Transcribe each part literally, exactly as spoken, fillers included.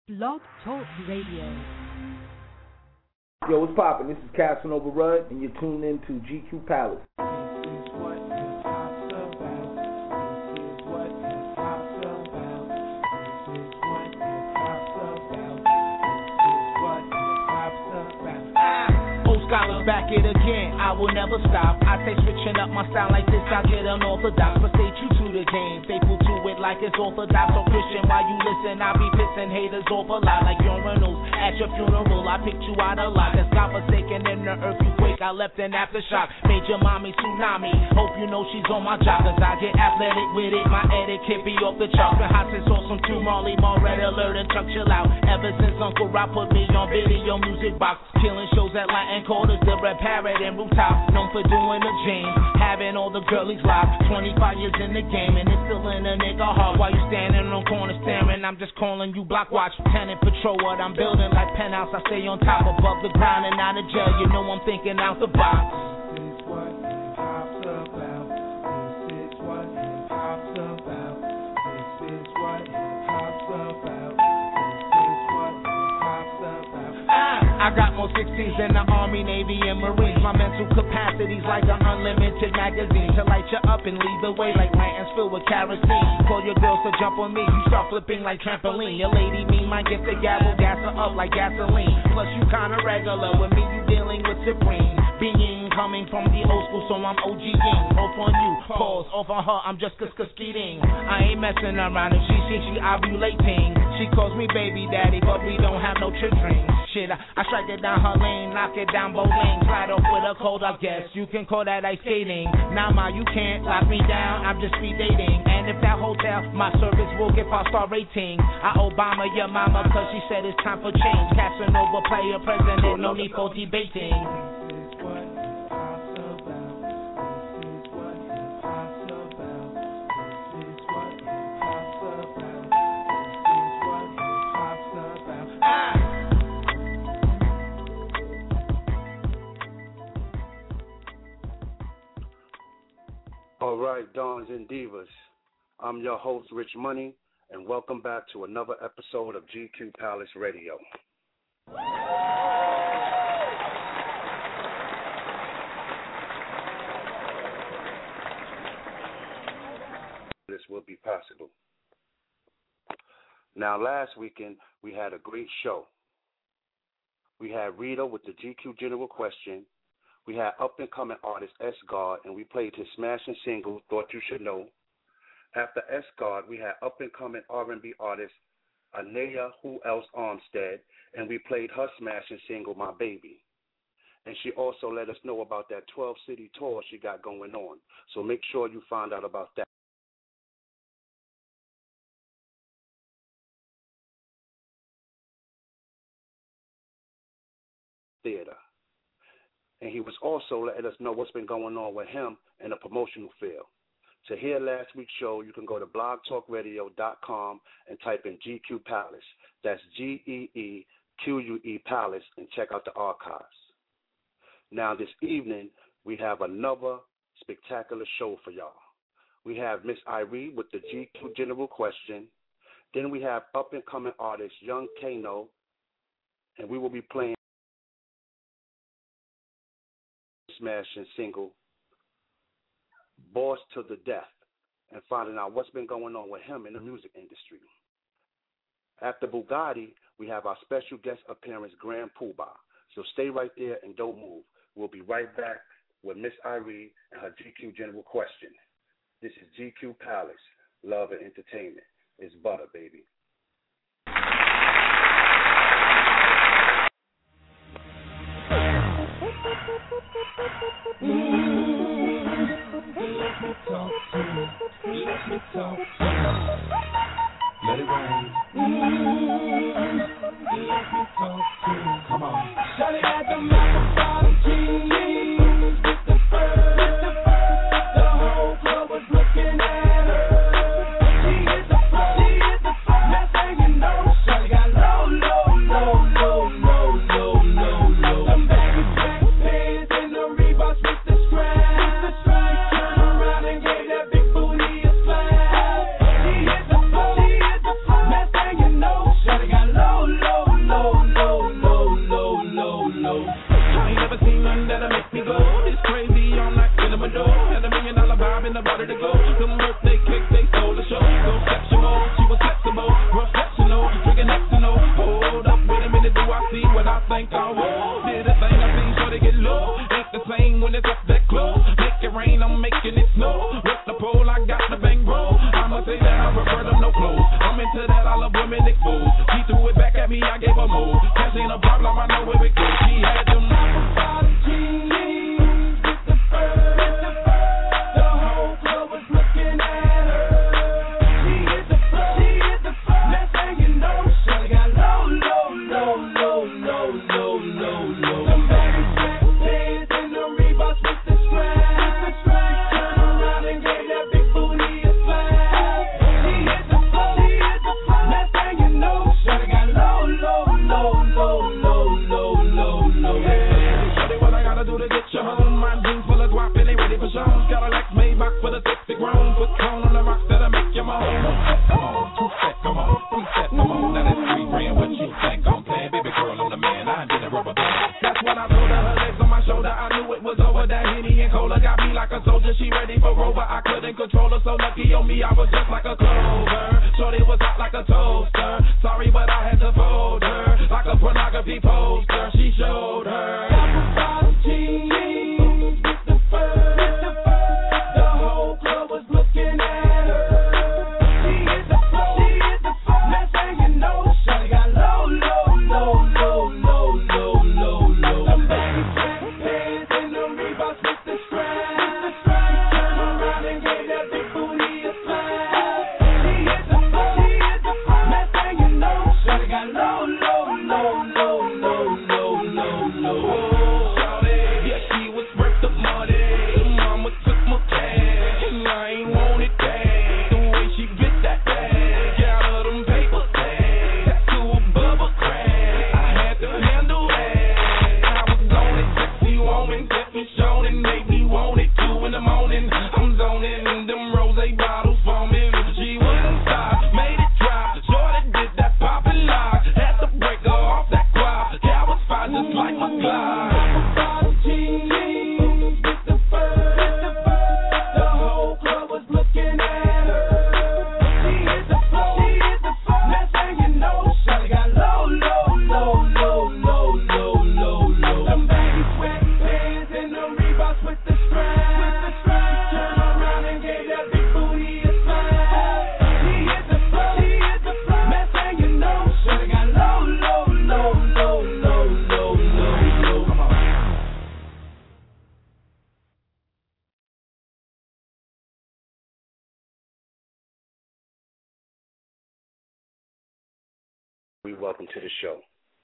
Blog Talk Radio. Yo, what's poppin'? This is Casanova Rudd, and you're tuned in to G Q Palace. Scholars back it again, I will never stop. I say switching up my style like this, I get unorthodox. But stay true to the game, faithful to it like it's orthodox. So Christian, while you listen, I be pissing haters off a lot like urinals. At your funeral, I picked you out a lot. That's God forsaken in the earth, you quake, I left an aftershock. Made your mommy tsunami, hope you know she's on my job. Cause I get athletic with it, my etiquette be off the charts. Been hot since awesome too, Marley, more red alert and Chuck chill out. Ever since Uncle Rob put me on video music box, killing shows at Latin Quarters, the red parrot and rooftop, known for doing the James, having all the girlies live. twenty-five years in the game and it's still in a nigga heart. While you standing on corner staring, I'm just calling you block watch. Tenant patrol what I'm building like penthouse. I stay on top above the ground and out of jail. You know I'm thinking out the box. This is what hip hop's about. This is what hip hop's about. This is what hip hop's about. This is what hip hop's about. Ah, I got more sixteens than the Army, Navy, and Marines. My mental capacity's like an unlimited magazine to light you up and lead the way like lanterns filled with kerosene. Call your girls to jump on me, you start flipping like trampoline. Your lady me might get the gavel, gas her up like gasoline. Plus you kinda regular, with me you dealing with supreme being. Coming from the old school, so I'm OGing. Off on you, pause, off on her, I'm just cuz-cuz-skidding. I ain't messing around, if she she, she ovulating. She calls me baby daddy, but we don't have no children. Shit, I, I strike it down her lane, knock it down both lanes. Slide off with a cold, I guess you can call that ice skating. Nah, ma, you can't lock me down, I'm just speed dating. And if that hotel, my service will get five-star rating. I Obama your mama, cause she said it's time for change. Casanova player president, no need for debating. All right, Dons and Divas, I'm your host, Rich Money, and welcome back to another episode of G Q Palace Radio. This will be possible. Now, last weekend, we had a great show. We had Rita with the G Q General Question. We had up-and-coming artist S-Guard, and we played his smashing single, Thought You Should Know. After S-Guard, we had up-and-coming R and B artist Anaya Who Else Armstead, and we played her smashing single, My Baby. And she also let us know about that twelve-city tour she got going on, so make sure you find out about that. Theater. And he was also letting us know what's been going on with him in the promotional field. To hear last week's show, you can go to blog talk radio dot com and type in G Q Palace. That's G E E Q U E Palace, and check out the archives. Now, this evening, we have another spectacular show for y'all. We have Miss Irie with the G Q General Question. Then we have up-and-coming artist Young Kano, and we will be playing smashing single, Boss to the Death, and finding out what's been going on with him in the music industry. After Bugatti, we have our special guest appearance, Grand Poobah. So stay right there and don't move. We'll be right back with Miss Irie and her G Q General Question. This is G Q Palace, Love and Entertainment. It's butter, baby. Mm-hmm. Let me talk to you. Let me talk to you. Let it rain. Mm-hmm. Let me talk to you. Come on. Shawty got the microphone jeans with the fur. With the fur. The whole club was looking at her. She is the fur. She is the fur. Next thing you know, shawty got low, low, low, low, low, low, low, low. Some baggy track pants and the Reeboks with the strap. With the strap. Turn around and gave that big booty a slap. She I see what I think I want. Did a thing I seen, sure to get low. Ain't the same when it's up that close. Make it rain, I'm making it snow. With the pole, I got the bang roll. I'ma say that I prefer them no clothes. I'm into that, I love women exposed. She threw it back at me, I gave her more. Cash ain't a problem, I know where it goes. She had them apple jeans with the fur. The whole club was looking at her. She hit the floor, she hit the floor. Next thing you know, she got low, low, low, low, low, low, low, low. Some baggy sweat pants and the Reeboks with the strap. Turn around and gave that big booty a slap. She hit the floor, she hit the floor. Next thing you know, she got low, low, low, low, low, low, low, low. Shorty, what I gotta do to get you home? My jeans full of guap and they ready for shows. Got a Lex Maybach for the sexy grown. Put cone on the rocks that'll make you moan. Come on, two step, come on, three step, come on. Now that's three grand, what you think I'm playing? Baby girl, I'm the man, I did a rubber band. That's when I told her, her legs on my shoulder. I knew it was over, that Henny and Cola got me like a soldier. She ready for Rover, I couldn't control her. So lucky on me, I was just like a clover. Shorty was hot like a toaster. Sorry, but I had to fold her like a pornography poster. She showed her apple jeans with the fur. The whole club was looking at her. She hit the floor, she hit the floor. Next thing you know, she got low, low, low, low, low, low, low, low. Some baggy pants and the Reeboks with the strap. Turn around and gave that big booty a slap. She hit the floor, she hit the floor. Next thing you know, she got low, low, low, low, low, low, low, low. Shawty, yeah, she was worth the money. Mama took my cash, and I ain't want it back. The way she bit that bag, got her them paper tags, tattoo a bubble crack. I had to handle that. I was on it, sexy woman, kept me shown and made me want it. Two in the morning, I'm zoning, them rose bottles foaming. She wouldn't stop, made it drop. Jordan did that pop and lock, had to break her off that guap. Yeah, I was fine just like my Glock. Apple jeans with the fur. The whole club was looking at her. She hit the floor, she hit the floor. Next thing you know, she got low, low, low, low, low, low, low, low. Some baggy sweatpants and the Reeboks with the strap. Turn around and gave that big booty a slap. She hit the floor, she hit the floor. Next thing you know, she got low, low, low, low, low, low, low, low. Come on. We welcome to the show.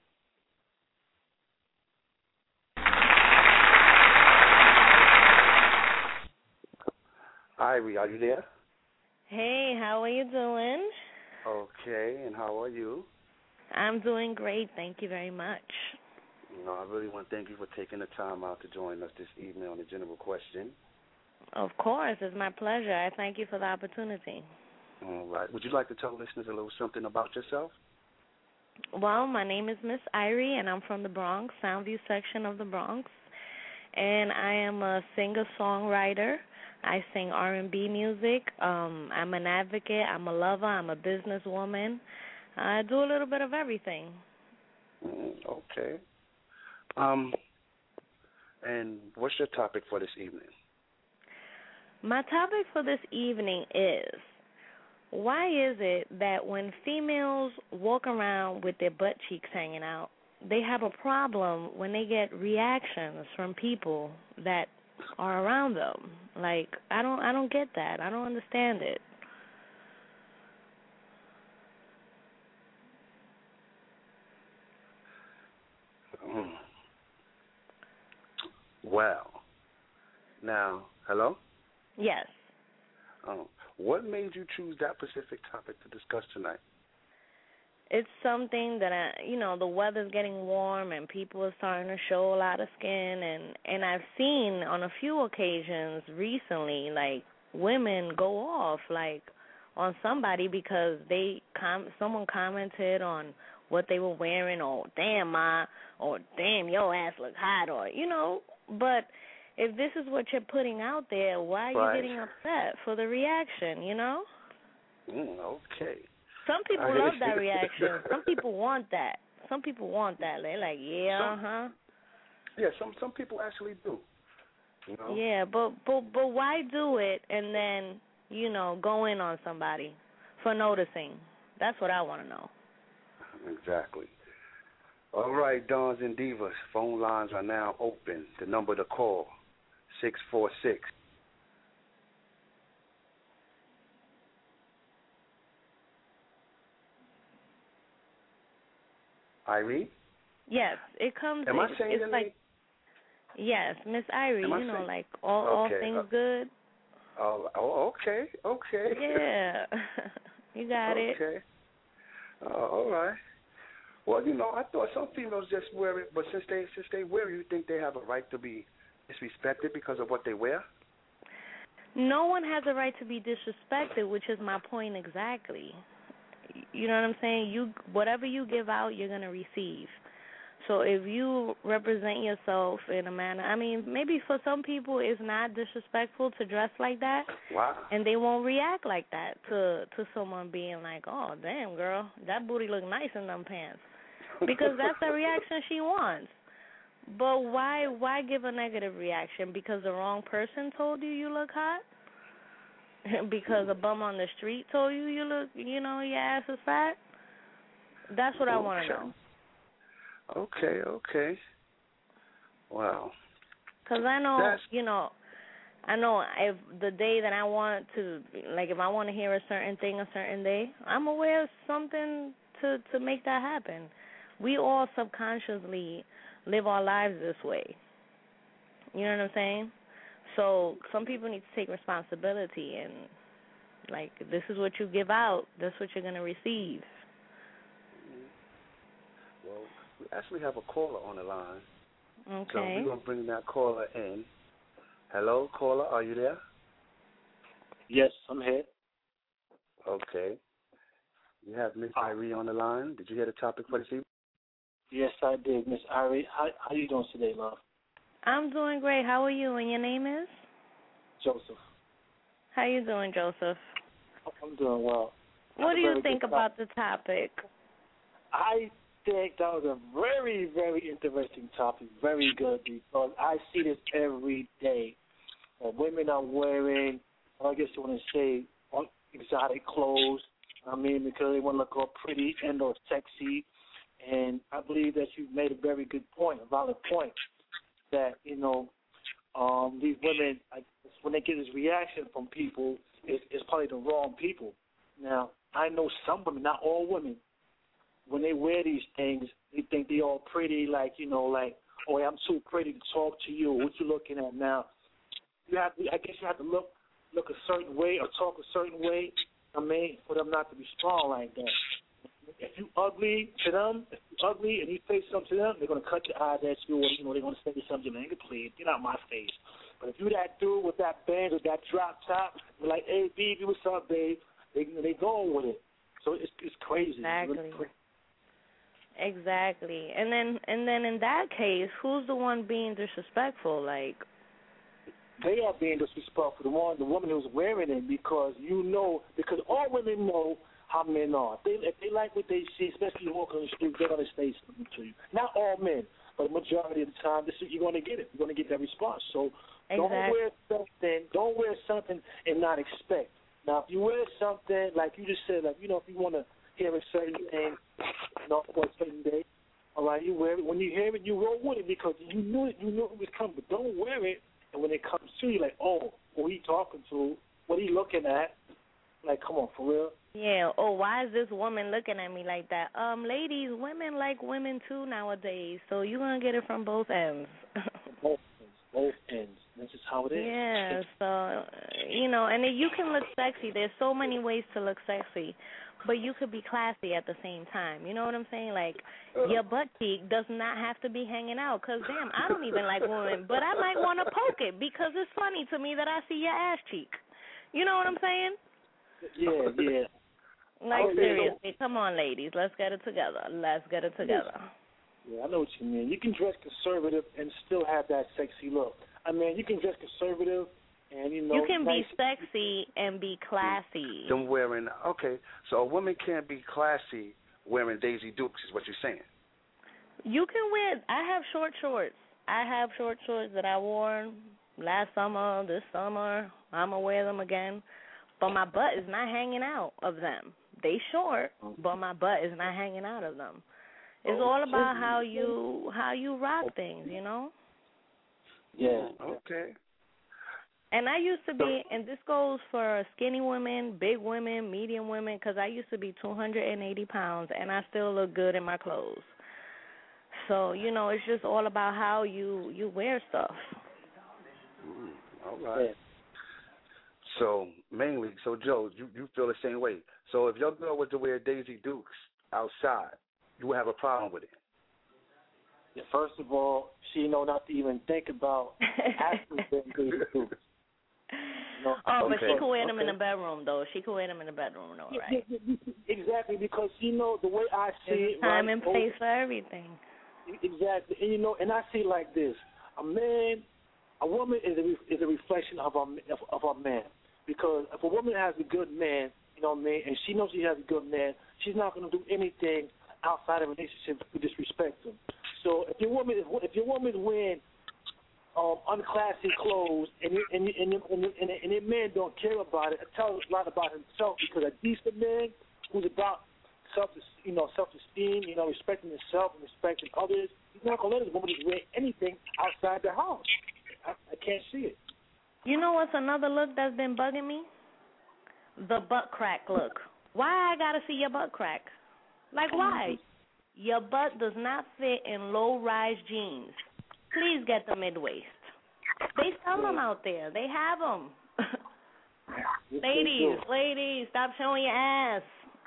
Irie, are you there? Hey, how are you doing? Okay, and how are you? I'm doing great. Thank you very much. You know, I really want to thank you for taking the time out to join us this evening on the General Question. Of course. It's my pleasure. I thank you for the opportunity. All right. Would you like to tell listeners a little something about yourself? Well, my name is Miss Irie, and I'm from the Bronx, Soundview section of the Bronx. And I am a singer-songwriter. I sing R and B music. Um, I'm an advocate. I'm a lover. I'm a businesswoman. I do a little bit of everything. Mm, okay. Um, and what's your topic for this evening? My topic for this evening is, why is it that when females walk around with their butt cheeks hanging out, they have a problem when they get reactions from people that are around them? Like, I don't I don't get that. I don't understand it. Mm. Well, now, hello? Yes. Um, what made you choose that specific topic to discuss tonight? It's something that, I, you know, the weather's getting warm and people are starting to show a lot of skin. And, and I've seen on a few occasions recently, like, women go off, like, on somebody because they com- someone commented on what they were wearing, or damn, ma, or damn, your ass look hot, or, you know. But if this is what you're putting out there, why are right. you getting upset for the reaction, you know? Mm, okay. Some people love that reaction. Some people want that. some people want that. They're like, yeah, uh huh. Yeah, some some people actually do. You know? Yeah, but but but why do it and then you know go in on somebody for noticing? That's what I want to know. Exactly. All right, Dons and Divas, phone lines are now open. The number to call, six four six. Irene? Yes, it comes. Am I it, saying it's your like, name? Yes, Miss Irie. Am I You know, saying? like all Okay, all things uh, good. Oh, oh, okay, okay. Yeah, you got okay. it. Okay. Uh, all right. Well, you know, I thought some females just wear it, but since they since they wear it, you think they have a right to be disrespected because of what they wear? No one has a right to be disrespected, which is my point exactly. You know what I'm saying? You whatever you give out, you're gonna receive. So if you represent yourself in a manner, I mean, maybe for some people it's not disrespectful to dress like that. Wow. And they won't react like that to to someone being like, oh, damn, girl, that booty look nice in them pants. Because that's the reaction she wants. But why why give a negative reaction? Because the wrong person told you you look hot? Because a bum on the street told you you look, you know, your ass is fat? That's what I want to know. Okay, okay. Wow. Because I know, That's... you know, I know if the day that I want to, like if I want to hear a certain thing a certain day, I'm aware of something to, to make that happen. We all subconsciously live our lives this way. You know what I'm saying? So some people need to take responsibility and, like, this is what you give out, that's what you're going to receive. Well, we actually have a caller on the line. Okay. So we're going to bring that caller in. Hello, caller, are you there? Yes, I'm here. Okay. You have Miss Irie on the line. Did you hear the topic for this evening? Yes, I did, Miss Irie. How how you doing today, love? I'm doing great. How are you? And your name is? Joseph. How you doing, Joseph? I'm doing well. What do you think about the topic? I think that was a very, very interesting topic. Very good, because I see this every day. Uh, women are wearing, I guess you want to say, exotic clothes. I mean, because they want to look all pretty and or sexy. And I believe that you made a very good point, a valid point, that, you know, um, these women, I, when they get this reaction from people, it's, it's probably the wrong people. Now, I know some women, not all women, when they wear these things, they think they all pretty, like, you know, like, oh, I'm too pretty to talk to you. What you looking at now? You have to, I guess you have to look look a certain way or talk a certain way, I mean, for them not to be strong like that. If you ugly to them, if you ugly and you say something to them, they're going to cut your eyes at you, or, you know, they're going to say something, man, please, get out my face. But if you that dude with that band or that drop top, you're like, hey, baby, what's up, babe? They, they going with it. So it's it's crazy. Exactly. It's really crazy. Exactly. And then and then in that case, who's the one being disrespectful? Like, they are being disrespectful. The one, the woman who's wearing it, because you know, because all women know how men are. If they, if they like what they see, especially walking on the street, they're gonna say something to you. Not all men, but the majority of the time, this is, you're gonna get it. You're gonna get that response. So exactly. don't wear something. Don't wear something and not expect. Now, if you wear something like you just said, like, you know, if you want to hear a certain thing, you know, for a certain day, all right, you wear it. When you hear it, you roll with it because you knew it. You knew it was coming. But don't wear it, and when it comes to you, like, oh, who he talking to? What he looking at? Like, come on, for real. Yeah. Oh, why is this woman looking at me like that? Um, ladies, women like women too nowadays, so you're gonna get it from both ends. both ends. Both ends. That's just how it is. Yeah. So, you know, and you can look sexy. There's so many ways to look sexy, but you could be classy at the same time. You know what I'm saying? Like, your butt cheek does not have to be hanging out. Cause damn, I don't even like women, but I might want to poke it because it's funny to me that I see your ass cheek. You know what I'm saying? Yeah, yeah. Like, oh, seriously, yeah, come on, ladies. Let's get it together. Let's get it together. Yeah, I know what you mean. You can dress conservative and still have that sexy look. I mean, you can dress conservative and, you know. You can nice. be sexy and be classy. Them wearing, okay, so a woman can't be classy wearing Daisy Dukes is what you're saying. You can wear. I have short shorts. I have short shorts that I wore last summer, this summer. I'm gonna wear them again, but my butt is not hanging out of them. They short, but my butt is not hanging out of them. It's all about how you how you rock things, you know. Yeah. Okay. And I used to be, and this goes for skinny women, big women, medium women, because I used to be two hundred eighty pounds, and I still look good in my clothes. So, you know, it's just all about how you, you wear stuff. Mm, all right. Yeah. So, mainly, so, Joe, you, you feel the same way. So if your girl was to wear Daisy Dukes outside, you would have a problem with it? Yeah, first of all, she know not to even think about actually wearing Daisy Dukes. No. Oh, but okay. she could wear them okay. in the bedroom, though. She could wear them in the bedroom, though, right? Exactly, because, you know, the way I see There's it. time right, and place for everything. Exactly. And, you know, and I see it like this. A man, a woman is a, is a reflection of our, of, of our man. Because if a woman has a good man, you know what I mean, and she knows she has a good man, she's not going to do anything outside of a relationship to disrespect him. So if your woman is, if your woman is wearing Um, unclassy clothes, and you, and, you, and, you, and, you, and, and your man don't care about it. It tells a lot about himself, because a decent man who's about self, you know, self-esteem, you know, respecting himself and respecting others, he's not gonna let his woman just wear anything outside the house. I, I can't see it. You know what's another look that's been bugging me? The butt crack look. Why I gotta see your butt crack? Like why? Your butt does not fit in low-rise jeans. Please get the mid-waist. They sell them out there. They have them. ladies, ladies, stop showing your ass.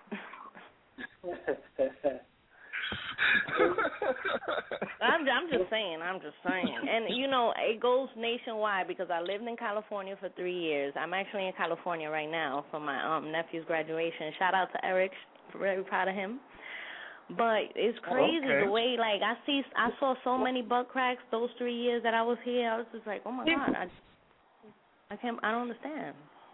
I'm, I'm just saying. I'm just saying. And, you know, it goes nationwide because I lived in California for three years. I'm actually in California right now for my um, nephew's graduation. Shout out to Eric. Very proud of him. But it's crazy okay. the way, like, I see, I saw so many butt cracks those three years that I was here. I was just like, oh my God, I, I can't, I don't understand.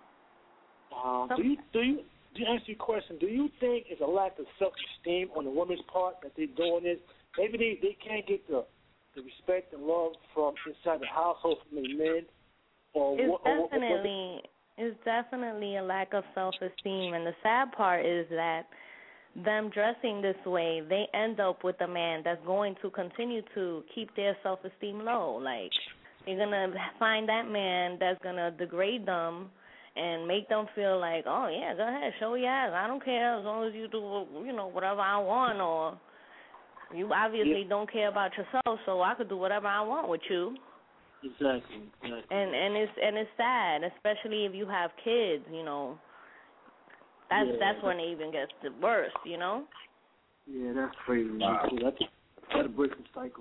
Um, do you, do you, to answer your question, do you think it's a lack of self-esteem on the woman's part that they're doing this? Maybe they, they can't get the, the respect and love from inside the household from the men, or it's what? Definitely, or what, it's definitely a lack of self-esteem, and the sad part is that them dressing this way, they end up with a man that's going to continue to keep their self-esteem low. Like, they're going to find that man that's going to degrade them and make them feel like, oh, yeah, go ahead, show your ass. I don't care as long as you do, you know, whatever I want, or you obviously yeah. don't care about yourself, so I could do whatever I want with you. Exactly. exactly. And and it's and it's sad, especially if you have kids, you know. That's yeah. that's when it even gets the worst, you know? Yeah, that's crazy. Wow. That's a breaking cycle.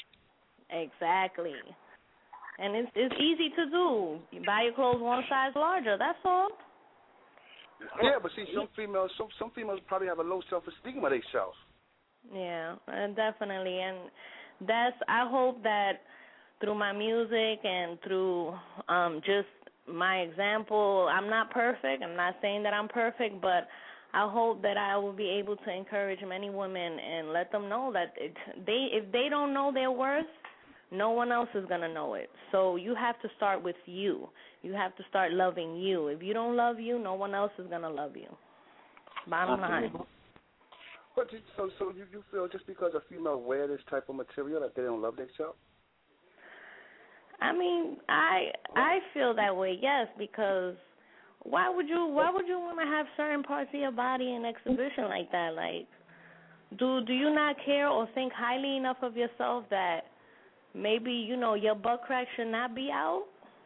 Exactly. And it's it's easy to do. You buy your clothes one size larger, that's all. Yeah, but see, some females, some some females probably have a low self-esteem of themselves. Yeah, and definitely. And that's, I hope that through my music and through um, just my example, I'm not perfect. I'm not saying that I'm perfect, but I hope that I will be able to encourage many women and let them know that it, they, if they don't know their worth, no one else is going to know it. So you have to start with you. You have to start loving you. If you don't love you, no one else is going to love you. Bottom line. But so, so you, you feel just because a female wear this type of material that they don't love themselves? I mean, I I feel that way, yes, because why would you why would you want to have certain parts of your body in exhibition like that? Like, do do you not care or think highly enough of yourself that maybe, you know, your butt crack should not be out?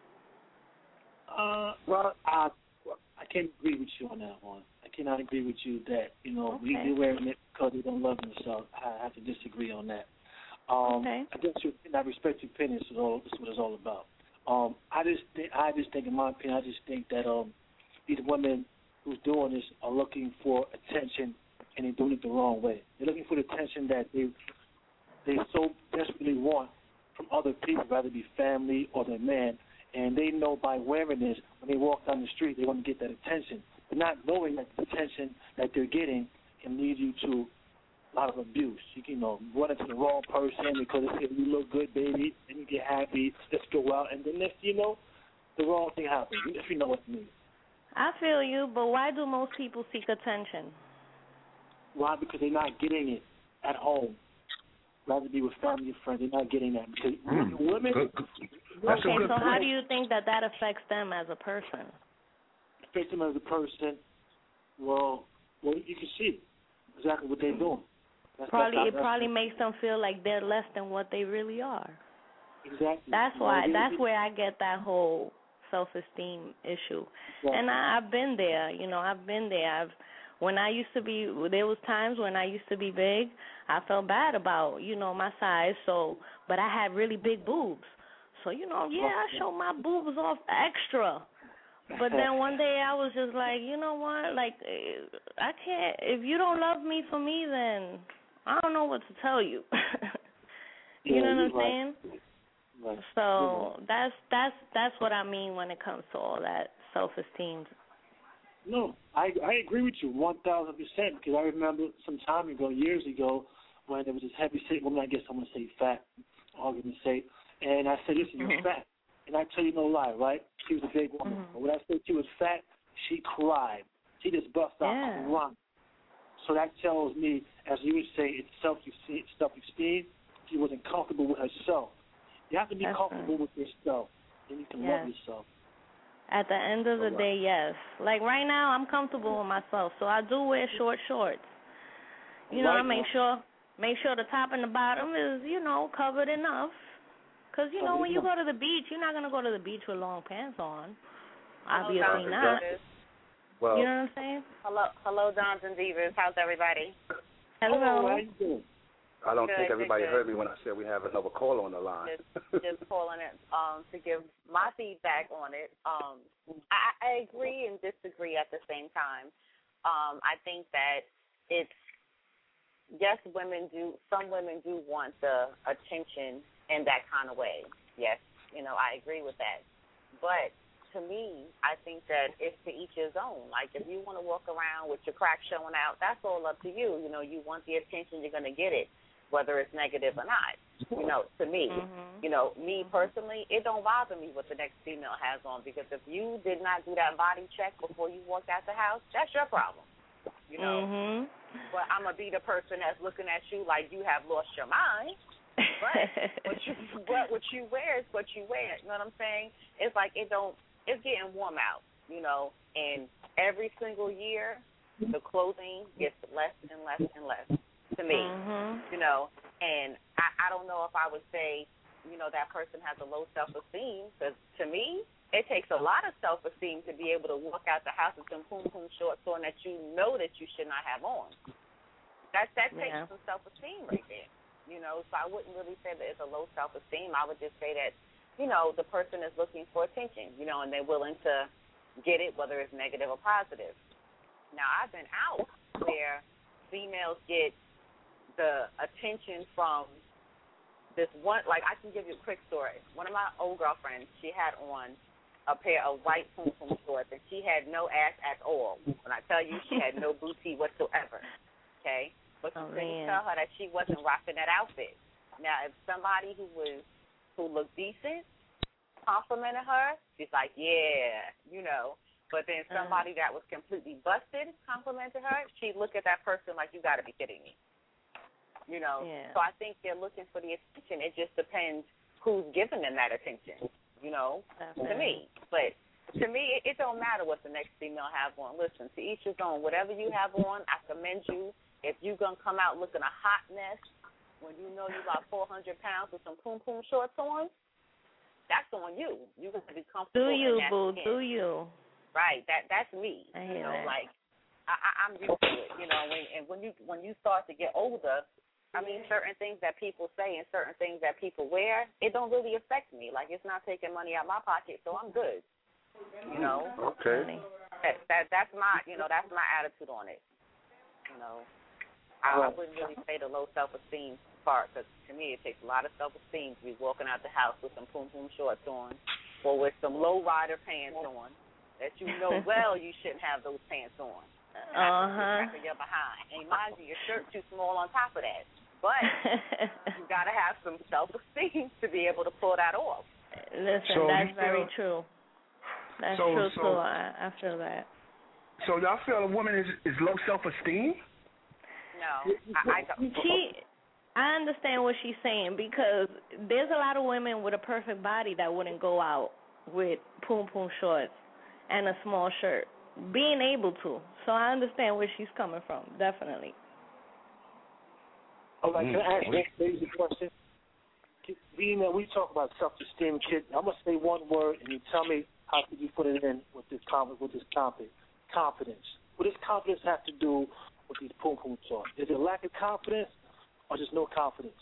Uh, well, I I can't agree with you on that one. I cannot agree with you that, you know, okay. they're wearing it because they don't love themselves. I have to disagree on that. Um, okay. I guess you, I respect your opinion. This is all. This is what it's all about. Um, I just, think, I just think, in my opinion, I just think that um, these women who's doing this are looking for attention, and they're doing it the wrong way. They're looking for the attention that they they so desperately want from other people, whether it be family or their man. And they know by wearing this, when they walk down the street, they want to get that attention. But not knowing that the attention that they're getting can lead you to a lot of abuse. You can, you know, run into the wrong person because if you look good, baby, and you get happy, let's go out, and then next you know, the wrong thing happens, if you know what I mean. I feel you, but why do most people seek attention? Why? Because they're not getting it at home. Rather be with family and friends, they're not getting that. Because mm. women... Good, good. Okay, so point. How do you think that that affects them as a person? Affects them as a person, well, well, you can see exactly what they're doing. That's, probably that's, It that's, probably makes them feel like they're less than what they really are. Exactly. That's why. That's where I get that whole self-esteem issue. Exactly. And I, I've been there. You know, I've been there. I've when I used to be. There was times when I used to be big. I felt bad about you know my size. So, but I had really big boobs. So you know, yeah, I showed my boobs off extra. But then one day I was just like, you know what? Like, I can't. If you don't love me for me, then I don't know what to tell you. you yeah, know what I'm right. saying? Right. So that's that's that's what I mean when it comes to all that self-esteem. No, I I agree with you one thousand percent because I remember some time ago, years ago, when there was this heavy set woman. I guess I'm gonna say fat, argument's sake, and I said, listen, you're mm-hmm. fat, and I tell you no lie, right? She was a big woman, mm-hmm. but when I said she was fat, she cried. She just bust out yeah. crying. So that tells me, as you would say, it's self self-esteem. She wasn't comfortable with herself. You have to be That's comfortable right. with yourself, and you can yes. love yourself. At the end of the right. day, yes. Like right now, I'm comfortable with myself, so I do wear short shorts. You know, right I make now. sure make sure the top and the bottom is, you know, covered enough. Because, you know, when you go to the beach, you're not going to go to the beach with long pants on. Obviously hello, not. Well, you know what I'm saying? Hello, hello, Dons and Divas. How's everybody? Hello. Hello, how you doing? I don't good, think everybody good, heard me when I said we have another caller on the line. Just, just calling it um, to give my feedback on it. Um, I, I agree and disagree at the same time. Um, I think that it's, yes, women do, some women do want the attention in that kind of way. Yes, you know, I agree with that. But to me, I think that it's to each his own. Like, if you want to walk around with your crack showing out, that's all up to you. You know, you want the attention, you're going to get it, whether it's negative or not. You know, to me, mm-hmm. you know, me personally, it don't bother me what the next female has on, because if you did not do that body check before you walked out the house, that's your problem. You know, mm-hmm. but I'm going to be the person that's looking at you like you have lost your mind. But what you, what, what you wear is what you wear. You know what I'm saying? It's like it don't, it's getting warm out, you know, and every single year the clothing gets less and less and less to me, mm-hmm. you know, and I, I don't know if I would say, you know, that person has a low self-esteem, because to me, it takes a lot of self-esteem to be able to walk out the house with some poom-poom shorts on that you know that you should not have on. That, that takes yeah. some self-esteem right there, you know, so I wouldn't really say that it's a low self-esteem. I would just say that, you know, the person is looking for attention, you know, and they're willing to get it, whether it's negative or positive. Now, I've been out where females get the attention from this one, like, I can give you a quick story. One of my old girlfriends, she had on a pair of white poom-poom shorts, and she had no ass at all. When I tell you, she had no booty whatsoever, okay? But you oh, couldn't man. tell her that she wasn't rocking that outfit. Now, if somebody who was who looked decent complimented her, she's like, yeah, you know. But then somebody uh-huh. that was completely busted complimented her, she'd look at that person like, you got to be kidding me. You know, yeah. so I think they're looking for the attention. It just depends who's giving them that attention, you know, Definitely. to me. But to me, it, it don't matter what the next female have on. Listen, to each his own. Whatever you have on, I commend you. If you're going to come out looking a hot mess when you know you about four hundred pounds with some poom-poom shorts on, that's on you. You got to be comfortable. Do you, in that boo? skin. Do you? Right. That that's me. I you hear know, that. like I, I, I'm used to it. You know, when, and when you when you start to get older, I mean, certain things that people say and certain things that people wear, it don't really affect me. Like, it's not taking money out my pocket, so I'm good. You know. Okay. That, that that's my you know that's my attitude on it. You know, I, I wouldn't really say the low self-esteem part, because to me it takes a lot of self-esteem to be walking out the house with some poom-poom shorts on or with some low-rider pants on that you know well you shouldn't have those pants on. Uh huh. Back of your behind, and mind you, your shirt too small on top of that. But you gotta have some self-esteem to be able to pull that off. Listen, So that's you very feel- true. That's So- true so- too. I, I feel that. So y'all feel a woman is is low self-esteem? No, I, I don't. She, I understand what she's saying because there's a lot of women with a perfect body that wouldn't go out with poom poom shorts and a small shirt, being able to. So I understand where she's coming from, definitely. All right, can I ask Mm. one basic question? Being that we talk about self-esteem, kid, I'm gonna say one word, and you tell me how could you put it in with this com- with this topic. Confidence. What does confidence have to do with these poom poom shorts? Is it lack of confidence or just no confidence?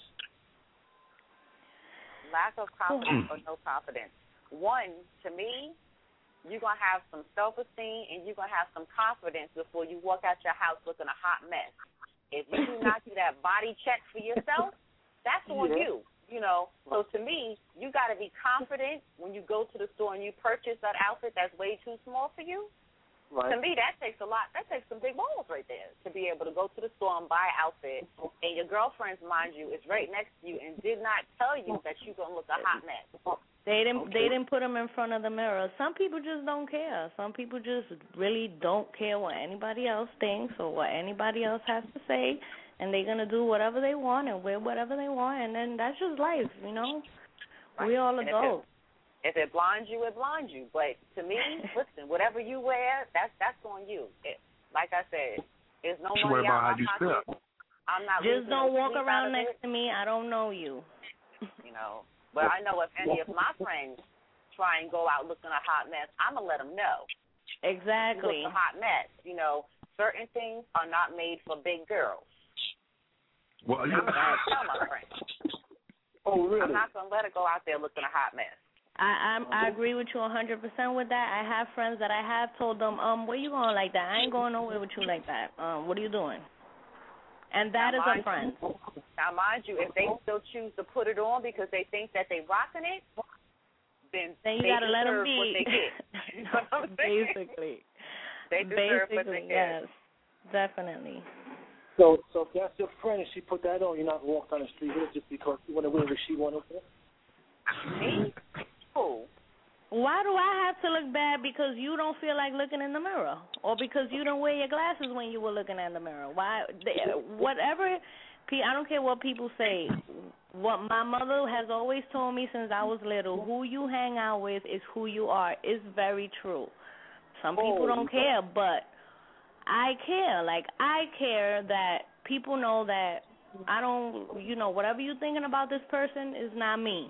Lack of confidence or no confidence. One, to me, you're going to have some self-esteem and you're going to have some confidence before you walk out your house looking a hot mess. If you do not do that body check for yourself, that's on Yeah. you. You know, so to me, you got to be confident when you go to the store and you purchase that outfit that's way too small for you. Right. To me, that takes a lot. That takes some big balls right there to be able to go to the store and buy an outfit, and your girlfriends, mind you, is right next to you and did not tell you that you're gonna look a hot mess. They didn't. Okay. They didn't put them in front of the mirror. Some people just don't care. Some people just really don't care what anybody else thinks or what anybody else has to say, and they're gonna do whatever they want and wear whatever they want, and then that's just life, you know. Right. We all And if adults. If it blinds you, it blinds you. But to me, listen, whatever you wear, that's that's on you. It, like I said, there's no Just money worry out about how of you my feel. pocket. I'm not Just losing don't no walk sleep around out of next it, to me. I don't know you. you know. But I know if any of my friends try and go out looking a hot mess, I'm gonna let them know. Exactly. You look a hot mess. You know, certain things are not made for big girls. Well, That's what I tell my friends. Oh, really? I'm not gonna let her go out there looking a hot mess. I I'm, I agree with you one hundred percent with that. I have friends that I have told them, um, where you going like that? I ain't going nowhere with you like that. Um, what are you doing? And that now, is a mind friend. You, now, mind you, if they still choose to put it on because they think that they rocking it, then, Then you they gotta let them deserve what be. they get. You know what I'm saying? Basically. They deserve Basically, what they yes. get. Definitely. So, so if that's your friend and she put that on, you're not walk down the street with it just because you want to wear what she wanted to wear? Me? Who? Why do I have to look bad because you don't feel like looking in the mirror, or because you don't wear your glasses when you were looking in the mirror? Why? They, whatever. I don't care what people say. What my mother has always told me since I was little: who you hang out with is who you are. It's very true. Some people don't care, but I care. Like I care that people know that I don't. You know, whatever you're thinking about this person is not me.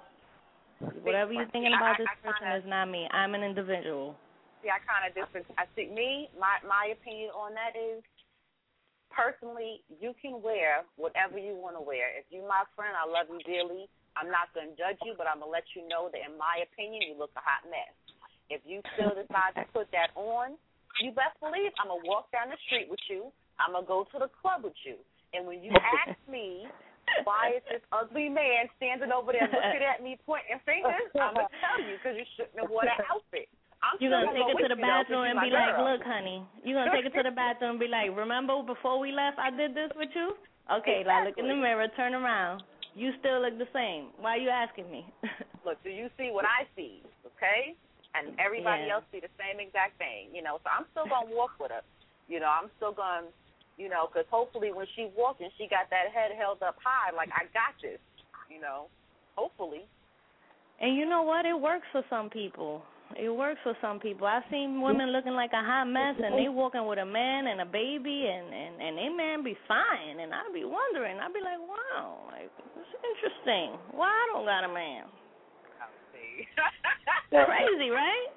Whatever you're thinking about this person is not me. I'm an individual. See, I kind of disagree. I think me, my my opinion on that is, personally, you can wear whatever you want to wear. If you're my friend, I love you dearly. I'm not going to judge you, but I'm going to let you know that, in my opinion, you look a hot mess. If you still decide to put that on, you best believe I'm going to walk down the street with you. I'm going to go to the club with you. And when you ask me, why is this ugly man standing over there looking at me, pointing fingers? I'm going to tell you because you shouldn't have worn that outfit. I'm You're going to take go it to the you, bathroom though, and be like, like, look, honey. You're going to take it to the bathroom and be like, remember before we left I did this with you? Okay, exactly. now look in the mirror, turn around. You still look the same. Why are you asking me? Look, do you see what I see, okay? And everybody yeah. else see the same exact thing, you know. So I'm still going to walk with her. You know, I'm still going to, you know, because hopefully when she walking, she got that head held up high like, I got this, you know, hopefully. And you know what? It works for some people. It works for some people. I've seen women looking like a hot mess, and they walking with a man and a baby, and, and, and they man be fine. And I'd be wondering. I'd be like, wow, like, it's interesting. Why I don't got a man? I'll see. Crazy, right?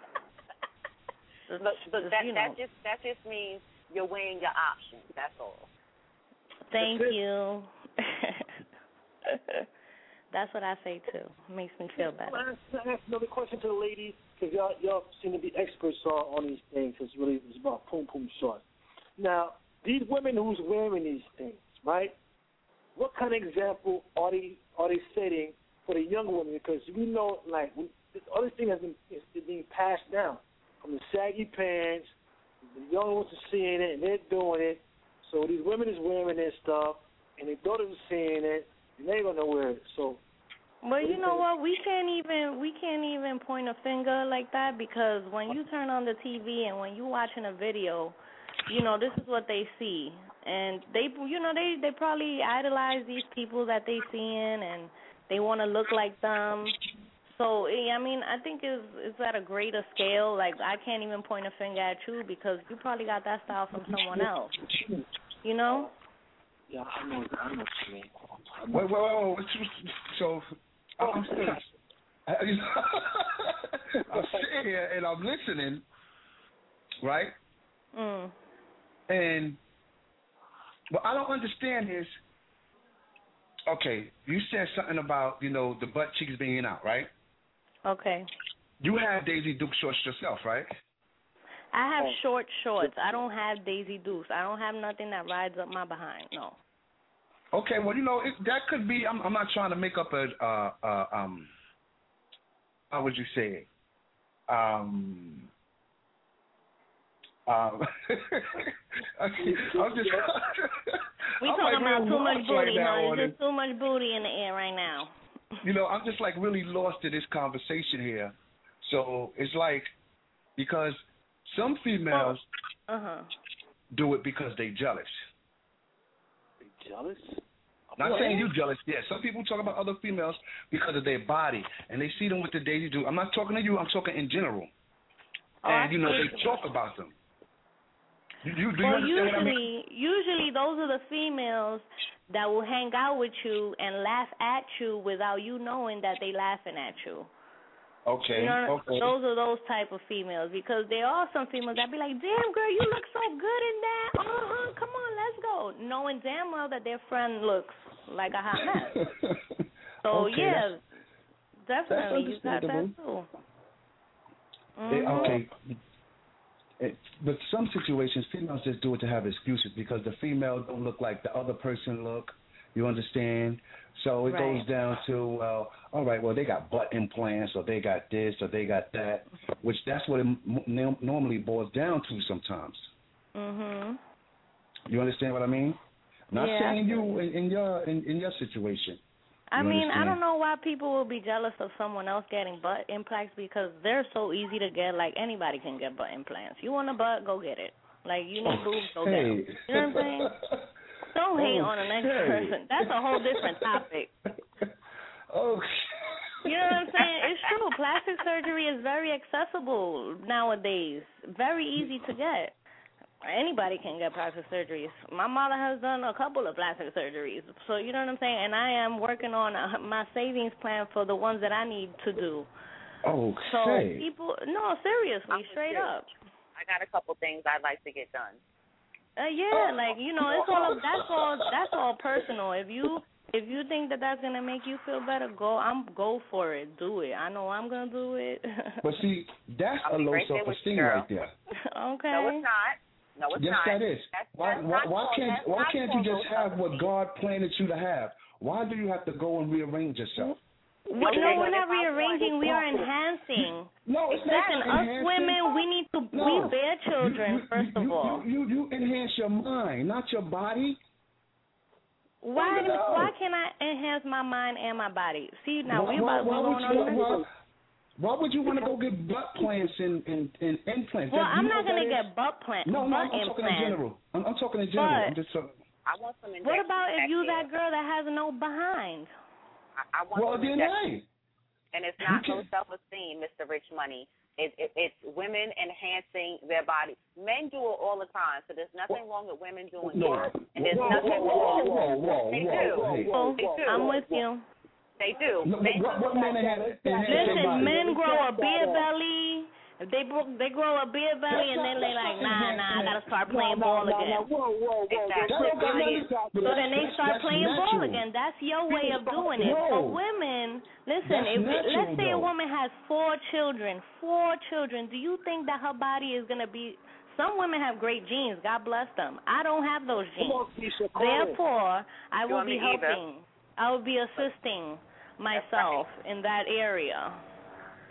Look, look, that, you that, know. just, that just means you're weighing your options. That's all. Thank you. That's what I say, too. It makes me feel better. Can I ask another question to the ladies? Because y'all, y'all seem to be experts on, on these things. It's really it's about poom poom shorts. Now, these women who's wearing these things, right? What kind of example are they are they setting for the younger women? Because we know, like, we, this other thing has been is, is being passed down from the saggy pants, the young ones are seeing it, and they're doing it. So these women is wearing their stuff, and their daughters are seeing it, and they're gonna wear it. So. Well, you know what? We can't even we can't even point a finger like that, because when you turn on the T V and when you're watching a video, you know, this is what they see, and they, you know, they they probably idolize these people that they seeing, and they want to look like them. So, I mean, I think it's, it's at a greater scale. Like, I can't even point a finger at you because you probably got that style from someone else. You know? Yeah, I know. I know what you mean. Wait, wait, wait, wait. So, I'm still, I'm sitting here and I'm listening, right? Mm. And what I don't understand is, okay, you said something about, you know, the butt cheeks being out, right? Okay. You have Daisy Duke shorts yourself, right? I have short shorts. I don't have Daisy Dukes. I don't have nothing that rides up my behind. No. Okay, well, you know, it, that could be. I'm, I'm not trying to make up a. Uh, uh, um, how would you say it? Um. Um, I'm just. We I'm talking like about too much booty, right huh? There's just too much booty in the air right now. You know, I'm just like really lost to this conversation here. So it's like, because some females well, uh-huh. do it because they jealous. They jealous? Not what? saying you jealous. Yeah, some people talk about other females because of their body, and they see them with the Daisy Duke. I'm not talking to you. I'm talking in general. Oh, and you know, they talk about them. You, you, do well, you usually, what I mean? usually those are the females that will hang out with you and laugh at you without you knowing that they laughing at you. Okay. You know, okay. those are those type of females, because there are some females that be like, damn, girl, you look so good in that. Uh-huh, come on, let's go. Knowing damn well that their friend looks like a hot mess. So, okay, yeah, that's, definitely, that's you got that, too. Mm-hmm. They, okay. It, but some situations, females just do it to have excuses because the female don't look like the other person look. You understand? So it right. goes down to, well, all right, well, they got butt implants, or they got this, or they got that, which that's what it m- normally boils down to sometimes. Mhm. You understand what I mean? Not yeah. saying you in, in your in, in your situation. I you mean, understand? I don't know why people will be jealous of someone else getting butt implants, because they're so easy to get. Like, anybody can get butt implants. You want a butt, go get it. Like, you need boobs, go get them. You know what I'm saying? Don't hate on the next person. That's a whole different topic. Okay. You know what I'm saying? It's true. Plastic surgery is very accessible nowadays. Very easy to get. Anybody can get plastic surgeries. My mother has done a couple of plastic surgeries. So, you know what I'm saying? And I am working on a, my savings plan for the ones that I need to do. Okay. So people, no, seriously, straight up. I got a couple things I'd like to get done. Uh, yeah, like, you know, it's all that's all that's all personal. If you if you think that that's gonna make you feel better, go I'm go for it, do it. I know I'm gonna do it. But see, that's I'll a low right self-esteem right there. Okay. No, it's not. No, it's yes, not. that is. That's, why that's why, not why called, can't why can't you just have what self-esteem. God planted you to have? Why do you have to go and rearrange yourself? Well, no, we're not rearranging. We are enhancing. No, it's Listen, not us enhancing. women, we need to no. we bear children you, you, first you, of all. You, you you enhance your mind, not your body. Why no. why can I enhance my mind and my body? See, now why, we about why, we're why going would on. you, why, why would you want to go get butt plants and, and, and implants? Well, that, I'm you know not going to is? get butt plant. No, no, butt I'm talking in implants. general. I'm, I'm talking in general. But I'm just talking. I want some what about if you there. that girl that has no behind? I, I want well, some then, hey. And it's not low self-esteem, Mister Rich Money. It, it, it's women enhancing their body. Men do it all the time, so there's nothing wrong with women doing no. it. And there's whoa, nothing whoa, wrong. Whoa, whoa, they whoa, do. Hey. Oh, They do. I'm with you. They do. No, men what, what men enhance, enhance Listen, their body? men grow a beer belly. If they they grow a beer belly and then they like, nah, nah, I gotta start playing ball again. Whoa, whoa, whoa. Exactly. So then they start that's playing ball natural. again. That's your way of doing it. No. For women, listen, That's if natural, let's say a though. woman has four children, four children, do you think that her body is gonna be? Some women have great genes. God bless them. I don't have those genes. Therefore, I will be helping. I will be assisting myself in that area.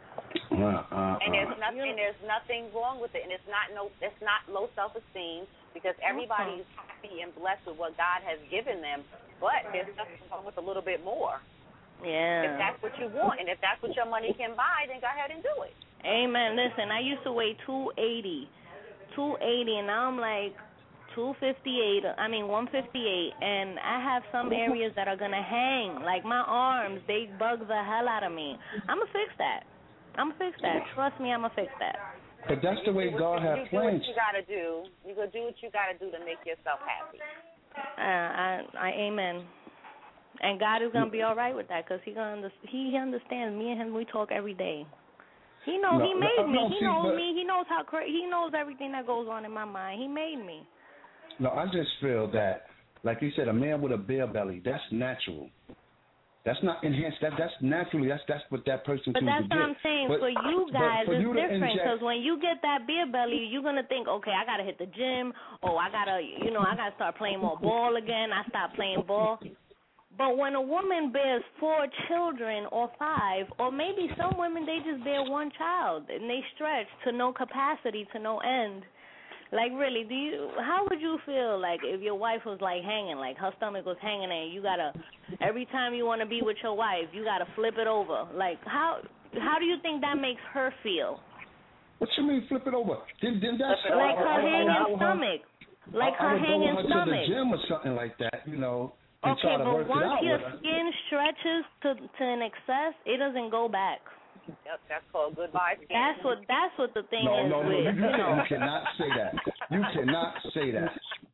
Uh, uh, and there's uh. nothing, there's nothing wrong with it, and it's not no, it's not low self-esteem because everybody's happy and blessed with what God has given them. But there's nothing wrong with a little bit more. Yeah. If that's what you want, and if that's what your money can buy, then go ahead and do it. Amen. Listen, I used to weigh two eighty, two eighty, and now I'm like two fifty-eight. I mean one fifty-eight, and I have some areas that are gonna hang. Like my arms, they bug the hell out of me. I'ma fix that. I'ma fix that. Trust me, I'ma fix that. But that's the way God has planned. You do what you gotta do. You go do what you gotta do to make yourself happy. Uh, I, I, amen. And God is gonna be all right with that, cause he gonna under, he understands. Me and him, we talk every day. He knows no, he made no, me. no, he see, knows but, me. He knows how cra- he knows everything that goes on in my mind. He made me. No, I just feel that, like you said, a man with a beer belly, that's natural. That's not enhanced. That that's naturally. That's that's what that person. But that's what get. I'm saying. But, for you guys, for it's you different because inject, when you get that beer belly, you're gonna think, okay, I gotta hit the gym. Oh, I gotta, you know, I gotta start playing more ball again. I stopped playing ball. But when a woman bears four children or five, or maybe some women they just bear one child and they stretch to no capacity, to no end. Like, really, do you? How would you feel, like, if your wife was, like, hanging, like, her stomach was hanging and you got to, every time you want to be with your wife, you got to flip it over? Like, how how do you think that makes her feel? What you mean flip it over? Then, then that's like her I, I, hanging I, I, stomach. Like I, her I would hanging go with her stomach. to the gym or something like that, you know, and okay, try to but work once it out your with her. skin stretches to, to an excess, it doesn't go back. Yep, that's called goodbye. That's what that's what the thing no, is no, no, with, you, you know. you cannot say that. You cannot say that.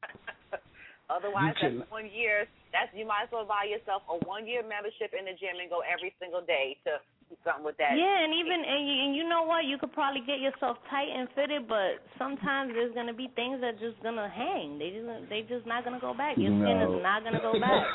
Otherwise, you that's one year. That's you might as well buy yourself a one-year membership in the gym and go every single day to do something with that. Yeah, and even and you, and you know what? You could probably get yourself tight and fitted, but sometimes there's gonna be things that just gonna hang. They just they just not gonna go back. Your no. skin is not gonna go back.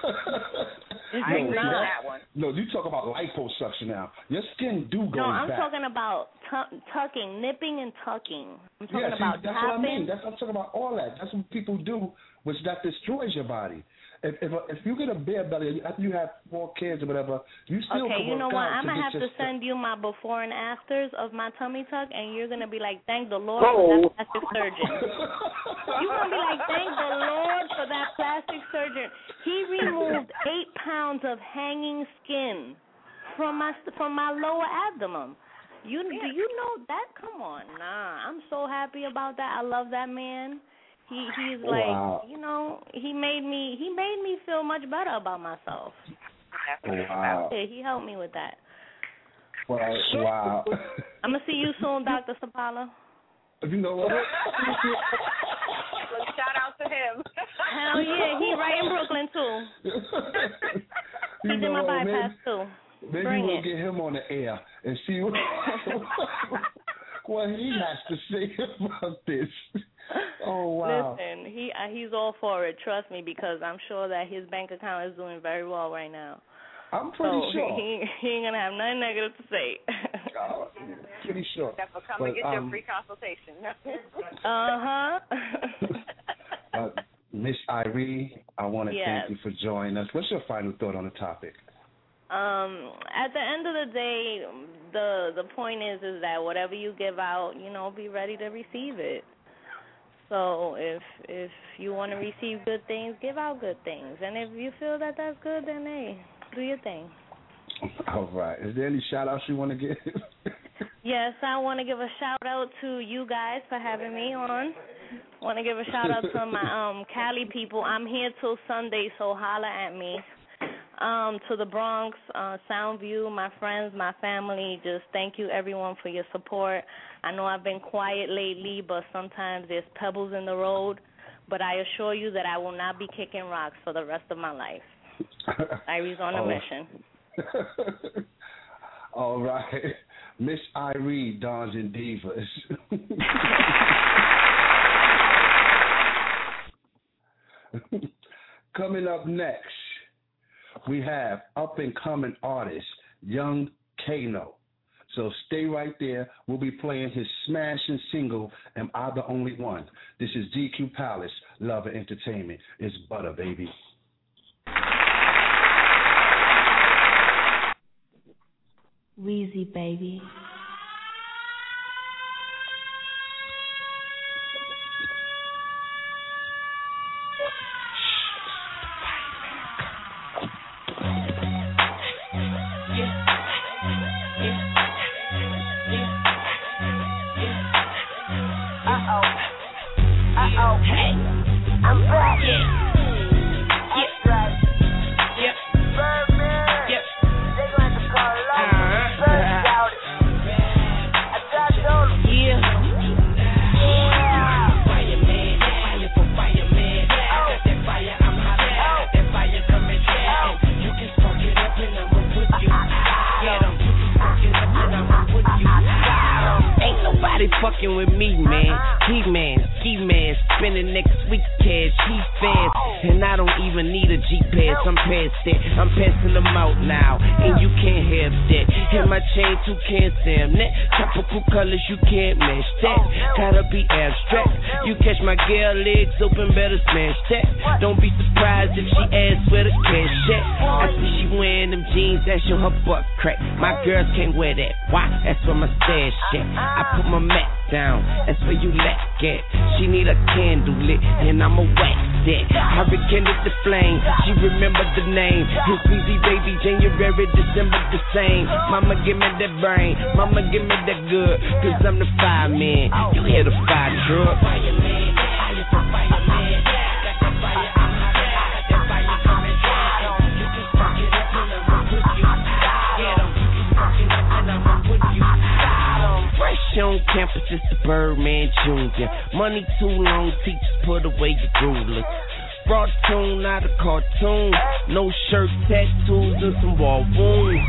I no, agree with that, that one. No, you talk about liposuction now. Your skin do go No, I'm back. talking about t- tucking, nipping and tucking. I'm talking yeah, see, about that's tapping. what I mean. That's I'm talking about all that. That's what people do, which that destroys your body. If if, if you get a beer belly, after you have four kids or whatever, you still okay, can you know work what? out I'm to gonna get have your to send you my before and afters of my tummy tuck, and you're gonna be like, "Thank the Lord Oh. for that plastic surgeon." You're gonna be like, "Thank the Lord for that plastic surgeon." He removed eight pounds of hanging skin from my from my lower abdomen. You do you know that? Come on, nah. I'm so happy about that. I love that man. He he's like, wow. you know, he made me he made me feel much better about myself. Wow. Yeah, he helped me with that. Wow. Wow. I'm gonna see you soon, Doctor Sapala. You know what? Well, shout out to him. Hell yeah, he right in Brooklyn too. He you did know my what, bypass maybe, too. Maybe Bring we'll it. get him on the air and see what, what he has to say about this. Oh wow! Listen, he uh, he's all for it. Trust me, because I'm sure that his bank account is doing very well right now. I'm pretty so sure he he ain't gonna have nothing negative to say. oh, pretty sure. Except for come but, and get um, your free consultation. uh huh. uh, Miss Irene, I want to yes. thank you for joining us. What's your final thought on the topic? Um, at the end of the day, the the point is is that whatever you give out, you know, be ready to receive it. So if if you want to receive good things, give out good things, and if you feel that that's good, then hey, do your thing. All right. Is there any shout outs you want to give? Yes, I want to give a shout out to you guys for having me on. Want to give a shout out to my um Cali people. I'm here till Sunday, so holla at me. Um, to the Bronx, uh, Soundview, my friends, my family, just thank you everyone for your support. I know I've been quiet lately, but sometimes there's pebbles in the road. But I assure you that I will not be kicking rocks for the rest of my life. Iree's on a oh. mission. All right. Miss Irene, Dons and Divas. Coming up next, we have up-and-coming artist, Young Kano. So stay right there. We'll be playing his smashing single, Am I the Only One? This is G Q Palace, Love and Entertainment. It's butter, baby. Weezy, baby. fucking with me, man. G-man, ski man, spending next week's cash. He fast, and I don't even need a G-pass. I'm past that. I'm passing them out now, and you can't have that. Hit my chain, two can't stand that. Tropical colors, you can't match that. Gotta be abstract. You catch my girl legs open, better smash that. Don't be surprised if she asks where the cash at. I see she wearing them jeans, that show her butt crack. My girls can't wear that. Why? That's where my stash at. I put my mat down, that's where you let get. She need a candle lit, and I'ma wax that. I rekindled the flame, she remembered the name. It's easy, baby, January, December the same. Mama, give me that brain, mama, give me that good, cause I'm the fireman. You hear the fire truck? Fireman, fire for fireman. Got that fire, I'm hot, got that fire coming down. You can spark it up and I'ma put you out. Get 'em, you can spark it up and I'ma put you out. Fresh on campus, it's the Birdman Junior Money too long, teachers put away your rulers. Brought tune, not a cartoon. No shirt, tattoos, and some wall wounds.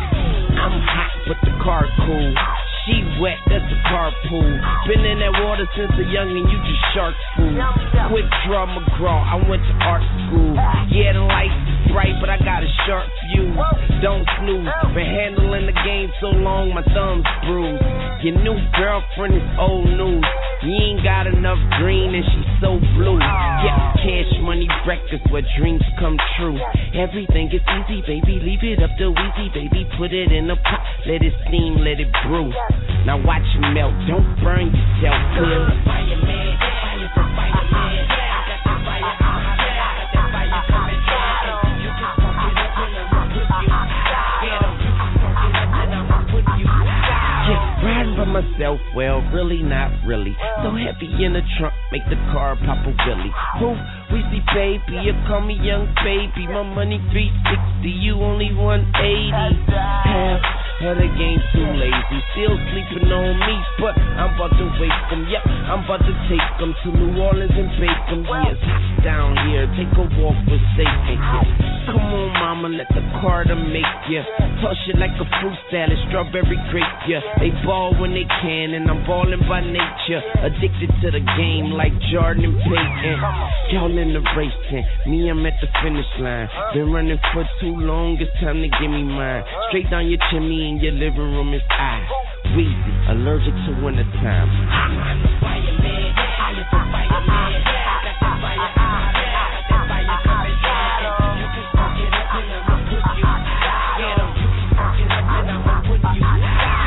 I'm hot, but the car cool. She wet, that's a carpool. Been in that water since a youngin', you just shark food. Quick draw McGraw, I went to art school. Yeah, the lights is bright, but I got a sharp view. Don't snooze, been handling the game so long, my thumb's bruised. Your new girlfriend is old news. You ain't got enough green and she's so blue. Yeah, cash money records where dreams come true. Everything is easy, baby, leave it up to Weezy, baby. Put it in a pot, let it steam, let it brew. Now watch it melt, don't burn yourself, clear. Fireman, fire for fireman. I got that fire, I'm hot, I got that fire coming down. You can spark it up and I'ma put you out. Get 'em, you can spark it up and I'ma put you out. Yeah, riding by myself, well, really not really. So heavy in the trunk, make the car pop a wheelie. Who? Weezy baby, you call me young baby. My money three sixty, you only one eighty. Half of the game too lazy, still sleeping on me, but I'm about to wake them. Yep, I'm about to take them to New Orleans and bake them. Yeah, it's hot down here, take a walk with Satan. Yeah. Come on, mama, let the Carter make ya. Toss it like a fruit salad, strawberry grape. Yeah, they ball when they can, and I'm balling by nature. Addicted to the game like Jordan and Peyton. Y'all in the racing, me I'm at the finish line. Been running for too long, it's time to give me mine. Straight down your chimney in your living room is I. Weezy, allergic to wintertime. I'm the fireman, fire for fireman. Got that fire, I'm hot, got that fire coming down. You can spark it up and I'ma put you out. Get 'em, you can spark it up and I'ma put you out.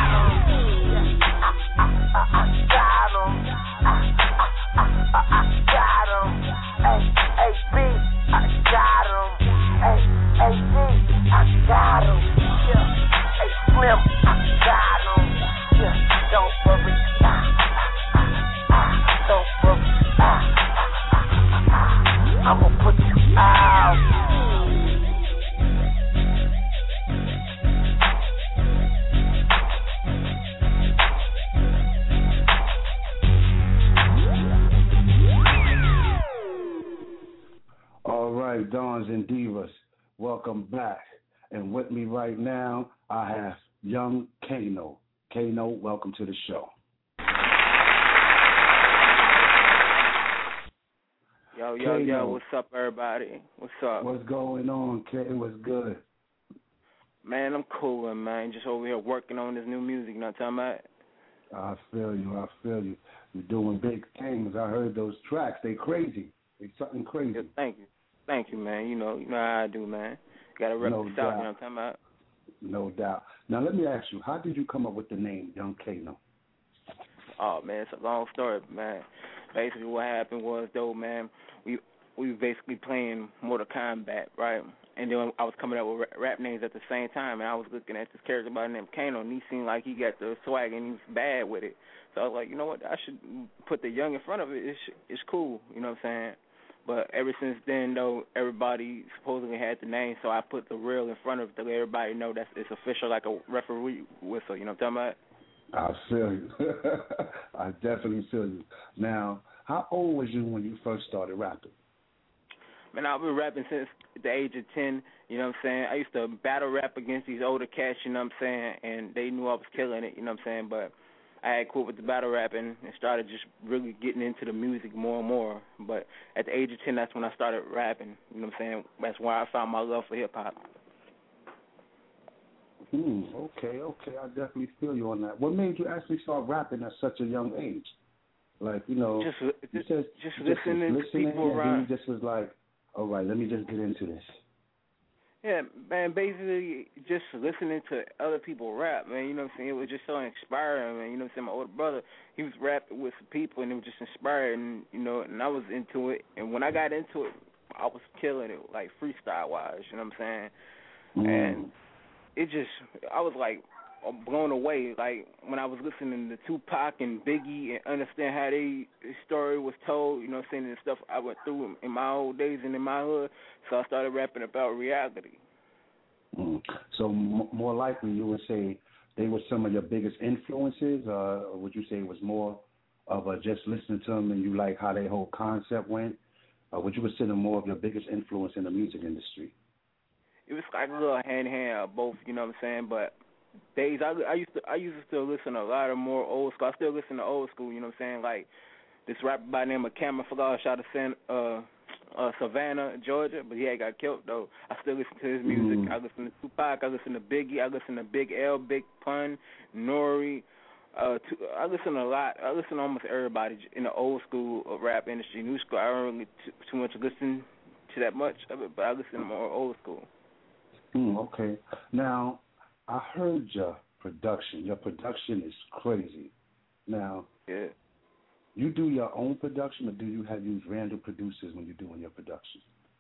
I got 'em, I got 'em. Hey, hey, B, I got 'em. Hey, hey, D, I got 'em. Yeah. Hey, Slim, I got 'em. Yeah. Don't worry, ah, ah, ah, don't worry, ah, ah, ah. I'ma put you out. All right, Dons and Divas, welcome back. And with me right now, I have young Kano. Kano, welcome to the show. Yo, yo, Kano, yo, what's up, everybody? What's up? What's going on, K? What's good? Man, I'm coolin', man. Just over here working on this new music, you know what I'm talking about? I feel you, I feel you. You're doing big things. I heard those tracks. They crazy. They something crazy. Yeah, thank you. Thank you, man. You know, you know how I do, man. Gotta rep No the South, doubt. you know what I'm talking about? No doubt. Now, let me ask you, how did you come up with the name Young Kano? Oh, man, it's a long story, man. Basically, what happened was, though, man, we we were basically playing Mortal Kombat, right? And then I was coming up with rap names at the same time, and I was looking at this character by the name of Kano, and he seemed like he got the swag, and he was bad with it. So I was like, you know what, I should put the young in front of it. It's, it's cool, you know what I'm saying? But ever since then, though, everybody supposedly had the name, so I put the real in front of it to let everybody know that it's official, like a referee whistle, you know what I'm talking about? I feel you. I definitely feel you. Now, how old was you when you first started rapping? Man, I've been rapping since the age of ten, you know what I'm saying? I used to battle rap against these older cats, you know what I'm saying? And they knew I was killing it, you know what I'm saying? But I had quit with the battle rapping and started just really getting into the music more and more. But at the age of ten, that's when I started rapping. You know what I'm saying? That's why I found my love for hip hop. Hmm. Okay. Okay. I definitely feel you on that. What made you actually start rapping at such a young age? Like, you know, just just, said, just just listening, listening to people and around. You just was like, all right, let me just get into this. Yeah, man, basically just listening to other people rap, man, you know what I'm saying? It was just so inspiring, man. You know what I'm saying? My older brother, he was rapping with some people, and it was just inspiring, you know, and I was into it. And when I got into it, I was killing it, like, freestyle-wise, you know what I'm saying? Mm. And it just, I was, like, blown away, like, when I was listening to Tupac and Biggie and understand how they story was told, you know what I'm saying, and stuff I went through in my old days and in my hood, so I started rapping about reality. Mm. So m- more likely you would say they were some of your biggest influences, uh, or would you say it was more of a just listening to them and you like how their whole concept went? Or would you consider more of your biggest influence in the music industry? It was like a little hand-in-hand of both, you know what I'm saying, but days I, I used to I used to still listen to a lot of more old school. I still listen to old school, you know what I'm saying? Like this rapper by the name of Cameron Fagall, shout out to San, uh, uh, Savannah, Georgia, but he had got killed though. I still listen to his music. Mm. I listen to Tupac. I listen to Biggie. I listen to Big L, Big Pun, Nori. Uh, to, I listen to a lot. I listen to almost everybody in the old school rap industry. New school, I don't really too, too much listen to that much of it, but I listen to more old school. Mm, okay. Now, I heard your production. Your production is crazy. Now, yeah. You do your own production, or do you have use random producers when you're doing your production?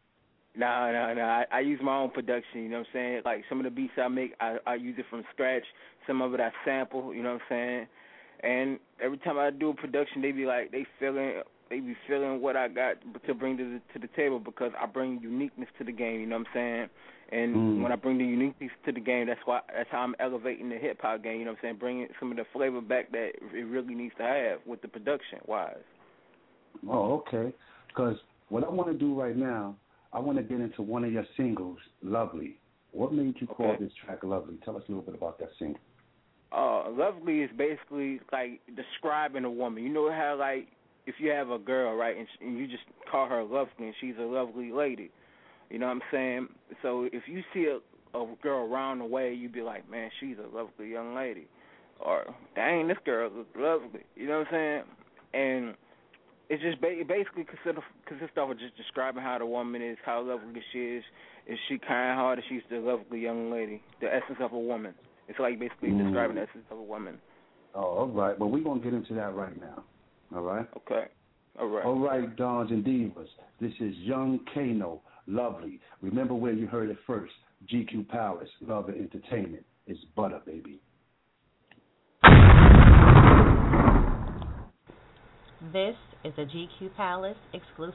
No, no, no. I, I use my own production, you know what I'm saying? Like, some of the beats I make, I, I use it from scratch. Some of it I sample, you know what I'm saying? And every time I do a production, they be like, they feeling, they be feeling what I got to bring to the, to the table because I bring uniqueness to the game, you know what I'm saying? And mm. when I bring the uniqueness to the game, that's why that's how I'm elevating the hip hop game. You know what I'm saying? Bringing some of the flavor back that it really needs to have with the production wise. Oh, okay. Because what I want to do right now, I want to get into one of your singles, "Lovely." What made you call okay. this track "Lovely"? Tell us a little bit about that single. Uh, "Lovely" is basically like describing a woman. You know how like if you have a girl, right, and, and you just call her lovely, and she's a lovely lady. You know what I'm saying? So if you see a, a girl around the way, you be like, man, she's a lovely young lady. Or, dang, this girl looks lovely. You know what I'm saying? And it's just ba- it basically consists consist of just describing how the woman is, how lovely she is. Is she kind-hearted? She's the lovely young lady, the essence of a woman. It's like basically mm. describing the essence of a woman. Oh, all right. Well, we're going to get into that right now. All right? Okay. All right. All right, Dons and Divas. This is Young Kano. Lovely. Remember where you heard it first. G Q Palace, Love and Entertainment. It's butter, baby. This is a G Q Palace exclusive.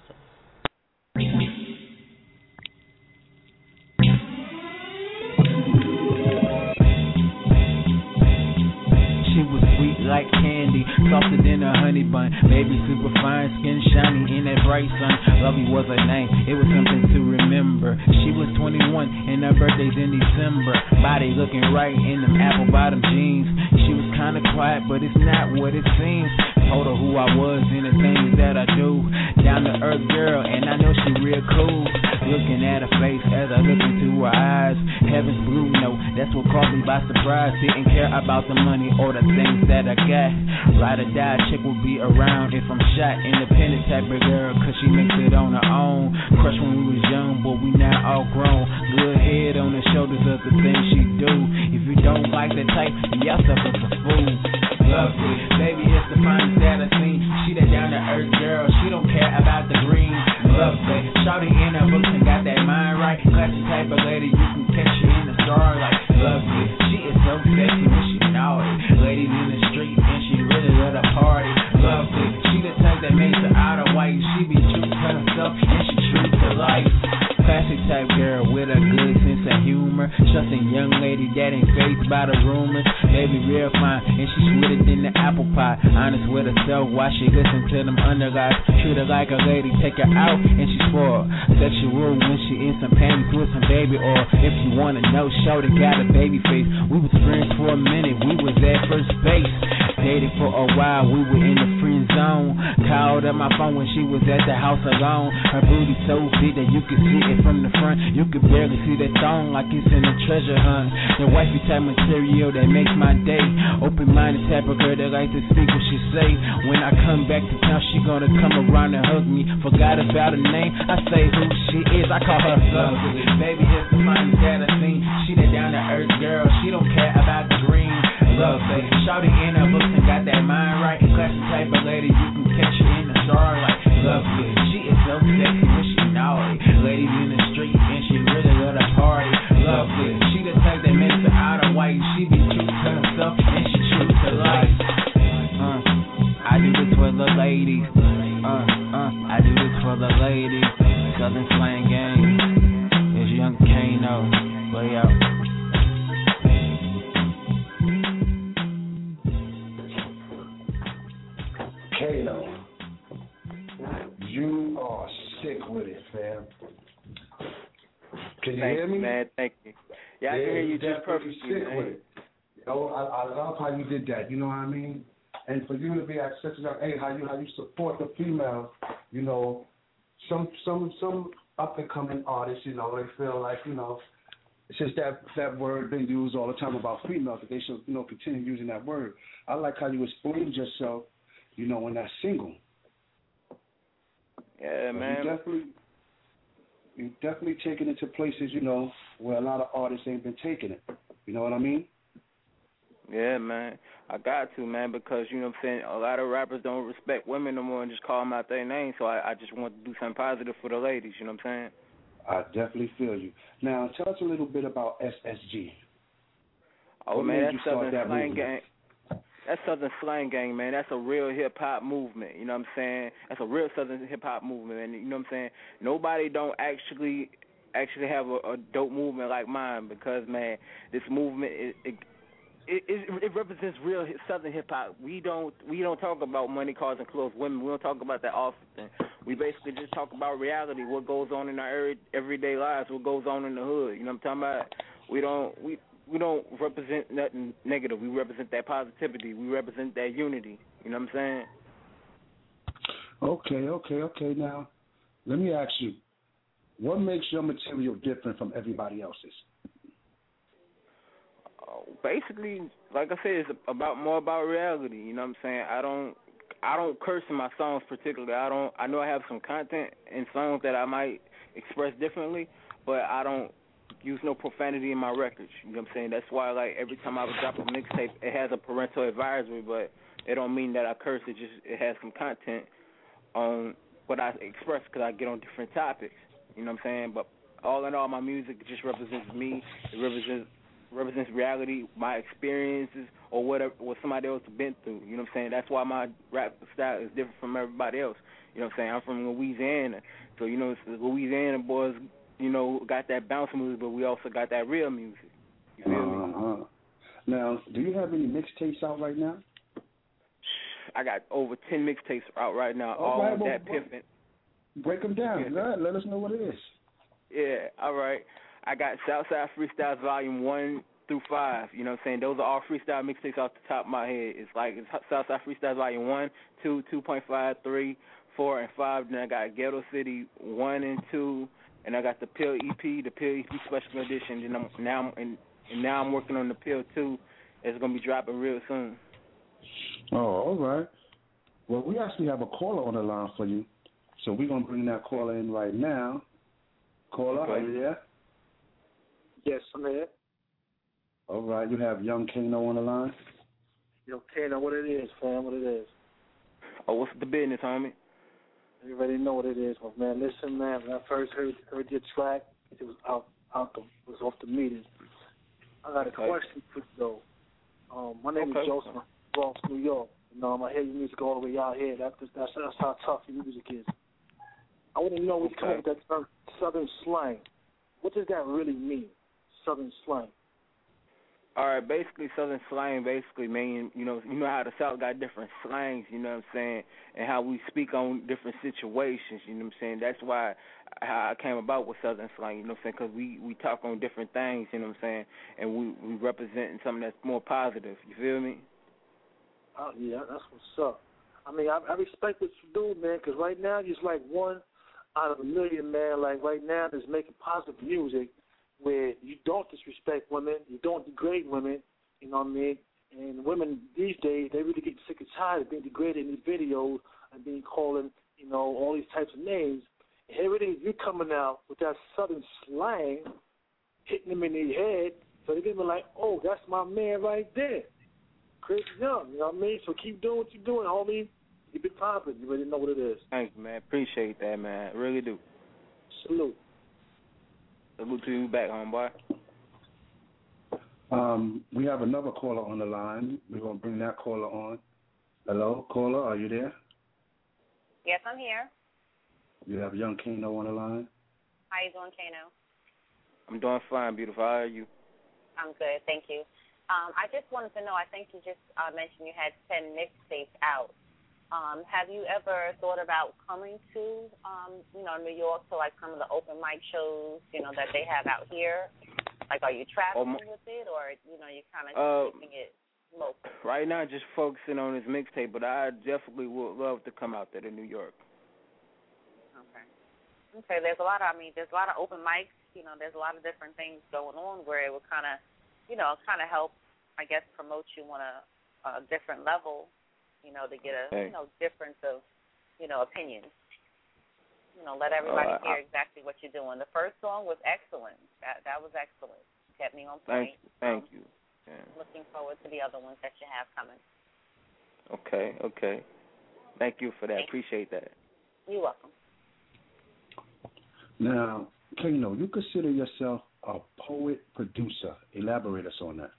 She was sweet like candy, softer than a honey bun. Baby super fine, skin shiny in that bright sun. Lovely was her name, it was something to remember. She was twenty-one and her birthday's in December. Body looking right in them apple bottom jeans. She was kinda quiet, but it's not what it seems. Told her who I was and the things that I do. Down to earth girl, and I know she real cool. Looking at her face as I look into her eyes. Heaven's blue note, that's what caught me by surprise. Didn't care about the money or the things that I got. Ride or die, chick will be around if I'm shot. Independent type of girl, cause she makes it on her own. Crush when we was young, but we now all grown. Good head on the shoulders of the things she do. If you don't like the type, then y'all suffer for food. Lovely, baby, it's the finest that I've seen. She that down to earth girl, she don't care about the green. Lovely, shawty in her books and got that mind right. Classy type of lady, you can catch her in the starlight. Lovely, she is so sexy when she naughty. Ladies in the street and she really love to party. Lovely, she the type that makes her out of white. She be true to herself and she true to life. Classic type girl with a good sense of humor. Trusting young lady that ain't fazed by the rumors. Baby real fine and she sweeter than the apple pie. Honest with herself while she listen to them underguys. Treat her like a lady, take her out and she spoiled. Sexual when she in some panties with some baby oil. If you wanna know, shorty got a baby face. We was friends for a minute, we was at first base. Dated for a while, we were in the friend zone. Called up my phone when she was at the house alone. Her booty so big that you could see it from the front. You could barely see that thong like it's in a treasure hunt. The wifey type material that makes my day. Open-minded type of girl that like to speak what she say. When I come back to town, she gonna come around and hug me. Forgot about her name, I say who she is. I call her Lovely. Baby, it's the finest that I seen. She the down-to-earth girl, she don't care about the green. Lovely. Shawty in her books and got that mind right. Classy type of lady, you can catch her in the starlight. Lovely. She is so sexy when she naughty. Ladies in the street and she really love to party. Lovely. She the type that makes her out of white. She be true to herself and she true to life. Uh, I do this for the ladies. Uh, uh, I do this for the ladies. Southern Slang Gang. It's Young Kano. Way out. Kano, you are sick with it, fam. Can you Thank hear me? You, man, thank you. Yeah, I yeah, can hear you definitely just perfectly, sick man. with it. Oh, I, I love how you did that. You know what I mean? And for you to be at such a young age, how you how you support the females. You know, some some some up and coming artists, you know, they feel like you know. Since that that word been used all the time about females, that they should you know continue using that word. I like how you explained yourself, you know, in that single. Yeah, man. You definitely, you definitely taking it to places, you know, where a lot of artists ain't been taking it. You know what I mean? Yeah, man. I got to, man, because, you know what I'm saying, a lot of rappers don't respect women no more and just call them out their name, so I, I just want to do something positive for the ladies, you know what I'm saying? I definitely feel you. Now, tell us a little bit about S S G. Oh, what man, made that's you start Southern that Slang movement? Gang. That's Southern Slang Gang, man. That's a real hip-hop movement, you know what I'm saying? That's a real Southern hip-hop movement, and you know what I'm saying? Nobody don't actually actually have a, a dope movement like mine because, man, this movement, it, it It, it it represents real Southern hip hop. We don't we don't talk about money, cars, and clothes, women. We don't talk about that often. We basically just talk about reality, what goes on in our every, everyday lives, what goes on in the hood. You know what I'm talking about? We don't we we don't represent nothing negative. We represent that positivity. We represent that unity. You know what I'm saying? Okay, okay, okay. Now, let me ask you, what makes your material different from everybody else's? Basically, like I said, it's about more about reality. You know what I'm saying? I don't, I don't curse in my songs particularly. I don't. I know I have some content in songs that I might express differently, but I don't use no profanity in my records. You know what I'm saying? That's why, like every time I would drop a mixtape, it has a parental advisory, but it don't mean that I curse. It just it has some content on what I express because I get on different topics. You know what I'm saying? But all in all, my music just represents me. It represents. represents reality, my experiences, or whatever what somebody else has been through. You know what I'm saying? That's why my rap style is different from everybody else. You know what I'm saying? I'm from Louisiana, so you know the Louisiana boys, you know, got that bounce music, but we also got that real music. You feel uh-huh. me? Now, do you have any mixtapes out right now? I got over ten mixtapes out right now, all all right, on well, that pimping. Break them down. Yeah. Let, let us know what it is. Yeah, all right. I got Southside Freestyles Volume one through five. You know what I'm saying? Those are all freestyle mixtapes off the top of my head. It's like it's Southside Freestyles Volume one, two, two point five, three, four, and five. Then I got Ghetto City one and two, and I got the Pill E P, the Pill E P Special Edition. And I'm, now, I'm, and, and now I'm working on the Pill two. It's going to be dropping real soon. Oh, all right. Well, we actually have a caller on the line for you, so we're going to bring that caller in right now. Caller, Okay. are you there? Yes, I'm here. All right, you have Young Kano on the line. Yo, Kano, what it is, fam, what it is. Oh, what's the business, homie? You already know what it is, my man. Listen, man, when I first heard, heard your track, it was out, out the, it was off the meters. I got a Okay. question for you, though. Um, my name Okay. is Joseph, from Bronx, New York. You know, I hear your music all the way out here. That, that's, that's how tough your music is. I want to know when you come up with that term, Southern slang. What does that really mean, Southern slang? All right, basically Southern slang basically mean, you know, you know how the South got different slangs, you know what I'm saying, and how we speak on different situations, you know what I'm saying. That's why how I came about with Southern slang, you know what I'm saying, because we, we talk on different things, you know what I'm saying, and we, we represent something that's more positive, you feel me? Uh, yeah, that's what's up. I mean, I, I respect what you do, man, because right now you're just like one out of a million, man. Like right now, there's making positive music where you don't disrespect women, you don't degrade women, you know what I mean? And women these days, they really get sick and tired of being degraded in these videos and being calling, you know, all these types of names. And here it is, you coming out with that southern slang, hitting them in the head, so they're going to be like, oh, that's my man right there. Chris Young, you know what I mean? So keep doing what you're doing, homie. Keep it popping. You already know what it is. Thank you, man. Appreciate that, man. I really do. Salute. Salute to you back, homeboy. Um, we have another caller on the line. We're going to bring that caller on. Hello, caller, are you there? Yes, I'm here. You have young Kano on the line. How you doing, Kano? I'm doing fine, beautiful. How are you? I'm good, thank you. Um, I just wanted to know, I think you just uh, mentioned you had ten mixtapes out. Um, have you ever thought about coming to, um, you know, New York to, like, some of the open mic shows, you know, that they have out here? Like, are you traveling um, with it, or, you know, you're kind of uh, keeping it local? Right now, just focusing on this mixtape, but I definitely would love to come out there to New York. Okay. Okay, there's a lot of, I mean, there's a lot of open mics. You know, there's a lot of different things going on where it would kind of, you know, kind of help, I guess, promote you on a, a different level, you know, to get a, hey. you know, difference of, you know, opinions. You know, let everybody uh, hear I, exactly what you're doing. The first song was excellent. That that was excellent. Kept me on point. Thank you. Thank um, you. Yeah. Looking forward to the other ones that you have coming. Okay, okay. Thank you for that. Thank Appreciate that. You're welcome. Now, Kano, you consider yourself a poet producer. Elaborate us on that.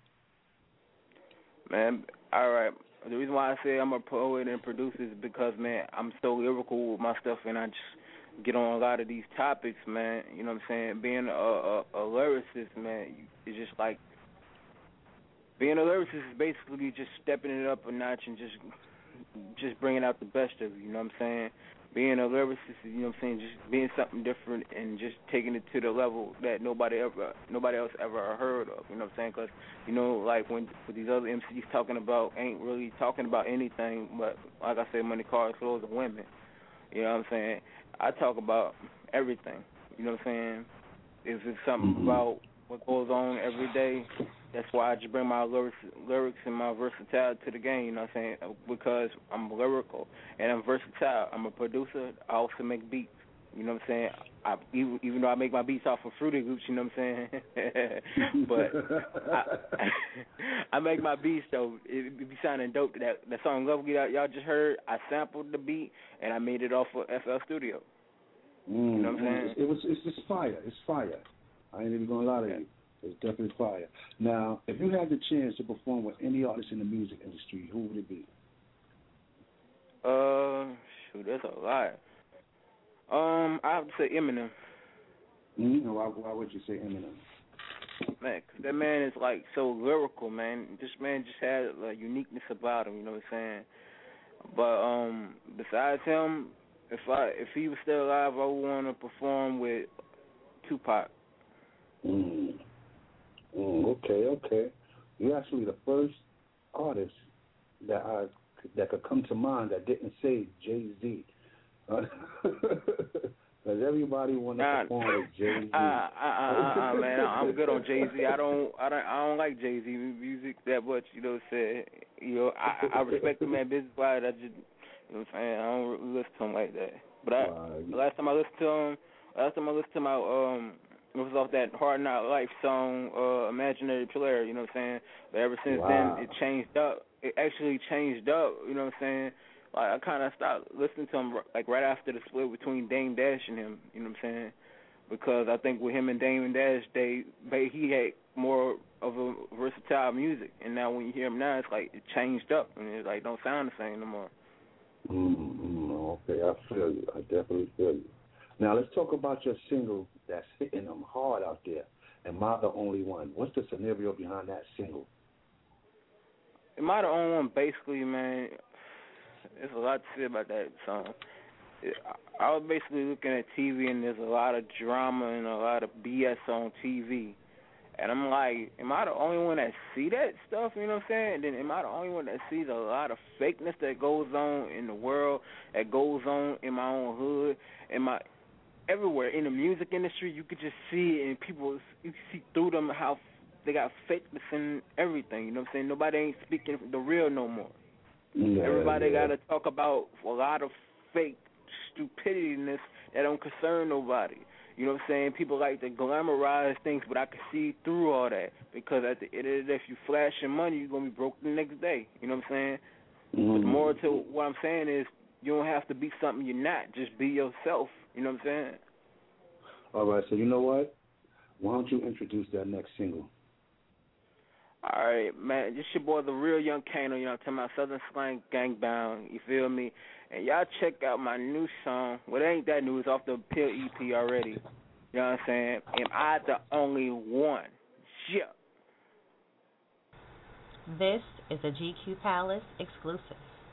Man, all right. The reason why I say I'm a poet and producer is because, man, I'm so lyrical with my stuff, and I just get on a lot of these topics, man. You know what I'm saying? Being a, a, a lyricist, man, is just like, being a lyricist is basically just stepping it up a notch and just just bringing out the best of you, you know what I'm saying? Being a lyricist, you know what I'm saying, just being something different and just taking it to the level that nobody ever, nobody else ever heard of, you know what I'm saying? Because, you know, like when with these other M Cs talking about, ain't really talking about anything, but like I said, money, cars, clothes, and women, you know what I'm saying? I talk about everything, you know what I'm saying? If it's something mm-hmm. about what goes on every day, that's why I just bring my lyrics, lyrics and my versatility to the game, you know what I'm saying? Because I'm lyrical and I'm versatile. I'm a producer. I also make beats, you know what I'm saying? I, even, even though I make my beats off of Fruity Loops, you know what I'm saying? but I, I make my beats, though. It, it be sounding dope. That, that song Love y'all, y'all just heard, I sampled the beat and I made it off of F L Studio. Mm, you know what I'm saying? It was, it's just fire. It's fire. I ain't even going to lie to you. It's definitely fire. Now, if you had the chance to perform with any artist in the music industry, who would it be? Uh, shoot, that's a lot. Um, I have to say Eminem. Mm-hmm. Why, why would you say Eminem? Man, 'cause that man is, like, so lyrical, man. This man just had a uniqueness about him, you know what I'm saying? But, um, besides him, if I if he was still alive, I would want to perform with Tupac. Mm. Mm, okay, okay. You're actually the first artist that I that could come to mind that didn't say Jay-Z. Because everybody want to nah, perform with Jay-Z. Uh, uh, uh, uh, man, I'm good on Jay-Z. I don't, I don't, I don't like Jay-Z music that much. You know what I'm saying? You know, I, I respect the man business-wise. I just, you know what I'm saying? I don't really listen to him like that. But I, uh, the last time I listened to him, last time I listened to my um. It was off that Hard Knock Life song, uh, Imaginary Player, you know what I'm saying? But ever since wow. then, it changed up. It actually changed up, you know what I'm saying? Like, I kind of stopped listening to him, like, right after the split between Dame Dash and him, you know what I'm saying? Because I think with him and Dame Dash, they, they he had more of a versatile music. And now when you hear him now, it's like it changed up. And it, like, don't sound the same no more. Mm-hmm. Okay, I feel you. I definitely feel you. Now, let's talk about your single that's hitting them hard out there. Am I the only one? What's the scenario behind that single? Am I the only one? Basically, man, there's a lot to say about that song. I was basically looking at T V, and there's a lot of drama and a lot of B S on T V. And I'm like, am I the only one that see that stuff? You know what I'm saying? And then am I the only one that sees a lot of fakeness that goes on in the world, that goes on in my own hood, in my everywhere in the music industry? You could just see it, and people, you see through them how they got fakeness in everything. You know what I'm saying? Nobody ain't speaking the real no more. Yeah, Everybody yeah. got to talk about a lot of fake stupidityness that don't concern nobody. You know what I'm saying? People like to glamorize things, but I can see through all that, because at the end of the day, if you flashing money, you're going to be broke the next day. You know what I'm saying? Mm. But the more to what I'm saying is, you don't have to be something you're not. Just be yourself. You know what I'm saying? All right, so you know what? Why don't you introduce that next single? All right, man, this your boy, the real Young Kano, you know what I'm talking about, Southern Slang Gangbound, you feel me? And y'all check out my new song. Well, it ain't that new. It's off the Pill E P already. You know what I'm saying? Am I the only one? Yeah. This is a G Q Palace exclusive.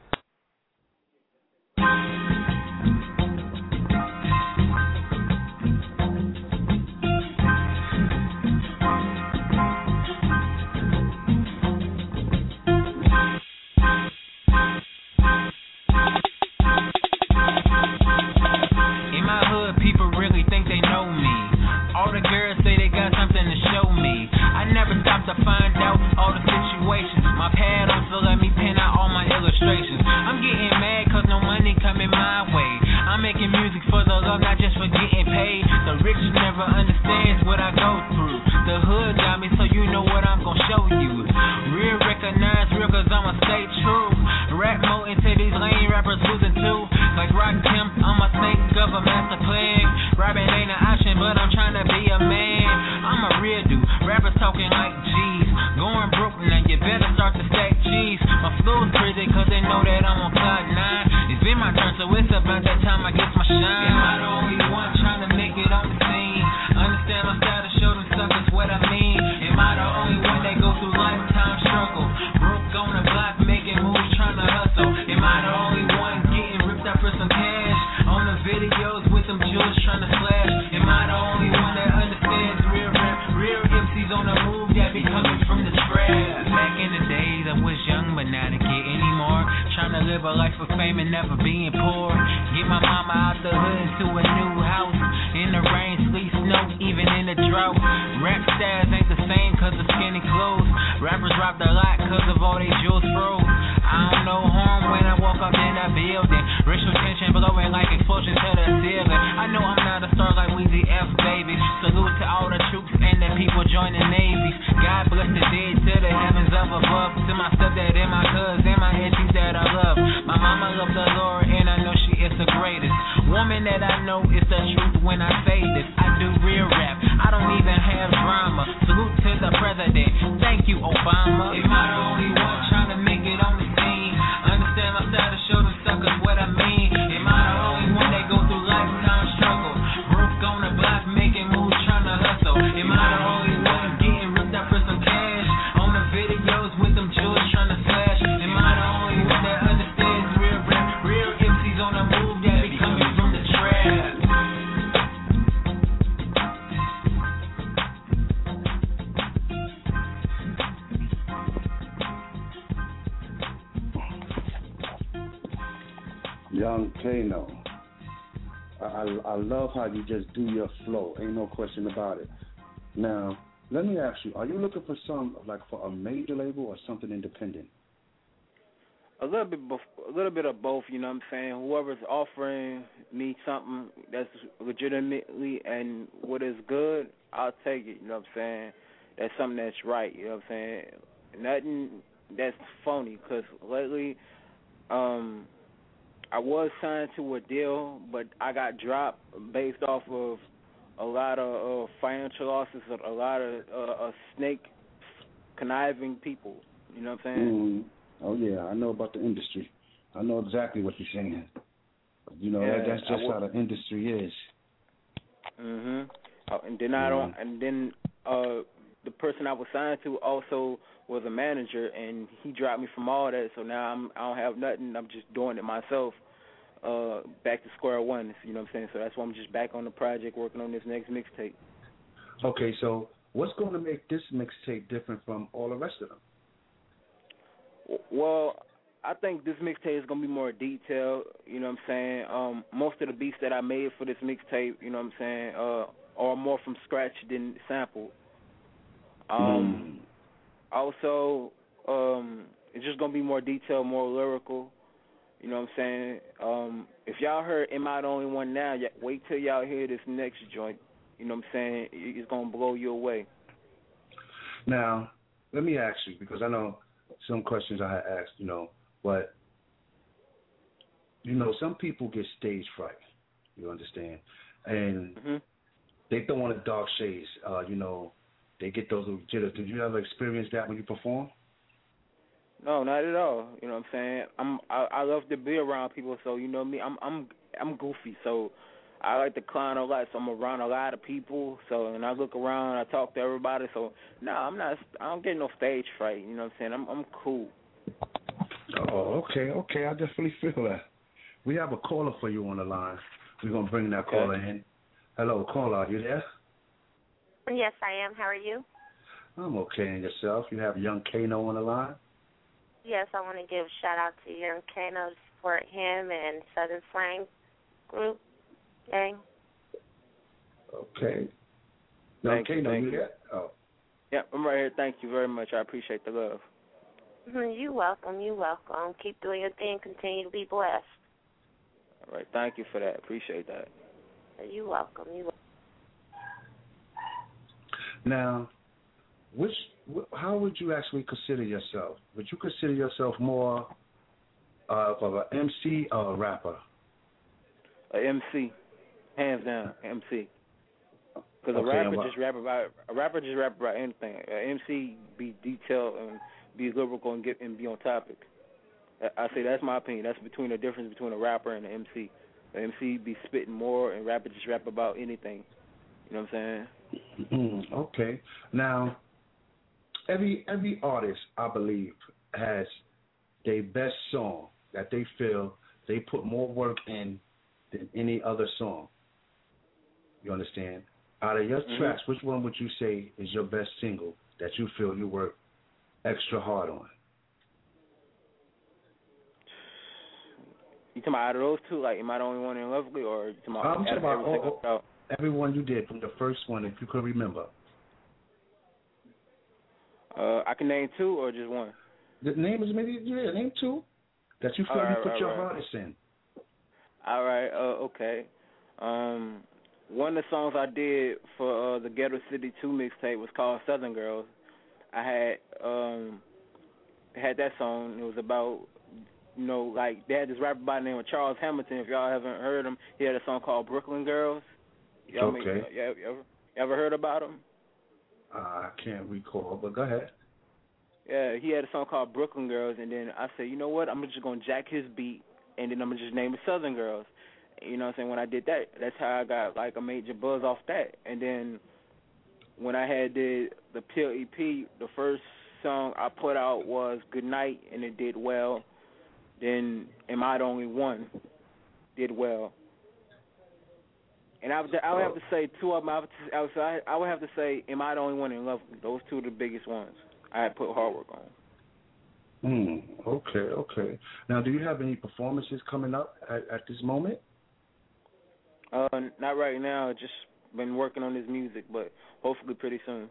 Young Kano. I, I, I love how you just do your flow. Ain't no question about it. Now, let me ask you, are you looking for some, like for a major label or something independent? A little bit, bef- a little bit of both. You know what I'm saying? Whoever's offering me something that's legitimately and what is good, I'll take it. You know what I'm saying? That's something that's right. You know what I'm saying? Nothing that's phony. Because lately, um, I was signed to a deal, but I got dropped based off of a lot of uh, financial losses, a lot of uh, uh, snake conniving people. You know what I'm saying? Mm-hmm. Oh, yeah, I know about the industry. I know exactly what you're saying. You know, yeah, that, that's just how the industry is. Mhm. Oh, and then I don't. And then uh, the person I was signed to also was a manager, and he dropped me from all that. So now I'm I don't have nothing. I'm just doing it myself. Uh, back to square one. You know what I'm saying? So that's why I'm just back on the project, working on this next mixtape. Okay, so what's going to make this mixtape different from all the rest of them? Well, I think this mixtape is going to be more detailed, you know what I'm saying? Um, most of the beats that I made for this mixtape, you know what I'm saying, uh, are more from scratch than sampled. Um, mm. Also, um, it's just going to be more detailed, more lyrical, you know what I'm saying? Um, if y'all heard Am I the Only One now, wait till y'all hear this next joint, you know what I'm saying? It's going to blow you away. Now, let me ask you, because I know some questions I had asked, you know, but, you know, some people get stage fright, you understand? And mm-hmm. they throw on the dark shades, uh, you know, they get those little jitters. Did you ever experience that when you perform? No, not at all. You know what I'm saying? I'm I, I love to be around people, so you know me, I'm I'm I'm goofy, so I like to clown a lot, so I'm around a lot of people, so and I look around, I talk to everybody, so no, I'm not I don't get no stage fright, you know what I'm saying? I'm I'm cool. Oh, okay, okay, I definitely feel that. We have a caller for you on the line. We're gonna bring that okay. caller in. Hello, caller, are you there? Yes, I am. How are you? I'm okay, and yourself? You have Young Kano on the line? Yes, I want to give a shout out to Young Kano to support him and Southern Slang Group gang. Okay. Young Kano, you there? Oh. Yeah, I'm right here. Thank you very much. I appreciate the love. Mm-hmm. You're welcome. You're welcome. Keep doing your thing. Continue to be blessed. All right. Thank you for that. Appreciate that. You're welcome. You're welcome. Now, which how would you actually consider yourself? Would you consider yourself more uh, of an M C or a rapper? A M C, hands down, M C. Because okay, a rapper just rap about a rapper just rap about anything. A M C be detailed and be lyrical and get and be on topic. I say that's my opinion. That's between the difference between a rapper and an M C. The M C be spitting more, and rapper just rap about anything. You know what I'm saying? Mm, okay. Now, every every artist, I believe, has their best song that they feel they put more work in than any other song. You understand? Out of your mm-hmm. tracks, which one would you say is your best single that you feel you work extra hard on? You talking about out of those two? Like, am I the only one in Lovely, or you talking about, I'm talking about every, all, all, every one you did from the first one, if you could remember? Uh, I can name two or just one? The name is maybe, yeah, name two that you feel right, you put right, your right. hardest in. All right, uh, okay. Um, one of the songs I did for uh, the Ghetto City two mixtape was called Southern Girls. I had um, had that song. It was about, you know, like, they had this rapper by the name of Charles Hamilton. If y'all haven't heard him, he had a song called Brooklyn Girls. Y'all okay. Make, you, ever, you ever heard about him? Uh, I can't recall, but go ahead. Yeah, he had a song called Brooklyn Girls, and then I said, you know what, I'm just going to jack his beat, and then I'm going to just name it Southern Girls. You know what I'm saying? When I did that, that's how I got, like, a major buzz off that. And then when I had did the Pill E P, the first song I put out was Good Night, and it did well. Then Am I the Only One did well. And I would, I would have to say two of them. I would, I would, say, I would have to say Am I the Only One in Love? Those two are the biggest ones I had put hard work on. Hmm. Okay. Okay. Now, do you have any performances coming up at, at this moment? Uh, not right now. Just been working on this music, but hopefully pretty soon.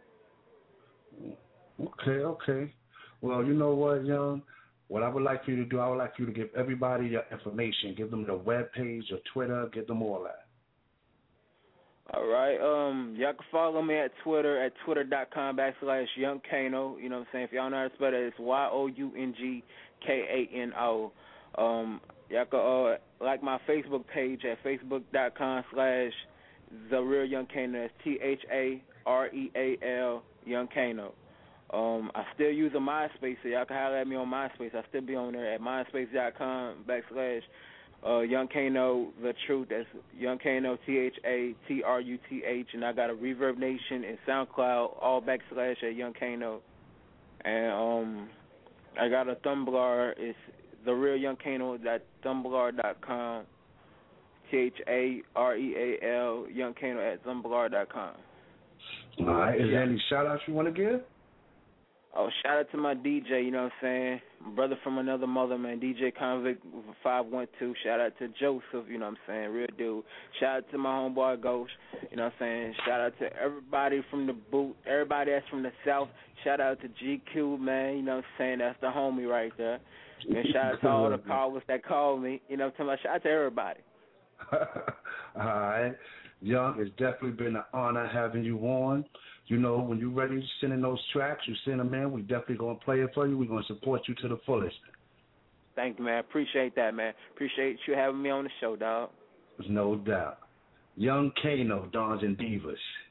Okay. Okay. Well, you know what, Young? What I would like for you to do, I would like for you to give everybody your information. Give them the web page, your Twitter, give them all that. All right. Um, y'all can follow me at Twitter at twitter.com backslash Young Kano. You know what I'm saying? If y'all know how to spell it, it's Y O U N G K A N O. Um, y'all can uh, like my Facebook page at facebook.com slash The Real Young Kano. That's T H A R E A L Young Kano. Um, I still use a MySpace, so y'all can holler at me on MySpace. I still be on there at myspace.com backslash uh, Young Kano The Truth. That's Young Kano, T H A T R U T H. And I got a Reverb Nation and SoundCloud, all backslash at Young Kano. And um, I got a Tumblr. It's the real Young Kano dot tumblr dot com. T H A R E A L Young Kano at tumblr dot com. All right. Is Yeah. there any shout outs you want to give? Oh, shout out to my D J, you know what I'm saying? My brother from another mother, man, D J Convict five one two. Shout out to Joseph, you know what I'm saying? Real dude. Shout out to my homeboy Ghost, you know what I'm saying? Shout out to everybody from the boot, everybody that's from the South. Shout out to G Q, man, you know what I'm saying? That's the homie right there. And shout out to all the callers that called me, you know what I'm talking about? Shout out to everybody. All right. Young, it's definitely been an honor having you on. You know, when you're ready to send in those tracks, you send them in. We definitely going to play it for you. We're going to support you to the fullest. Thank you, man. Appreciate that, man. Appreciate you having me on the show, dog. There's no doubt. Young Kano, Dons and Divas.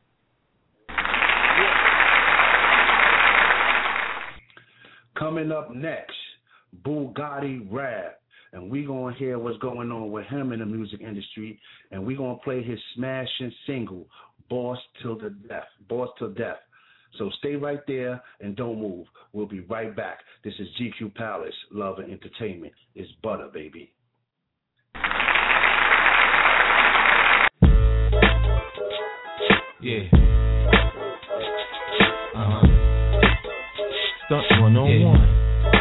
Coming up next, Bugatti Rap. And we're going to hear what's going on with him in the music industry. And we're going to play his smashing single, Boss Till the Death. Boss Till Death. So stay right there and don't move. We'll be right back. This is G Q Palace, Love and Entertainment. It's butter, baby. Yeah. Uh-huh. Stunt one oh one. Yeah.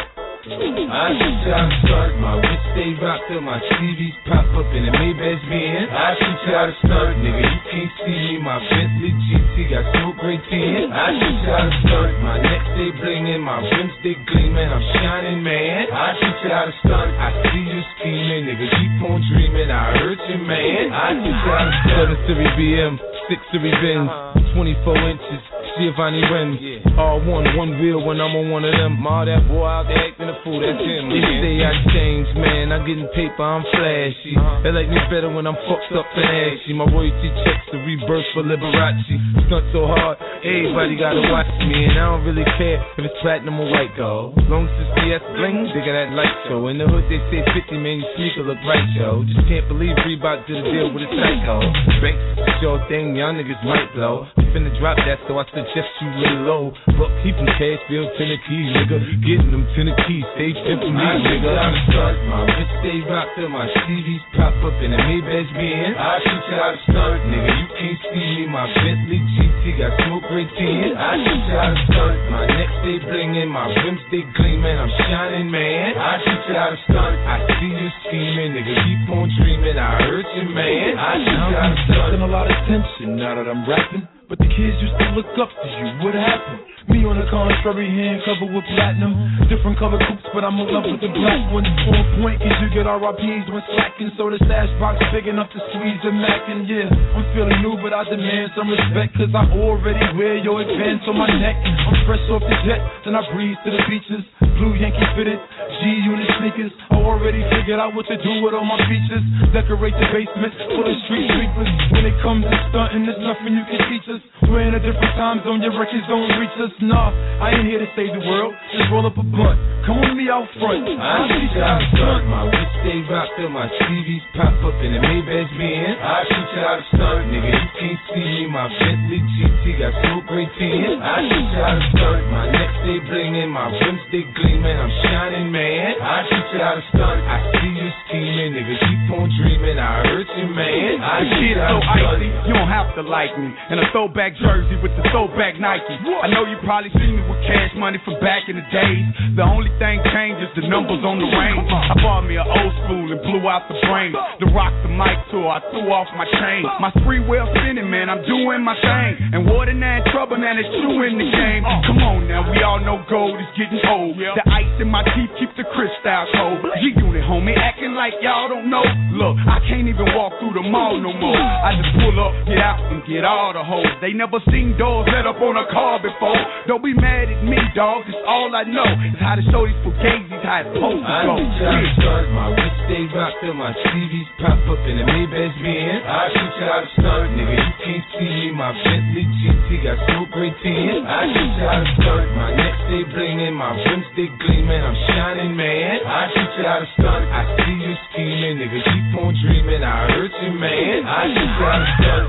I shoot you how to start, my wrist stay rocked till my T Vs pop up in the Maybach Benz. I shoot you how to start, nigga, you can't see me, my Bentley G T got smoke great tin. I shoot you how to start, my neck stay blingin', my rims stay gleamin', I'm shining, man. I shoot you how to start, I see you scheming, nigga, keep on dreaming, I hurt you, man. I shoot you how to start. seven Series B M, six Series Benz, twenty-four inches. Giovanni rims, yeah. All one, one wheel when I'm on one of them. All that boy out there acting a fool, that's him. They say I changed, man. I'm getting paper, I'm flashy. Uh-huh. They like me better when I'm fucked up and ashy. My royalty checks the rebirth for Liberace. Stunt so hard, everybody gotta watch me. And I don't really care if it's platinum or white gold. Long as it's B S bling, they got that light show. In the hood they say fifty, man, your sneaker look right, yo. Just can't believe Reebok did a deal with a psycho. Banks, sure thing, y'all niggas might blow. I'm finna drop that, so I said just you lay low. Look, keep them cash bills, Tennessee, nigga. Getting them Tennessee, stay tipping me, nigga. I'm start, my wrist stay rocked till my C Ds pop up in the Maybach Benz. I shoot you how to start, nigga. You can't see me, my Bentley G T got smoke great tin. I shoot you how to start, my neck stay blingin', my rims stay gleamin', I'm shining, man. I shoot you how to start, I see you scheming, nigga. Keep on dreaming, I hurt you, man. I shoot you how to start. I'm a lot of tension now that I'm rapping. But the kids used to look up to you. What happened? Me on the contrary, hand covered with platinum. Different color coupes, but I'm in love with the black one. On point, cause you get R I Ps when slacking. So the stash box big enough to squeeze a Mac. And yeah, I'm feeling new, but I demand some respect. Cause I already wear your advance on my neck. I'm fresh off the jet, then I breeze to the beaches. Blue Yankee fitted, G-Unit sneakers. I already figured out what to do with all my features. Decorate the basement full of street sweepers. When it comes to stunting, there's nothing you can teach us. We're in a different time zone, your records don't reach us. Nah, I ain't here to save the world, just roll up a blunt. Come with me out front. I teach you how to stunt. My wrist stay rocked till my C Ds pop up in the Maybach Benz. I teach you how to stunt, nigga. You can't see me, my Bentley G T got smoke great tin. I teach you how to stunt. My neck stay blingin', my rims stay gleamin', I'm shining, man. I teach you how to stunt. I see you scheming, nigga. Keep on dreaming, I hurt you, man. I teach you how to stunt. You don't have to like me. And a throwback jersey with the throwback Nike. I know you probably see me with cash money from back in the days. The only thing changed is the numbers on the range. I bought me an old school and blew out the brain. The rock the mic tour, I threw off my chain. My spree well spinning, man, I'm doing my thing. And water and trouble, man, it's true in the game. Come on now, we all know gold is getting old. The ice in my teeth keep the crystal cold. G-Unit, homie, acting like y'all don't know. Look, I can't even walk through the mall no more. I just pull up, get out, and get all the hoes. They never seen doors let up on a car before. Don't be mad at me, dog, cause all I know is how to show these fugazis how it's supposed to go. I teach you how to start, my wrist stay rocked till my C Ds pop up in the Maybach Benz. I teach you how to start, nigga, you can't see me, my Bentley G T got smoke great tin. I teach you how to start, my neck stay blingin', my rims stay gleamin', I'm shining, man. I teach you how to start, I see you scheming, nigga, keep on dreaming, I hurt you, man. I teach you how to start.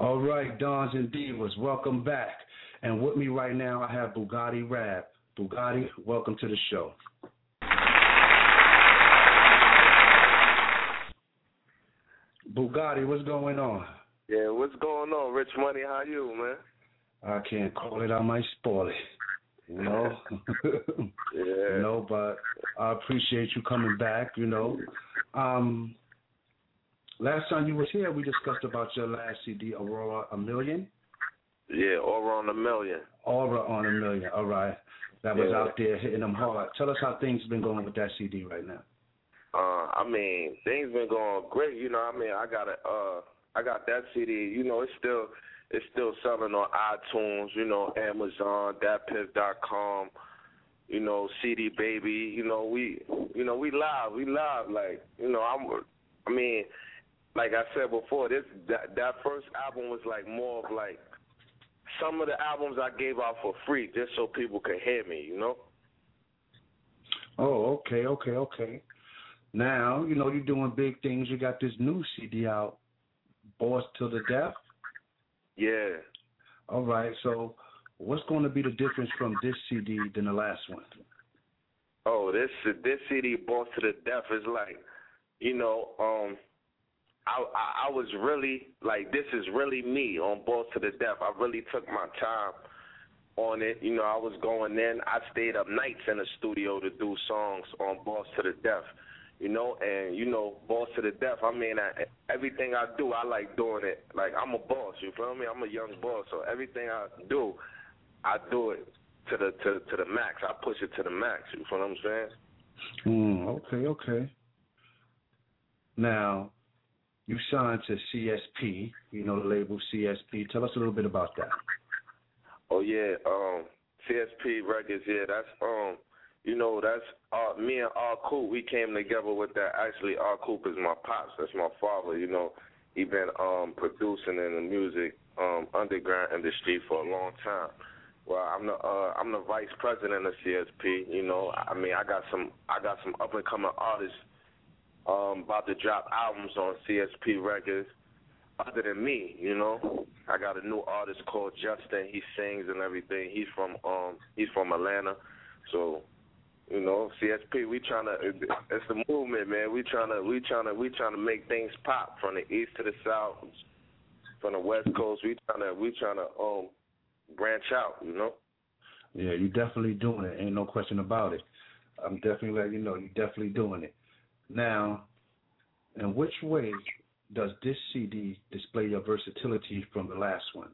All right, Dons and Divas, welcome back. And with me right now, I have Bugatti Rap. Bugatti, welcome to the show. Bugatti, what's going on? Yeah, what's going on, Rich Money? How you, man? I can't call it. I might spoil it. You know? Yeah. You know, but I appreciate you coming back, you know. Um, last time you was here, we discussed about your last C D, Aurora a Million. Yeah, Aura on a Million. Aura on a Million, all right. That was Yeah. out there hitting them hard. Tell us how things been going with that C D right now. Uh, I mean, things been going great. You know, I mean, I got a, uh, I got that C D. You know, it's still, it's still selling on iTunes. You know, Amazon, dat piff dot com. You know, C D Baby. You know, we, you know, we live, we live. Like, you know, I'm, I mean, like I said before, this that that first album was like more of like some of the albums I gave out for free just so people could hear me. You know. Oh, okay, okay, okay. Now, you know, you're doing big things. You got this new C D out, Boss to the Death. Yeah. All right, so what's going to be the difference from this C D than the last one? Oh, this this C D, Boss to the Death, is like, you know, um, I, I I was really, like, this is really me on Boss to the Death. I really took my time on it. You know, I was going in. I stayed up nights in the studio to do songs on Boss to the Death. You know, and, you know, Boss to the Death, I mean, I, everything I do, I like doing it. Like, I'm a boss, you feel me? I'm a young boss, so everything I do, I do it to the to, to the max. I push it to the max, you feel what I'm saying? Mm, okay, okay. Now, you signed to C S P, you know, the label C S P. Tell us a little bit about that. Oh, yeah, um, C S P Records, yeah, that's, um, you know, that's uh, me and R. Coop. We came together with that. Actually, R. Coop is my pops. That's my father. You know, he been um, producing in the music um, underground industry for a long time. Well, I'm the uh, I'm the vice president of C S P. You know, I mean, I got some I got some up and coming artists um, about to drop albums on C S P Records. Other than me, you know, I got a new artist called Justin. He sings and everything. He's from um he's from Atlanta, so. You know, C S P, we trying to, it's the movement, man. We trying to, we trying to, we trying to make things pop from the east to the south, from the west coast. We trying to, we trying to um branch out, you know. Yeah, you definitely doing it. Ain't no question about it. I'm definitely letting you know you're definitely doing it. Now, in which way does this C D display your versatility from the last one?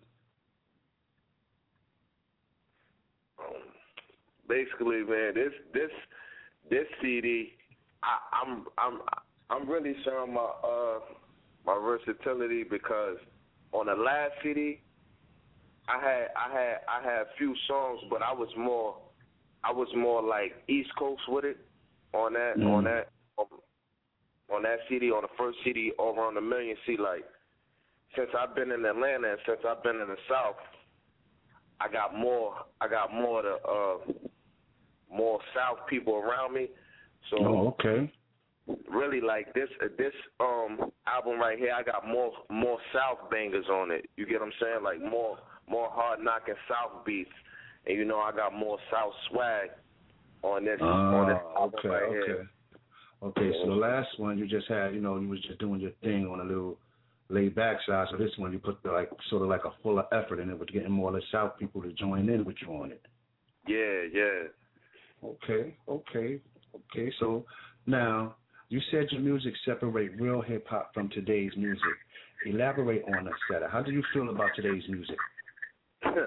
Basically, man, this this this C D, I, I'm I'm I'm really showing my uh my versatility because on the last C D, I had I had I had a few songs, but I was more I was more like East Coast with it on that mm. on that um, on that C D on the first C D Over on the Million. See, like since I've been in Atlanta and since I've been in the South, I got more I got more to uh. more South people around me, so oh, okay. Really, like this this um album right here, I got more more South bangers on it. You get what I'm saying? Like more more hard knocking South beats, and you know I got more South swag on this uh, on this album okay, right okay. here. Okay, so the last one you just had, you know, you was just doing your thing on a little laid back side. So this one you put like sort of like a fuller effort in it, with getting more of the South people to join in with you on it. Yeah, yeah. Okay, okay, okay. So now you said your music separate real hip hop from today's music. Elaborate on that, Seta. How do you feel about today's music? uh,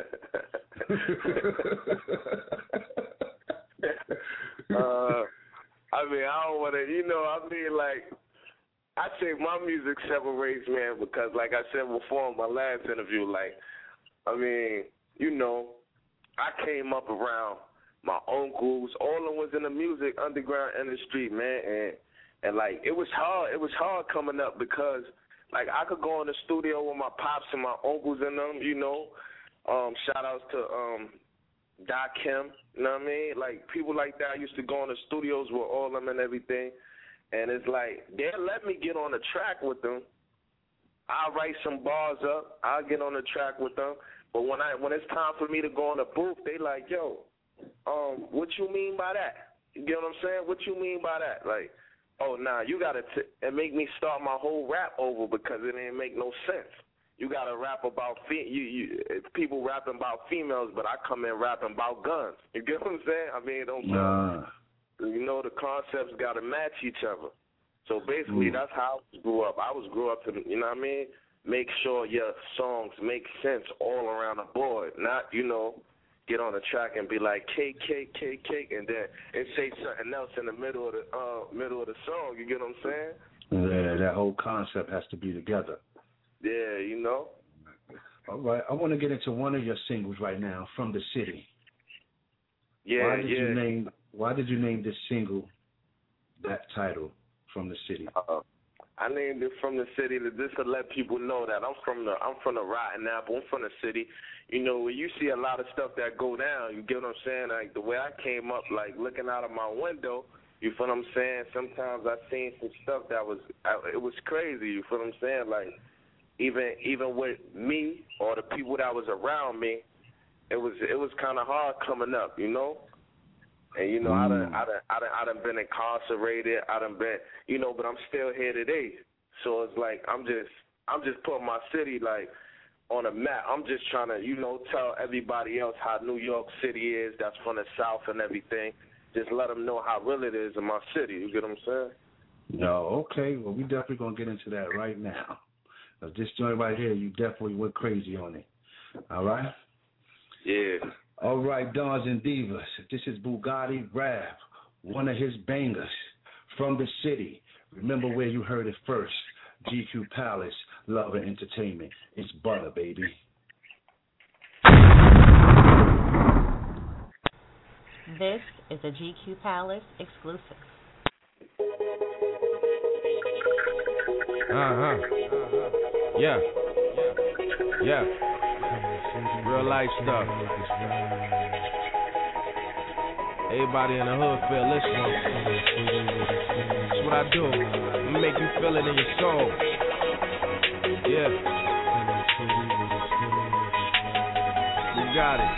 I mean, I don't want to, you know, I mean, like, I say my music separates, man, because, like I said before in my last interview, like, I mean, you know, I came up around my uncles, all of them was in the music underground industry, man, and and like it was hard. It was hard coming up because like I could go in the studio with my pops and my uncles and them, you know. Um, shout outs to um, Doc Kim, you know what I mean? Like people like that. I used to go in the studios with all of them and everything, and it's like they let me get on the track with them, I'll write some bars up. I'll get on the track with them. But when I when it's time for me to go in the booth, they like, yo, um, what you mean by that? You get what I'm saying? What you mean by that? Like, oh, nah, you got to t- and make me start my whole rap over because it didn't make no sense. You got to rap about fe- you, you people rapping about females, but I come in rapping about guns. You get what I'm saying? I mean, don't nah. You know, the concepts got to match each other. So basically, mm. that's how I grew up. I was grew up to, you know what I mean? Make sure your songs make sense all around the board, not, you know, get on the track and be like cake, cake, cake, cake, and then and say something else in the middle of the uh, middle of the song. You get what I'm saying? Yeah, that whole concept has to be together. Yeah, you know. All right, I want to get into one of your singles right now, From the City. Yeah, why did yeah. You name, why did you name this single that title, From the City? Uh, I named it From the City to just to let people know that I'm from the I'm from the Rotten Apple. I'm from the city. You know, when you see a lot of stuff that go down, you get what I'm saying? Like the way I came up, like looking out of my window, you feel what I'm saying? Sometimes I seen some stuff that was it was crazy. You feel what I'm saying? Like even even with me or the people that was around me, it was it was kind of hard coming up, you know. And you know, mm. I done I done I done I done been incarcerated. I done been, you know, but I'm still here today. So it's like I'm just I'm just putting my city like on a map. I'm just trying to, you know, tell everybody else how New York City is. That's from the South and everything. Just let them know how real it is in my city. You get what I'm saying? No, okay. Well, we definitely gonna get into that right now. Cause this joint right here, you definitely went crazy on it. All right. Yeah. All right, Dons and Divas. This is Bugatti Rap, one of his bangers, From the City. Remember where you heard it first. G Q Palace, Love and Entertainment. It's butter, baby. This is a G Q Palace exclusive. Uh-huh. Yeah. Yeah. Real life stuff. Everybody in the hood feel this one. That's what I do. I make you feel it in your soul. Yeah. You got it.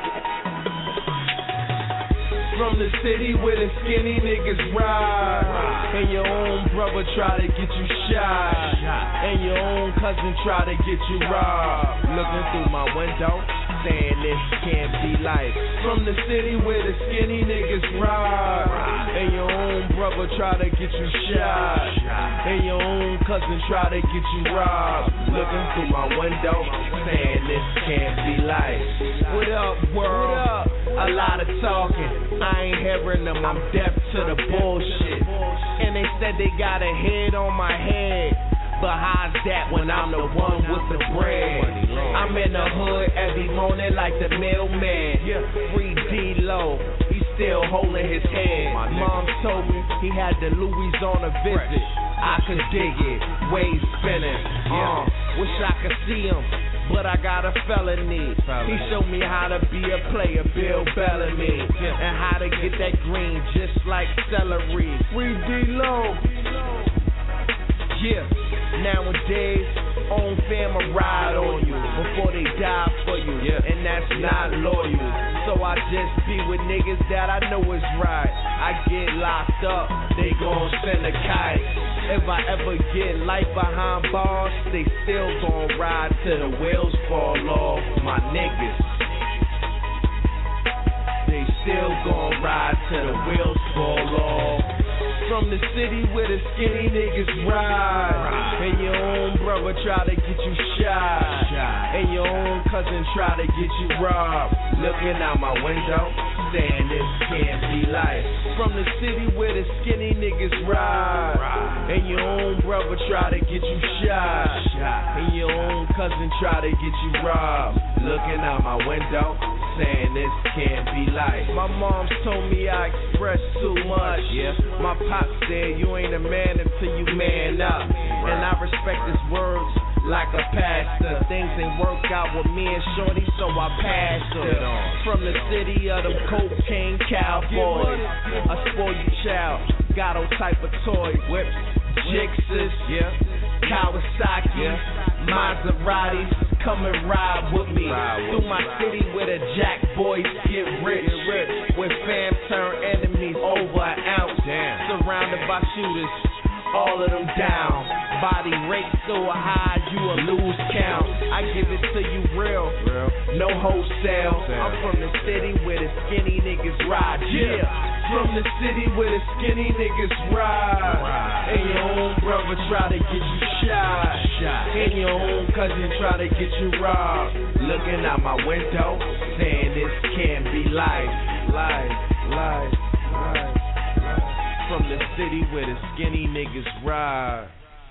From the city where the skinny niggas ride, and your own brother try to get you shot, and your own cousin try to get you robbed. Looking through my window, saying this can't be life. From the city where the skinny niggas ride, and your own brother try to get you shot, and your own cousin try to get you robbed. Looking through my window, saying this can't be life. What up, world? What up? A lot of talking, I ain't hearing them, I'm deaf to the bullshit. And they said they got a head on my head, but how's that when I'm the one with the bread? I'm in the hood every morning like the mailman. Free D-Lo, he still holding his head. Mom told me he had the Louis on a visit. I could dig it, waves spinning. Uh, wish I could see him, but I got a felony. He showed me how to be a player, Bill Bellamy, and how to get that green just like celery. Free D-Lo. Yeah, nowadays, own fam will ride on you before they die for you, and that's not loyal. So I just be with niggas that I know is right. I get locked up, they gon' send a kite. If I ever get life behind bars, they still gon' ride till the wheels fall off. My niggas, they still gon' ride till the wheels fall off. From the city where the skinny niggas ride, and your own brother try to get you shot, and your own cousin try to get you robbed. Looking out my window, saying this can't be life. From the city where the skinny niggas ride, and your own brother try to get you shot, and your own cousin try to get you robbed. Looking out my window, saying this can't be life. My mom told me I express too much. Yeah. My pop said you ain't a man until you man up. Right. And I respect his words like a pastor. Things ain't work out with me and Shorty, so I passed her. From the city of them cocaine cowboys, a spoiled child, got all type of toys, whips, jixes, yeah. Kawasaki, Yeah. Maseratis, come and ride with me. Ride with Through me. my city where the jack boys get rich. Get rich. When fam turn enemies over an ounce. Damn. Surrounded by shooters, all of them down. Body rate so high you will lose count. I give it to you real, Real. no wholesale. Damn. I'm from the city where the skinny niggas ride. Yeah, from the city where the skinny niggas ride. Ride. And your own brother try to get you shot. Shot. And your own cousin try to get you robbed. Looking out my window, saying this can't be life. Life, life, life, life. From the city where the skinny niggas ride.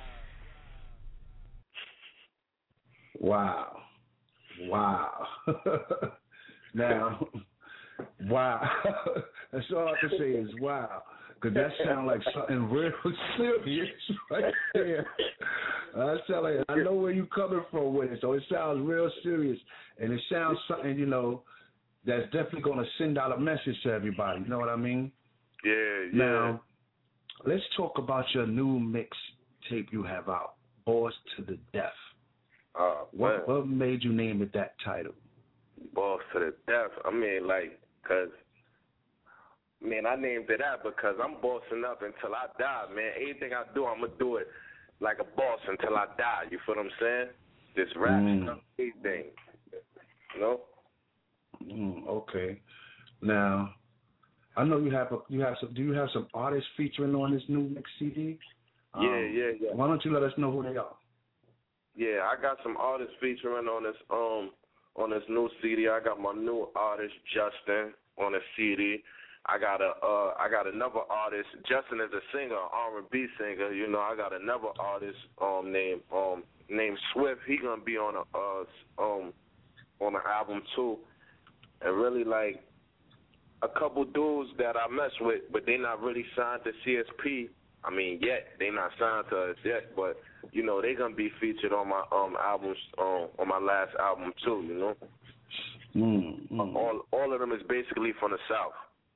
Wow. Wow. Now, wow. That's all I can say is wow. Because that sounds like something real serious right there. I sound like, I know where you coming from with it, so it sounds real serious. And it sounds something, you know, that's definitely going to send out a message to everybody. You know what I mean? Yeah, yeah. Now, let's talk about your new mixtape you have out, Boss to the Death. Uh, What, what made you name it that title? Boss to the Death. I mean, like, because, man, I named it that because I'm bossing up until I die, man. Anything I do, I'm going to do it like a boss until I die. You feel what I'm saying? This rap Mm. stuff, anything. You know? Mm, okay. Now, I know you have a, you have some. Do you have some artists featuring on this new mix C D? Yeah, yeah, yeah. Why don't you let us know who they are? Yeah, I got some artists featuring on this um on this new C D. I got my new artist Justin on the C D. I got a uh I got another artist. Justin is a singer, R and B singer. You know, I got another artist um named um named Swift. He gonna be on a uh um on the album too. And really like a couple dudes that I mess with, but they not really signed to C S P. I mean, yet they not signed to us yet, but you know they gonna be featured on my um albums um, on my last album too. You know, Mm, mm. all all of them is basically from the South.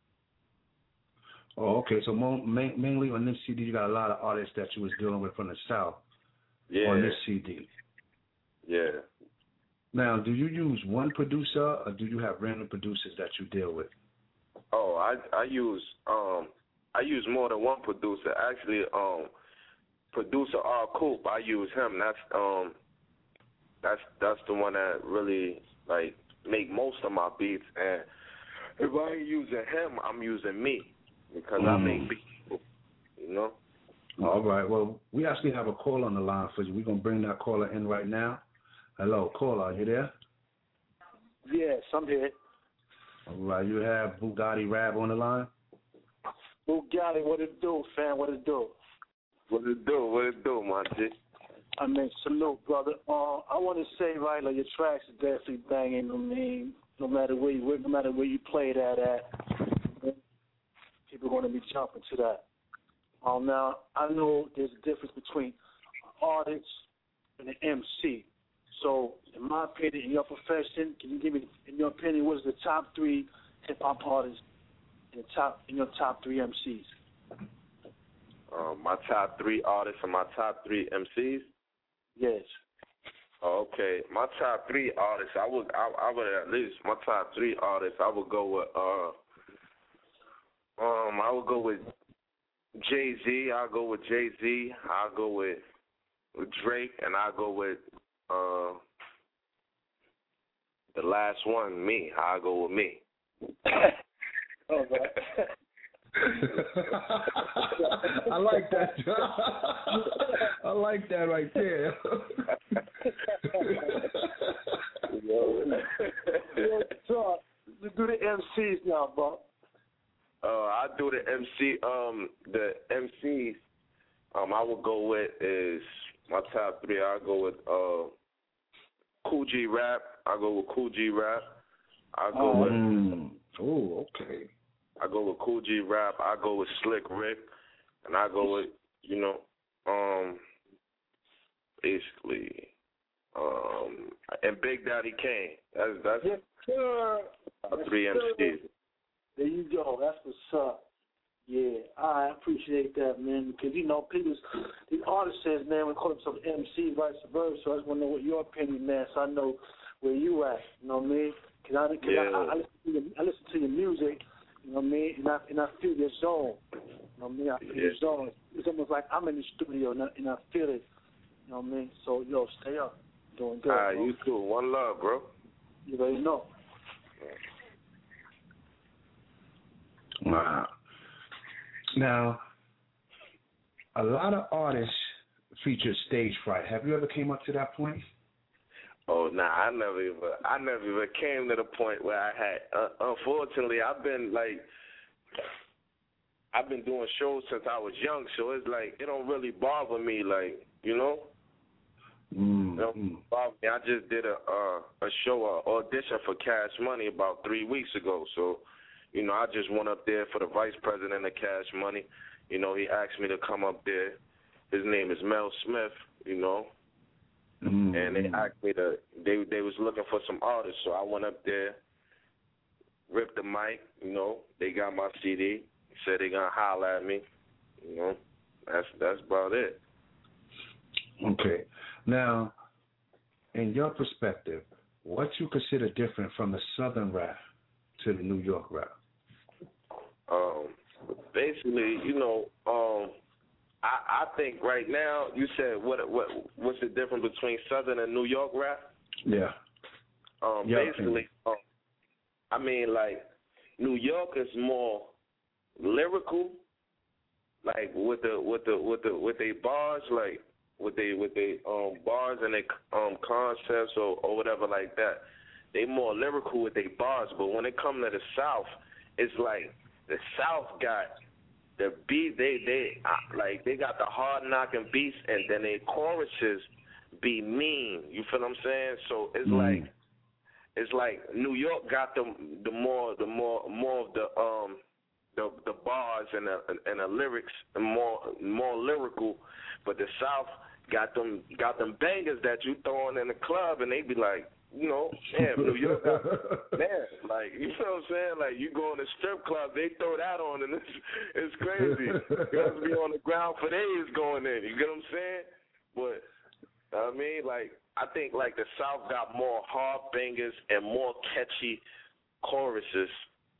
Oh, okay. So mo- ma- mainly on this C D, you got a lot of artists that you was dealing with from the South. Yeah. On this C D. Yeah. Now, do you use one producer, or do you have random producers that you deal with? Oh, I I use um I use more than one producer. Actually, um, producer R. Coop, I use him. That's um that's that's the one that really like make most of my beats. And if I ain't using him, I'm using me because I make beats. You know. All right. Well, we actually have a caller on the line for you. We're gonna bring that caller in right now. Hello, caller. Are you there? Yes, I'm here. All right. You have Bugatti Rap on the line. Bugatti, what it do, fam? What it do? What it do? What it do, my G? I mean, salute, brother. Uh, I want to say, right, like your tracks are definitely banging. I mean, no matter where you, no matter where you play that at, people are going to be jumping to that. Um, now, I know there's a difference between an artist and an M C. So, in my opinion, in your profession, can you give me, in your opinion, what is the top three hip hop artists in the top in your top three M Cs? Um, my top three artists and my top three M Cs. Yes. Oh, okay, my top three artists. I would, I, I would at least my top three artists. I would go with, uh, um, I would go with Jay Z. I'll go with Jay Z. I'll go with, with Drake, and I'll go with, uh, the last one, me. I'll go with me. Oh, I like that. I like that right there. So, let's do the M Cs now, bro. Uh, I do the M C. Um, the M Cs. Um, I would go with is my top three. I go with uh, Cool G Rap. I go with Cool G Rap. I go oh. with. Mm. Oh, okay. I go with Cool G Rap. I go with Slick Rick, and I go with you know, um, basically, um, and Big Daddy Kane. That's that's yes, sir. our three yes, M Cs. There you go. That's what's up. Yeah, I appreciate that, man, because, you know, people, these artists says, man, we call themselves M C, vice versa, so I just want to know what your opinion, man, so I know where you at, you know what I mean? Because I, cause yeah. I, I, listen to your, I listen to your music, you know what I mean, and I, and I feel your zone, you know what I mean? I feel yeah. your zone. It's almost like I'm in the studio, and I, and I feel it, you know what I mean? So, yo, stay up. Doing good, All right, bro. you too. One love, bro. You already know. Wow. Now, a lot of artists feature stage fright. Have you ever came up to that point? Oh, nah, I never even, I never even came to the point where I had. Uh, unfortunately, I've been like, I've been doing shows since I was young, so it's like it don't really bother me, like you know. Mm, it don't bother me. I just did a uh, a show, a audition for Cash Money about three weeks ago, so. You know, I just went up there for the vice president of Cash Money. You know, he asked me to come up there. His name is Mel Smith, you know. Mm-hmm. And they asked me to, they they was looking for some artists, so I went up there, ripped the mic, you know. They got my C D, said they going to holler at me, you know. That's, that's about it. Okay. Now, in your perspective, what you consider different from the Southern rap to the New York rap? Um, basically, you know, um, I, I think right now, you said what what what's the difference between Southern and New York rap? Yeah. Um, yeah basically, um, I mean, like New York is more lyrical, like with the with the with the with they bars, like with they with they um bars and they um concepts or or whatever like that. They more lyrical with their bars, but when it comes to the South, it's like the South got the beat. They they like they got the hard knocking beats, and then their choruses be mean. You feel what I'm saying? So it's mm. like it's like New York got the the more the more more of the um the the bars and the and the lyrics more more lyrical, but the South got them got them bangers that you throwing in the club, and they be like. You know, damn, New York, got, man, like, you know what I'm saying? Like, you go in a strip club, they throw that on, and it's, it's crazy. You have to be on the ground for days going in, you get what I'm saying? But, I mean, like, I think, like, the South got more hard bangers and more catchy choruses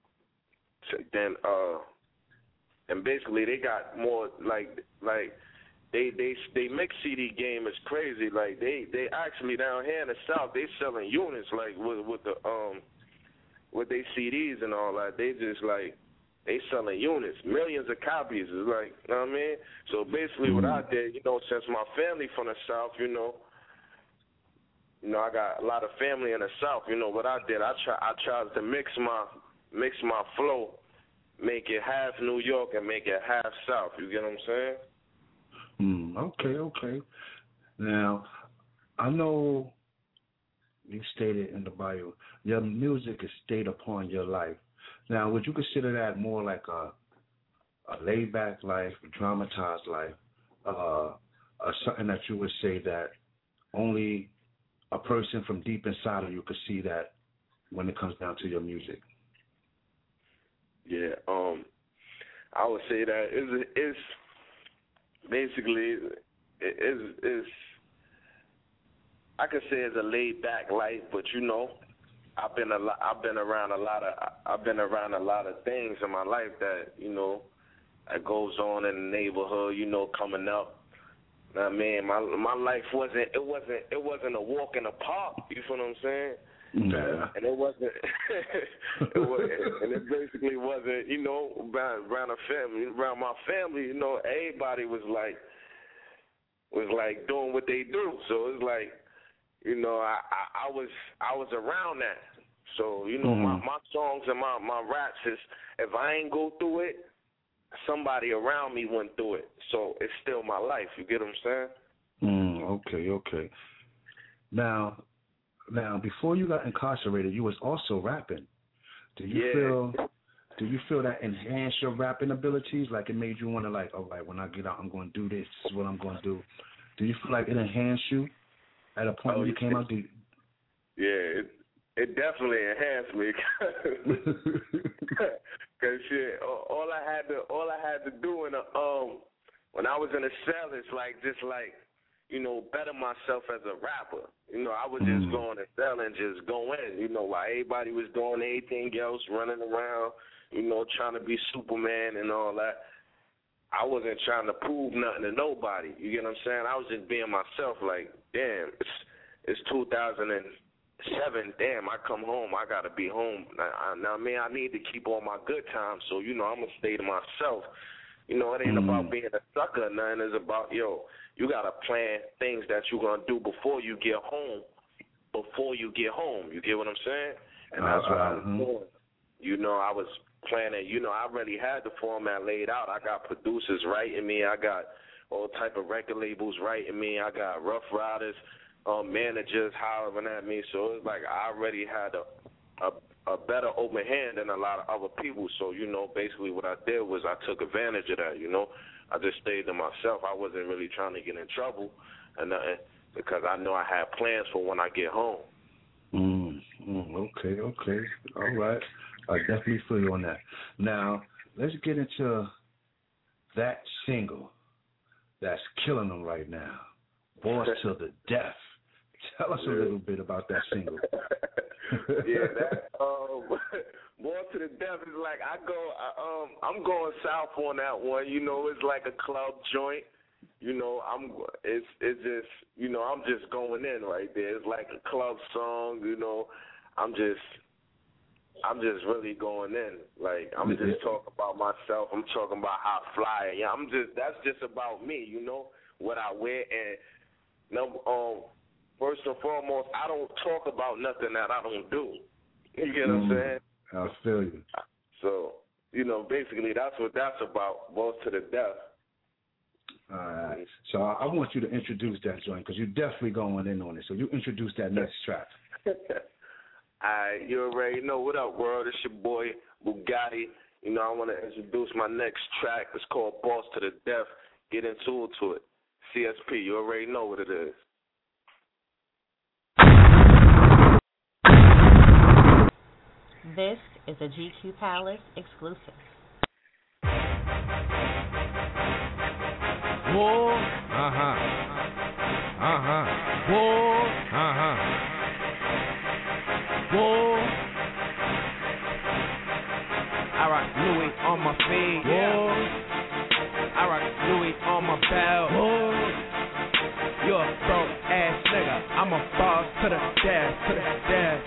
than, uh, and basically they got more, like, like, They they they mix C D game is crazy. Like they, they actually down here in the South they selling units like with with the um with they C Ds and all that. They just like they selling units, millions of copies. It's like you know what I mean. So basically, what I did, you know, since my family from the South, you know, you know I got a lot of family in the South. You know what I did? I try I tried to mix my mix my flow, make it half New York and make it half South. You get what I'm saying? Mm, okay, okay. Now, I know you stated in the bio your music is stayed upon your life. Now, would you consider that more like a a laid back life, a dramatized life, uh, or something that you would say that only a person from deep inside of you could see that when it comes down to your music? Yeah, um, I would say that it's, it's basically is is I could say it's a laid back life, but you know, I've been a lot, I've been around a lot of I've been around a lot of things in my life that you know that goes on in the neighborhood. You know, coming up. I mean, my my life wasn't it wasn't it wasn't a walk in the park. You feel what I'm saying? Yeah. And it wasn't, it was, and it basically wasn't, you know, around, around a family, around my family, you know, everybody was like, was like doing what they do. So it's like, you know, I, I, I was, I was around that. So you know, mm-hmm. my my songs and my my raps is, if I ain't go through it, somebody around me went through it. So it's still my life. You get what I'm saying? Mm, okay, okay. Now. Now, before you got incarcerated, you was also rapping. Do you yeah. feel do you feel that enhanced your rapping abilities? Like it made you want to like, all right, when I get out, I'm going to do this. This is what I'm going to do. Do you feel like it enhanced you at a point oh, when you came yeah. out? Do you... Yeah, it, it definitely enhanced me. Cause shit, all I had to, all I had to do in a, um, when I was in a cell is like, just like, you know, better myself as a rapper. You know, I would just mm. go in the cell and just go in, you know, while everybody was doing anything else, running around, you know, trying to be Superman and all that. I wasn't trying to prove nothing to nobody. You get what I'm saying? I was just being myself, like, damn, it's, it's two thousand seven, damn, I come home, I got to be home. Now, now, I mean, I need to keep all my good times, so, you know, I'm going to stay to myself. You know, it ain't mm. about being a sucker or nothing. It's about, yo, you got to plan things that you're going to do before you get home, before you get home. You get what I'm saying? And that's uh, what I was mm-hmm. doing. You know, I was planning, you know, I already had the format laid out. I got producers writing me. I got all type of record labels writing me. I got Rough Riders, um, managers hollering at me. So it's like I already had a, a, a better open hand than a lot of other people. So, you know, basically what I did was I took advantage of that, you know. I just stayed to myself. I wasn't really trying to get in trouble and nothing because I know I had plans for when I get home. Mm, mm, okay, okay. All right. I definitely feel you on that. Now, let's get into that single that's killing them right now, Boss to the Death. Tell us a little bit about that single. Yeah, that um, Boss to the Death is like I go, I, um, I'm going south on that one. You know, it's like a club joint. You know, I'm it's it's just you know I'm just going in right there. It's like a club song. You know, I'm just. I'm just really going in. Like, I'm just talking about myself. I'm talking about how I fly. Yeah, I'm just, that's just about me, you know, what I wear. And, number, um, first and foremost, I don't talk about nothing that I don't do. You get what I'm saying? I feel you. So, you know, basically that's what that's about, Boss to the Death. All right. So I want you to introduce that joint because you're definitely going in on it. So you introduce that next track. All right, you already know. What up, world? It's your boy, Bugatti. You know, I want to introduce my next track. It's called Boss to the Death. Get into it to it. C S P, you already know what it is. This is a G Q Palace exclusive. Whoa, uh-huh. Uh-huh. Whoa, uh-huh. Whoa. I rock Louis on my feet. Whoa. I rock Louis on my belt. Whoa. You're a broke ass nigga. I'm a boss to the death, to the death.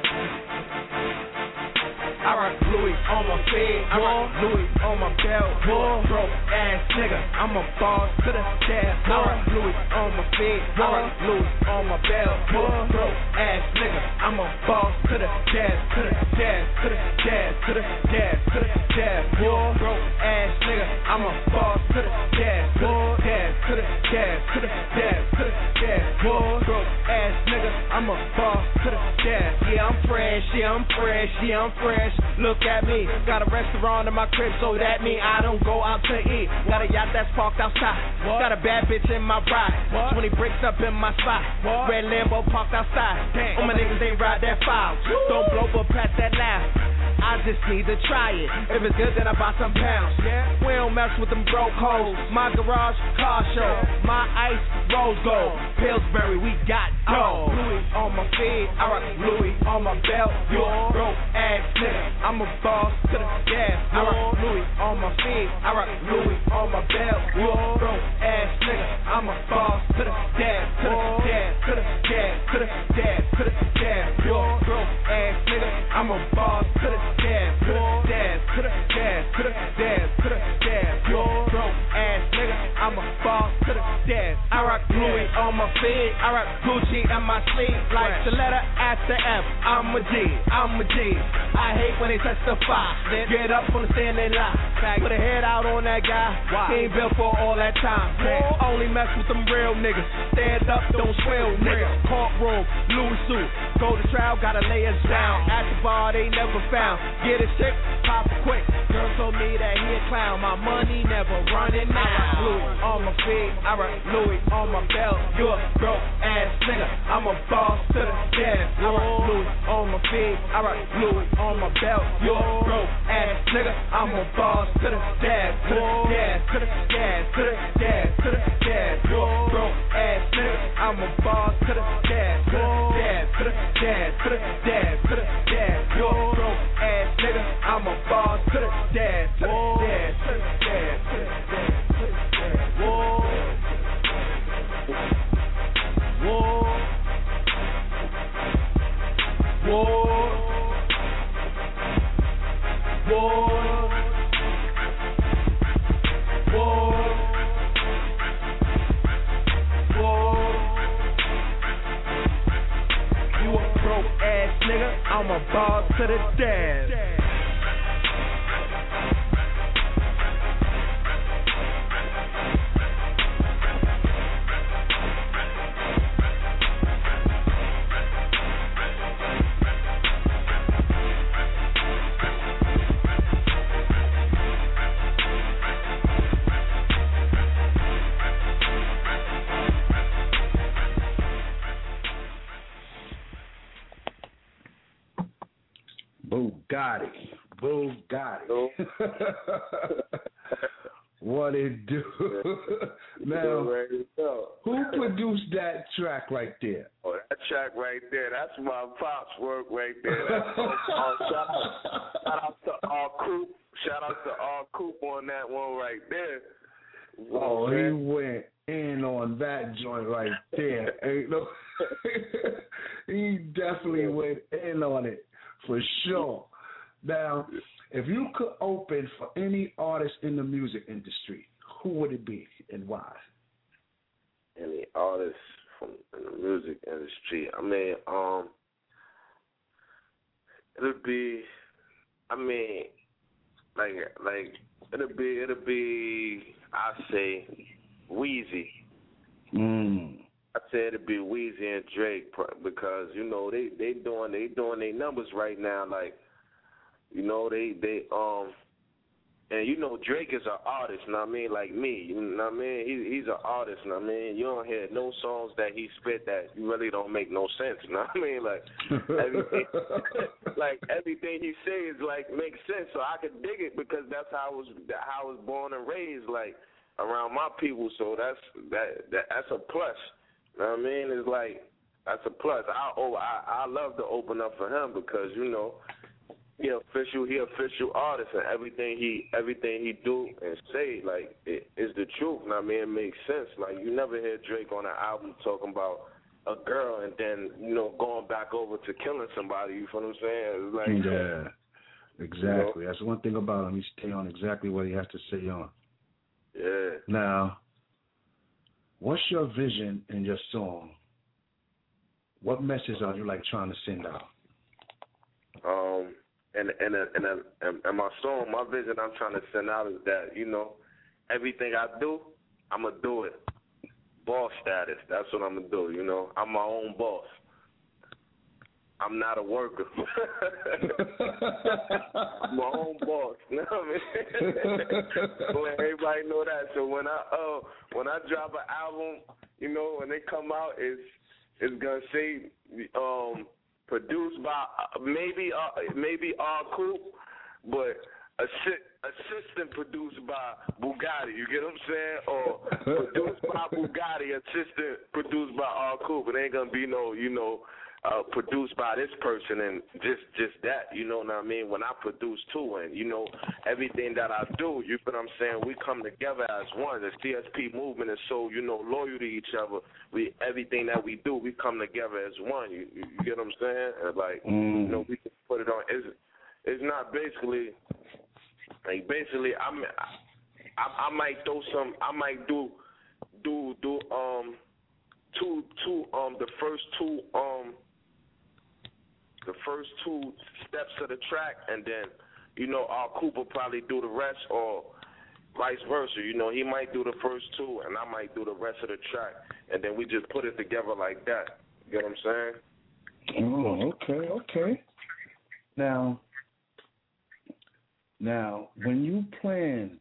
I rock Louis on my feet. I rock Louis on my belt. Whoa. Broke ass nigga. I'm a boss to the death. I rock Louis on my feet. I rock Louis on my belt. Whoa. Broke ass nigga. I'm a boss to the death, to the death, to the death, to the death, to the death. Whoa. Broke ass nigga. I'm a boss to the death, to the death, to the death, to the death, to the death. Whoa. Broke ass nigga. I'm a boss to the death. Yeah, I'm fresh. Yeah, I'm fresh. Yeah, I'm fresh. Look at me, got a restaurant in my crib, so that mean I don't go out to eat. Got a yacht that's parked outside, what? Got a bad bitch in my ride, what? twenty bricks up in my spot, what? Red Lambo parked outside. Damn. All my niggas ain't ride that foul, don't blow but pass that loud. I just need to try it. If it's good, then I buy some pounds. Yeah. We don't mess with them broke hoes. My garage, car show. My ice, rose gold. Pillsbury, we got dough. Louis on my feet. I rock Louis on my belt. You a broke ass nigga. I'm a boss to the death. I rock Louis on my feet. I rock Louis on my belt. You a broke ass nigga. I'm a boss to the death. To the death. To the death. To the death. To the death. You a broke ass nigga. I'm a boss to the death, to the death, to the death, to the death, to the death. You broke ass nigga, I'm a boss to the death. I rock Louis on my feet, I rock Gucci on my sleeve, like the letter after F. I'm a G, I'm a G. I hate when they testify. Get up on the stand and lie. Put a head out on that guy. He ain't built for all that time. Only mess with them real niggas. Stand up, don't swell niggas. Courtroom, Louis suit. Go to trial, gotta lay us down. At the bar, they never found. Get it sick, pop it quick. Girl told me that he a clown. My money never running out. Louis on my feet, I rock Louis on my belt. You a broke ass nigga. I'm a boss to the death. I rock Louis on my feet. feet. I rock Louis on my belt. You a broke ass nigga. I'm a boss to the dad, to the dad, to the dad, to the dad, to the dad. You a broke ass nigga. I'm a boss to the dad, to the dad, to the dad, to the dad, to the dad. You a broke ass nigga. I'm a boss to the dad, to the dad, to the dad, to the dad, to the dad. Whoa. Whoa. Whoa. Whoa. Whoa. Whoa. You a broke ass nigga, I'm a boss to the dad. Bugatti. Bugatti. What it do? Now, who produced that track right there? Oh, that track right there, that's my pops work right there. That's, uh, shout, out, shout out to R. Coop. Shout out to R. Coop on that one right there. Oh, he went in on that joint right there. Ain't no, he definitely went in on it for sure. Now, if you could open for any artist in the music industry, who would it be and why? Any artist from in the music industry? I mean, um, it'll be. I mean, like, like it'll be, it'll be. I say, Weezy. Mm. I say it'll be Weezy and Drake because you know they they doing they doing their numbers right now. Like, you know they they um. And you know Drake is an artist, you know what I mean, like me, you know what I mean? He, he's an artist, you know what I mean? You don't hear no songs that he spit that really don't make no sense, you know what I mean? Like everything, like everything he says like makes sense, so I could dig it because that's how I was how I was born and raised, like around my people. So that's that, that that's a plus, you know what I mean? It's like that's a plus. I oh I I love to open up for him because you know. He official, he official artist, and everything he everything he do and say like it is the truth. And I mean, it makes sense. Like you never hear Drake on an album talking about a girl and then you know going back over to killing somebody. You feel what I'm saying? It's like yeah, exactly. You know? That's one thing about him. He stay on exactly what he has to say on. Yeah. Now, what's your vision in your song? What message are you like trying to send out? Um. And and and and and my song, my vision I'm trying to send out is that, you know, everything I do, I'm going to do it. Boss status, that's what I'm going to do, you know. I'm my own boss. I'm not a worker. I'm my own boss, you know what I mean? Let everybody know that. So when I uh when I drop an album, you know, when they come out, it's it's going to say um produced by uh, maybe uh, maybe R. Coop, but assi- assistant produced by Bugatti. You get what I'm saying? Or produced by Bugatti, assistant produced by R. Coop. It ain't gonna be no, you know, uh, produced by this person and just just that. You know what I mean? When I produce too, and you know everything that I do, you know what I'm saying? We come together as one. The C S P movement is so you know loyal to each other. We everything that we do, we come together as one. You, you, you get what I'm saying? And like mm. you know, we can put it on. It's it's not basically like basically. I'm I, I might throw some. I might do do do um two two um the first two um. the first two steps of the track, and then, you know, our Cooper probably do the rest, or vice versa. You know, he might do the first two, and I might do the rest of the track, and then we just put it together like that. You get what I'm saying? Oh, okay, okay. Now, now, when you plan,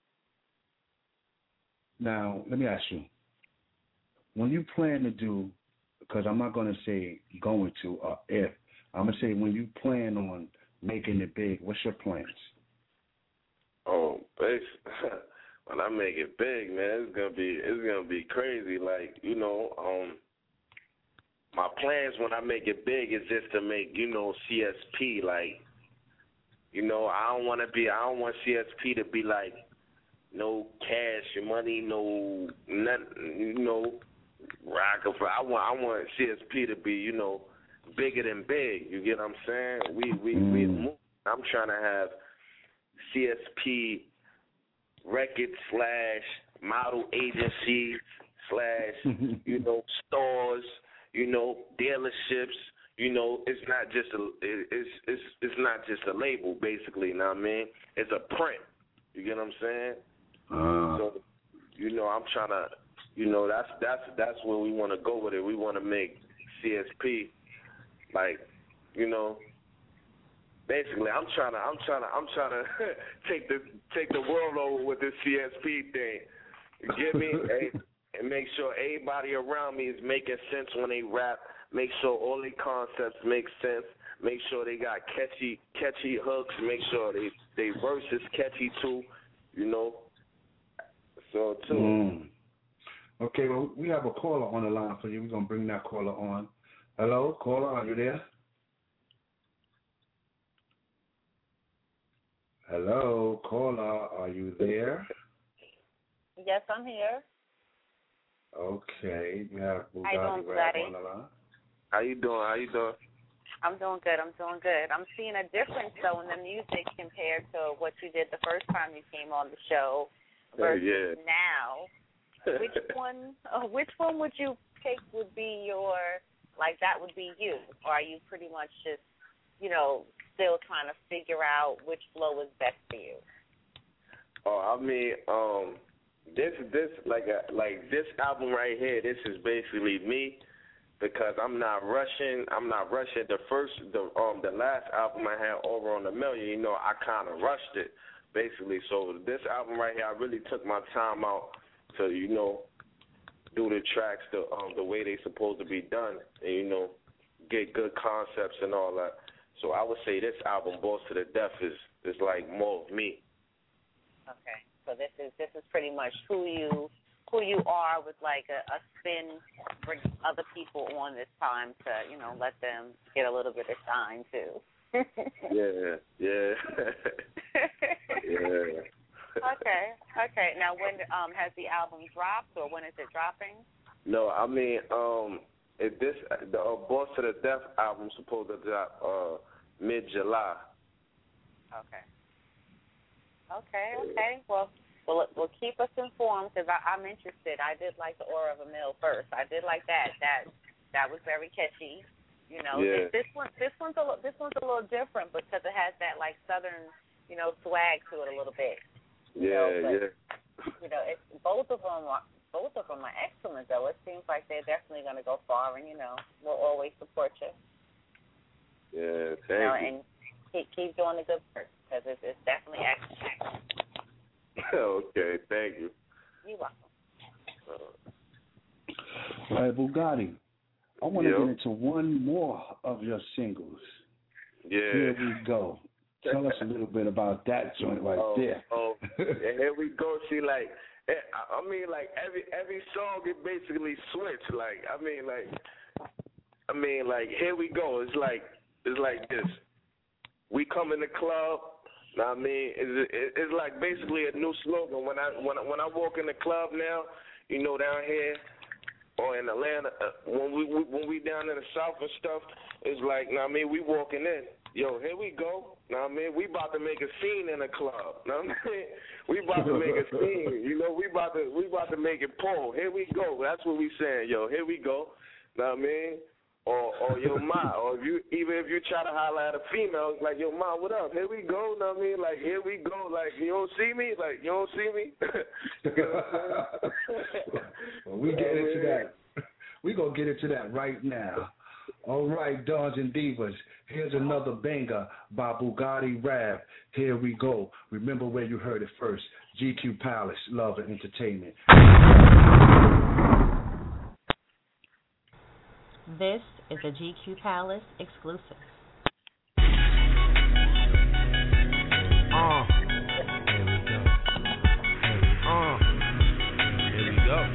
now, let me ask you, when you plan to do, because I'm not going to say going to or if, I'm gonna say when you plan on making it big, what's your plans? Oh, basically, when I make it big, man, it's gonna be it's gonna be crazy. Like, you know, um, my plans when I make it big is just to make, you know, C S P like, you know, I don't want to be, I don't want C S P to be like no cash money, no nothing, you know, rock. I want I want C S P to be, you know, bigger than big. You get what I'm saying? We we mm. we move. I'm trying to have C S P record slash model agencies slash you know stores, you know dealerships. You know, it's not just a it's it's it's not just a label basically. You know what I mean? It's a print. You get what I'm saying? Uh. So you know, I'm trying to. You know, that's that's that's where we want to go with it. We want to make C S P like, you know. Basically, I'm trying to, I'm trying to, I'm trying to take the take the world over with this C S P thing. You get me? and, and make sure everybody around me is making sense when they rap. Make sure all their concepts make sense. Make sure they got catchy, catchy hooks. Make sure they they verse is catchy too. You know. So too. Mm. Okay, well, we have a caller on the line for you. We're gonna bring that caller on. Hello, caller, are you there? Hello, caller, are you there? Yes, I'm here. Okay, you have How you doing, Bugatti? On the line. How you doing? How you doing? I'm doing good. I'm doing good. I'm seeing a difference though in the music compared to what you did the first time you came on the show versus yeah. now. Which one? Uh, which one would you pick? Would be your like that would be you, or are you pretty much just you know? Still trying to figure out which flow is best for you? Oh, I mean, um, this this like a, like this album right here. This is basically me because I'm not rushing. I'm not rushing. The first, the um, the last album I had, Over on the Million. You know, I kind of rushed it basically. So this album right here, I really took my time out to you know do the tracks the um the way they supposed to be done, and you know get good concepts and all that. So I would say this album, Boss to the Death, is is like more of me. Okay, so this is this is pretty much who you who you are with like a, a spin, bring other people on this time to you know let them get a little bit of shine too. yeah, yeah, yeah. Okay, okay. Now, when um has the album dropped, or when is it dropping? No, I mean um. If this the uh, Boss to the Death album supposed to drop uh, mid July. Okay. Okay. Okay. Well, well, well, keep us informed because I'm interested. I did like the Aura of a Mill first. I did like that. That that was very catchy. You know, yeah. this, this one, this one's a this one's a little different because it has that like southern, you know, swag to it a little bit. You yeah. know, but, yeah. You know, it's both of them are. Both of them are excellent, though. It seems like they're definitely going to go far, and, you know, we'll always support you. Yeah, thank you. Know, you. And keep, keep doing the good work, because it's, it's definitely action. Okay, thank you. You're welcome. Uh, All right, Bugatti, I want to yep. get into one more of your singles. Yeah. Here we go. Tell us a little bit about that joint right oh, there. Oh, and here we go. See, like, I mean, like every every song it basically switched. Like, I mean, like, I mean, like here we go. It's like it's like this. We come in the club. I mean, it's, it's like basically a new slogan. When I when I, when I walk in the club now, you know, down here or in Atlanta, when we, we when we down in the South and stuff, it's like, I mean, we walking in. Yo, here we go. Now, I mean, we about to make a scene in the club. Now, I mean, we about to make a scene. You know, we about to we about to make it pull. Here we go. That's what we saying. Yo, here we go. Now, I mean, or or yo ma, or if you even if you try to holler at a female, it's like yo ma, what up? Here we go. Now, I mean, like here we go. Like you don't see me. Like you don't see me. You know what I'm saying? Well, we get into that. We gonna get into that right now. All right, Dons and Divas, here's another banger by Bugatti Rap. Here we go. Remember where you heard it first. G Q Palace, Love and Entertainment. This is a G Q Palace exclusive. Uh. Uh. Here we go.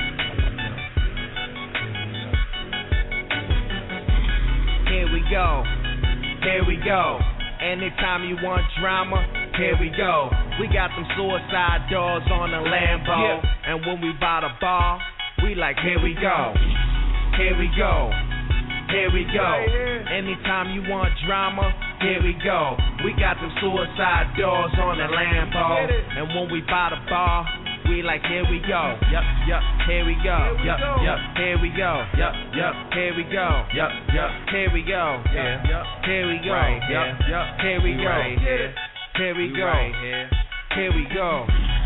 Here we go. Here we go. Anytime you want drama, here we go. We got them suicide doors on the Lambo. Yeah. And when we buy the bar, we like, here we go. Here we go. Here we go. Anytime you want drama, here we go. We got them suicide doors on the Lambo. And when we buy the bar, we like, here we go. Yup, yup, here we go. Yup, yup, here we go. Yup, yup, here we go. Yup, yup, here we go. Yeah, here we go. Yup, yup, here we go. Here we go. Here we go.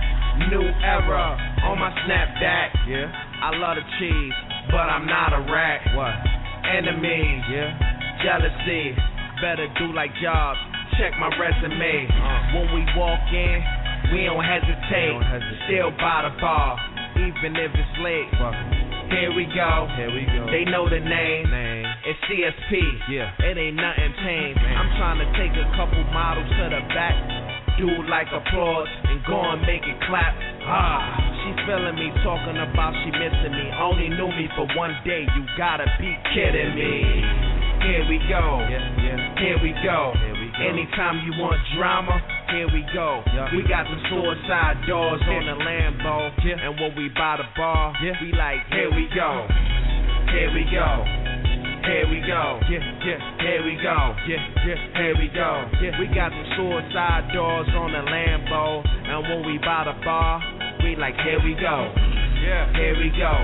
New era on my Snapback. Yeah, I love the cheese, but I'm not a rat. What? Enemies. Yeah. Jealousy. Better do like jobs. Check my resume. Uh. When we walk in, we don't hesitate. Don't hesitate. Still by the bar, even if it's late. Fuck. Here we go. Here we go. They know the name. name. It's C S P. Yeah. It ain't nothing changed. Man. I'm trying to take a couple models to the back, do like applause, and go and make it clap. Ah, she's feeling me, talking about she missing me. Only knew me for one day. You gotta be kidding me. Here we go. Yeah, yeah. Here we go. Here we go. Anytime you want drama, here we go. Yeah. We got the suicide doors yeah. on the Lambo. Yeah. And when we buy the bar, yeah. we like, here we go. Here we go. Here we go. Yeah, yeah. Here we go. Yeah, yeah. Here we go. Yeah. We got the suicide doors on the Lambo. And when we buy the bar, we like, here we go. Yeah. Here we go.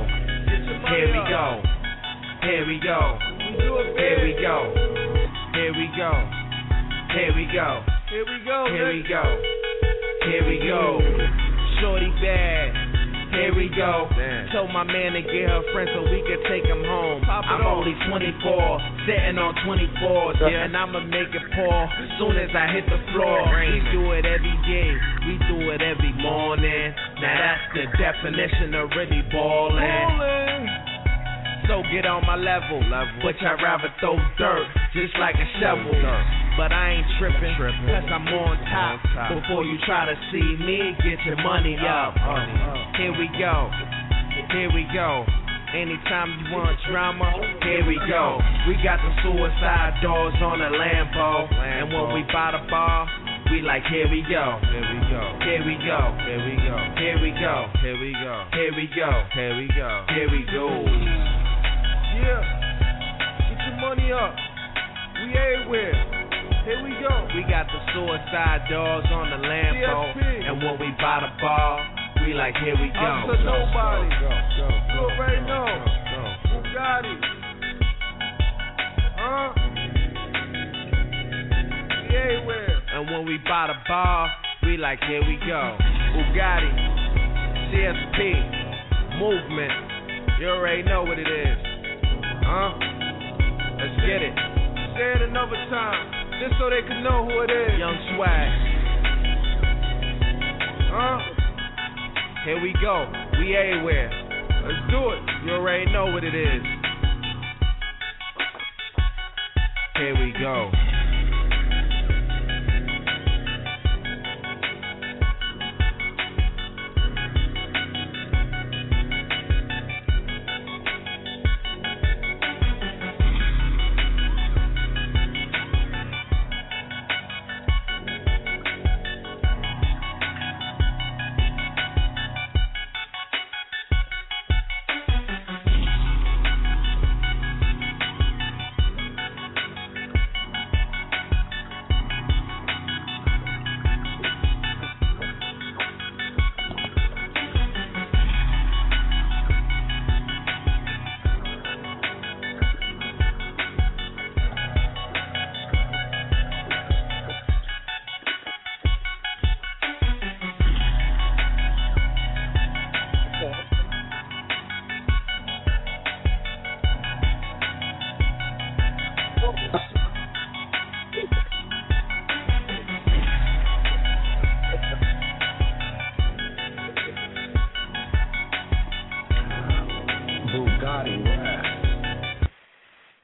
Here we go. Here we go. Here we go. Here we go. Here we go. Here we go. Here we go. Here we go. Shorty bad. Here we go. Damn. Told my man to get her friend so we could take him home. I'm on. Only twenty-four, sitting on twenty-fours, yeah. And I'ma make it pour soon as I hit the floor. We do it every day, we do it every morning. Now that's the definition of really ballin'. So get on my level, level. But I'd rather throw dirt just like a shovel. But I ain't tripping, tripping. Cause I'm on top. on top. Before you try to see me, get your money up. Money up. Here we go. Here we go. Anytime you want drama, here we go. We got the suicide doors on the Lambo. Lambo. And when we buy the bar, we like, here we go. Here we go. Here we go. Here we go. Here we go. Here we go. Here we go. Here we go. Here we go. Yeah. Get your money up. We everywhere. Here we go. We got the suicide doors on the Lambo. C S P. And when we buy the bar, we like, here we go. Up to nobody. Go, go, go, you already know. Bugatti. Huh? We everywhere. And when we buy the bar, we like, here we go. Bugatti. C S P. Movement. You already know what it is. Huh? Let's get it. Say it another time. Just so they can know who it is. Young Swag. Huh? Here we go. We everywhere. Let's do it. You already know what it is. Here we go.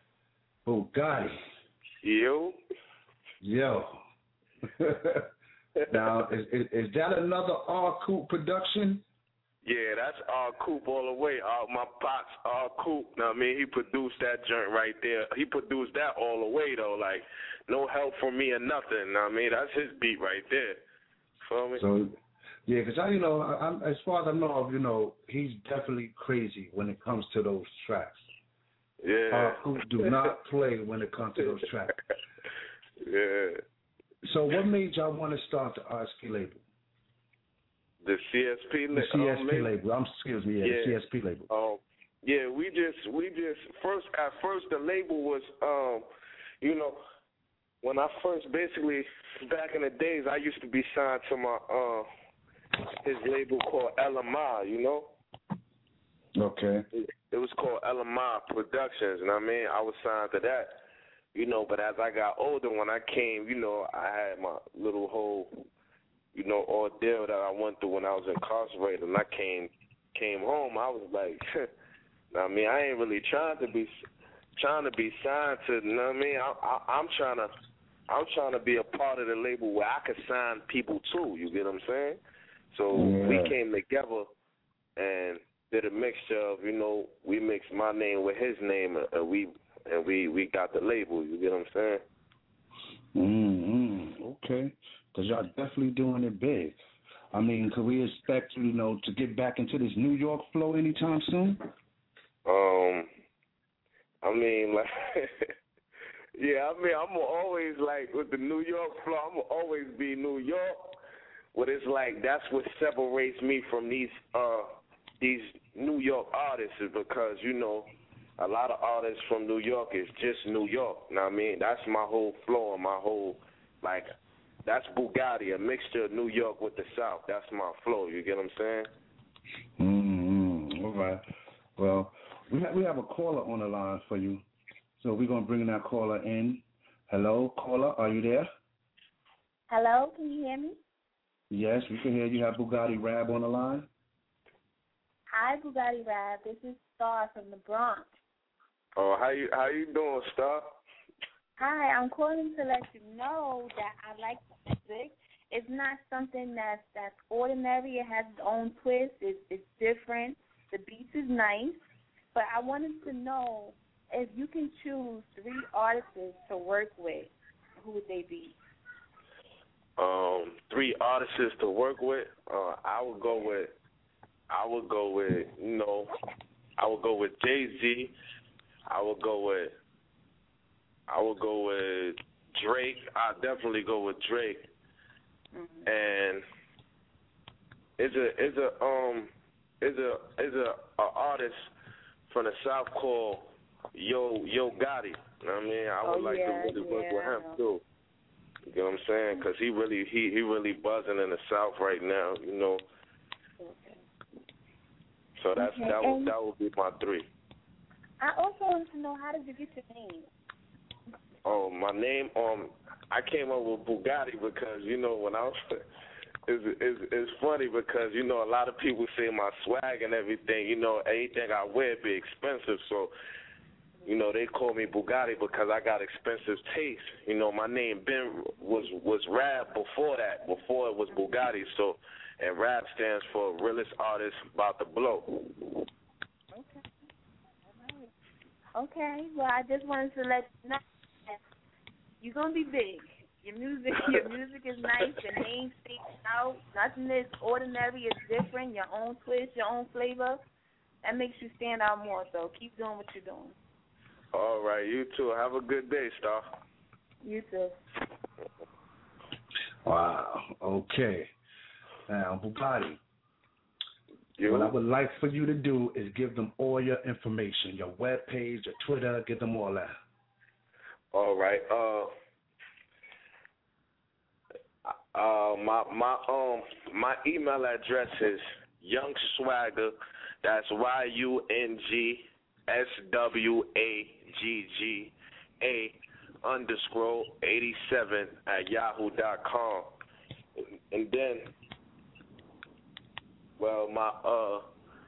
Bugatti. Yo. Yo. Now, is, is, is that another R. Coop production? Yeah, that's R. Coop all the way. Uh, my pops, R. Coop. Now, I mean, he produced that joint right there. He produced that all the way, though. Like, no help from me or nothing. Now, I mean, that's his beat right there. Feel me? So, yeah, because, I, you know, I, I'm, as far as I know, you know, he's definitely crazy when it comes to those tracks. Yeah. R. Coop do not play when it comes to those tracks. Yeah. So what made y'all want to start the R S P label? The C S P, the C S P um, label. I'm excuse me, yeah, yeah. the C S P label. Um, yeah, we just we just first at first the label was um, you know, when I first basically back in the days I used to be signed to my uh his label called L M I, you know. Okay. It, it was called L M I Productions, and I mean I was signed to that, you know. But as I got older, when I came, you know, I had my little whole, you know, ordeal that I went through when I was incarcerated, and I came came home. I was like, I mean, I ain't really trying to be trying to be signed to. You know what I mean? I, I, I'm trying to I'm trying to be a part of the label where I could sign people too. You get what I'm saying? So yeah. we came together and did a mixture of, you know, we mixed my name with his name, and we and we we got the label. You get what I'm saying? Mm-hmm. Okay. Because y'all definitely doing it big. I mean, could we expect you, you know, to get back into this New York flow anytime soon? Um, I mean, like, yeah, I mean, I'm always, like, with the New York flow, I'm going to always be New York. But it's like, that's what separates me from these, uh, these New York artists is because, you know, a lot of artists from New York is just New York. You know what I mean? That's my whole flow and my whole, like, that's Bugatti, a mixture of New York with the South. That's my flow. You get what I'm saying? Mm-hmm. All right. Well, we have, we have a caller on the line for you. So we're going to bring that caller in. Hello, caller. Are you there? Hello. Can you hear me? Yes, we can hear you. Have Bugatti Rab on the line. Hi, Bugatti Rab. This is Star from the Bronx. Oh, how you how you doing, Star? Hi, I'm calling to let you know that I like music. It's not something that's that's ordinary. It has its own twist. It's it's different. The beats is nice, but I wanted to know if you can choose three artists to work with, who would they be? Um, three artists to work with. Uh, I would go with. I would go with. You know, I would go with Jay-Z. I would go with. I would go with Drake. I'd definitely go with Drake. Mm-hmm. And is a is a um is a is a, a artist from the South called Yo Yo Gotti. You know what I mean? I would oh, like yeah, to really work yeah. with him too. You get what I'm saying? Because he really he he really buzzing in the South right now. You know. Okay. So that's okay. that would and that would be my three. I also want to know, how did you get your name? Oh, my name, um, I came up with Bugatti because, you know, when I was, it's, it's, it's funny because, you know, a lot of people say my swag and everything, you know, anything I wear be expensive, so, you know, they call me Bugatti because I got expensive taste. You know, my name Ben was, was Rab before that, before it was Bugatti, so, and Rab stands for Realest Artist About to Blow. Okay. Okay, well, I just wanted to let you know that you're going to be big. Your music your music is nice. Your name sticks out. Nothing is ordinary. It's different. Your own twist, your own flavor. That makes you stand out more, so keep doing what you're doing. All right, you too. Have a good day, Star. You too. Wow. Okay. Now, Bugatti. You? What I would like for you to do is give them all your information, your webpage, your Twitter, give them all that. All right. Uh, uh, my my um my email address is Young Swagger. That's Y U N G S W A G G A underscore eighty seven at yahoo dot com, and then. Well, my uh,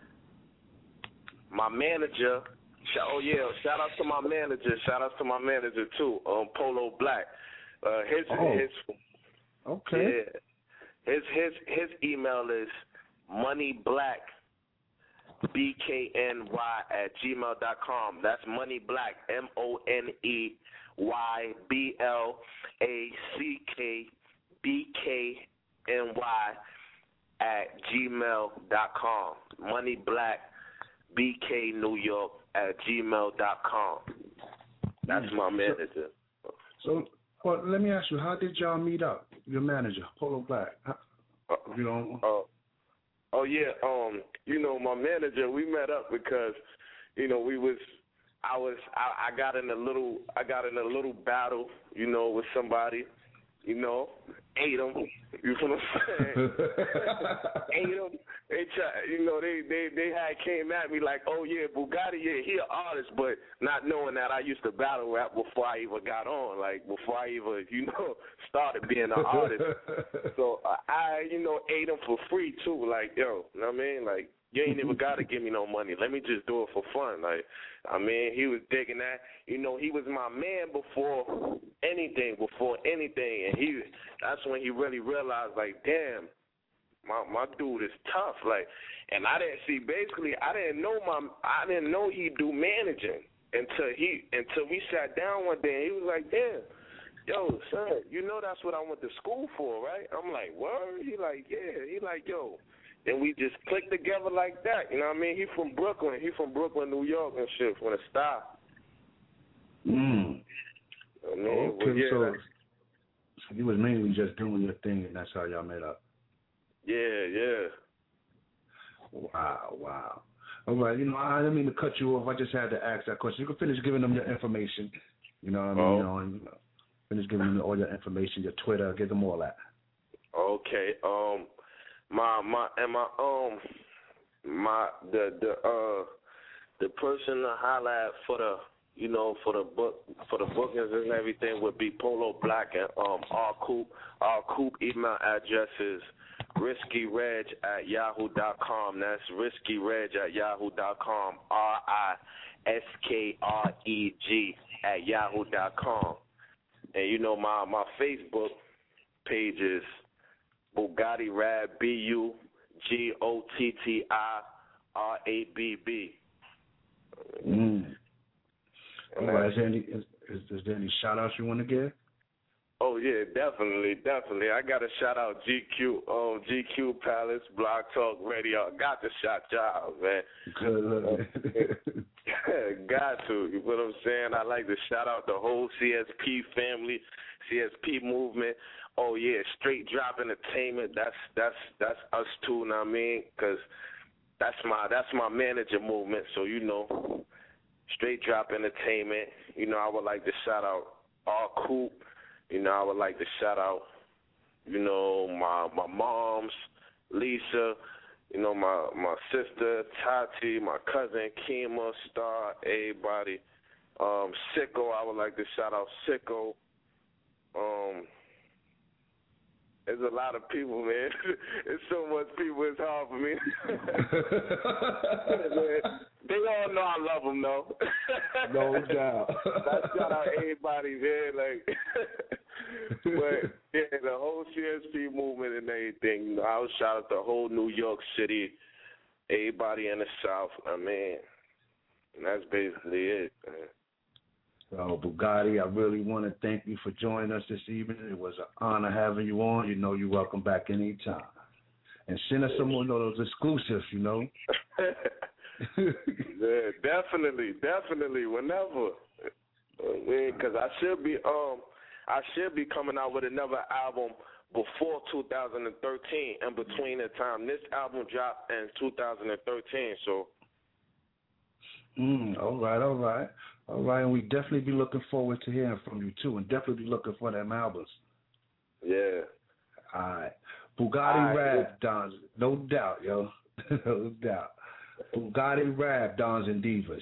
my manager. Oh yeah, shout out to my manager. Shout out to my manager too. Um, Polo Black. Uh, his oh. his. Okay. Yeah, his his his email is moneyblack b k n y at gmail dot com. That's moneyblack m o n e y b l a c k b k n y at gmail dot com. moneyblack b k new york at gmail dot com. That's my manager. So, well, let me ask you, how did y'all meet up? Your manager, Polo Black. How, uh, you know? Uh, oh yeah, um, you know, my manager. We met up because, you know, we was, I was, I, I got in a little, I got in a little battle, you know, with somebody, you know, ate them. You know what I'm saying? ate them. They try, you know, they, they, they had came at me like, oh yeah, Bugatti, yeah, he an artist, but not knowing that I used to battle rap before I even got on, like before I even, you know, started being an artist. So uh, I, you know, ate them for free too. Like, yo, you know what I mean? Like, you ain't even got to give me no money. Let me just do it for fun. Like, I mean, he was digging that. You know, he was my man before anything, before anything. And he, that's when he really realized, like, damn, my my dude is tough. Like, and I didn't see, basically, I didn't know my, I didn't know he'd do managing until he, until we sat down one day and he was like, damn, yo, son, you know that's what I went to school for, right? I'm like, word? He like, yeah. He like, yo. Then we just clicked together like that. You know what I mean? He from Brooklyn. He from Brooklyn, New York and shit, from the style. Mm. I mean, okay, well, yeah, so, so you was mainly just doing your thing, and that's how y'all met up. Yeah, yeah. Wow, wow. All right, you know, I didn't mean to cut you off. I just had to ask that question. You can finish giving them your information. You know what I mean? Oh. You know, and, you know, finish giving them all your information, your Twitter, give them all that. Okay. Um, my my and my um my the the uh the person to holler at for the you know for the book for the bookings and everything would be Polo Black and um R Coop. R Coop email address is riskyreg at yahoo dot com. That's riskyreg at yahoo dot com. R I S K R E G at yahoo dot com. And you know my my Facebook page is Bugatti Rab, B U G O T T I R A B B. Mm. All right. Is there any is, is, is there any shout outs you want to give? Oh yeah, definitely, definitely. I got to shout out G Q, um, G Q Palace, Blog Talk Radio. Got to shout y'all, man. Good. Got to. You know what I'm saying? I like to shout out the whole C S P family, C S P movement. Oh yeah, Straight Drop Entertainment. That's that's that's us too. Know what I mean? Because that's my that's my manager movement. So you know, Straight Drop Entertainment. You know, I would like to shout out R Coop. You know, I would like to shout out, you know, my my moms, Lisa, you know, my my sister, Tati, my cousin, Kima, Star, everybody. Um, Sicko, I would like to shout out Sicko. Um, there's a lot of people, man. It's so much people, it's hard for me. They all know I love them, though. No doubt. I shout out everybody, man. Like, but yeah, the whole C S P movement and everything. You know, I would shout out the whole New York City, everybody in the South. I mean, and that's basically it, man. So, Bugatti, I really want to thank you for joining us this evening. It was an honor having you on. You know you're welcome back anytime. And send us some more of those exclusives, you know. Yeah, definitely, definitely, whenever. Because I should be, um, I should be coming out with another album before two thousand thirteen, and between the time this album dropped and two thousand thirteen. So. Mm, all right, all right, all right, and we definitely be looking forward to hearing from you too, and definitely be looking for them albums. Yeah. All right, Bugatti Rap, Dons, no doubt, yo, no doubt. Bugatti Rap, Dons and Divas.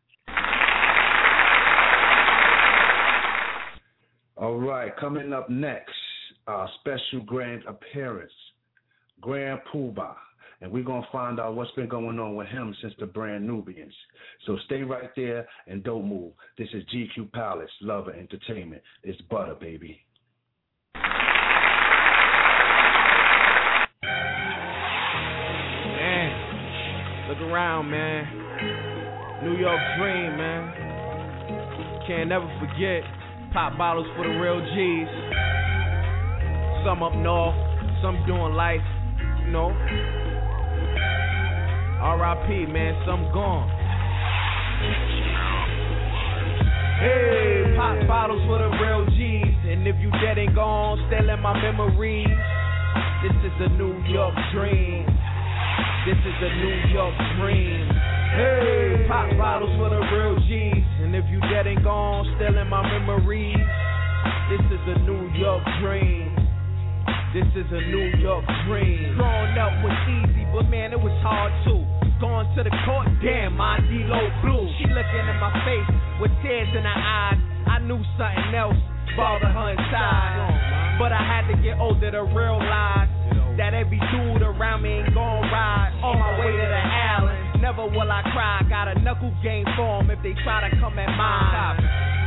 All right, coming up next, our special grand appearance, Grand Poobah. And we're going to find out what's been going on with him since the Brand Nubians. So stay right there and don't move. This is G Q Palace, Love and Entertainment. It's butter, baby. Man, look around, man. New York dream, man. Can't never forget. Pop bottles for the real G's. Some up north, some doing life, you know. R I P, man, some gone. Hey, pop bottles for the real G's. And if you dead and gone, still in my memories. This is a New York dream. This is a New York dream. Hey, pop bottles for the real G's. And if you dead and gone, still in my memories. This is a New York dream. This is a New York dream. Growing up was easy, but man, it was hard too. Going to the court, damn, my D-Lo blue. She looking in my face with tears in her eyes. I knew something else bothered her inside. But I had to get older to realize that every dude around me ain't gon' ride. On my way to the island, never will I cry. Got a knuckle game for them if they try to come at mine.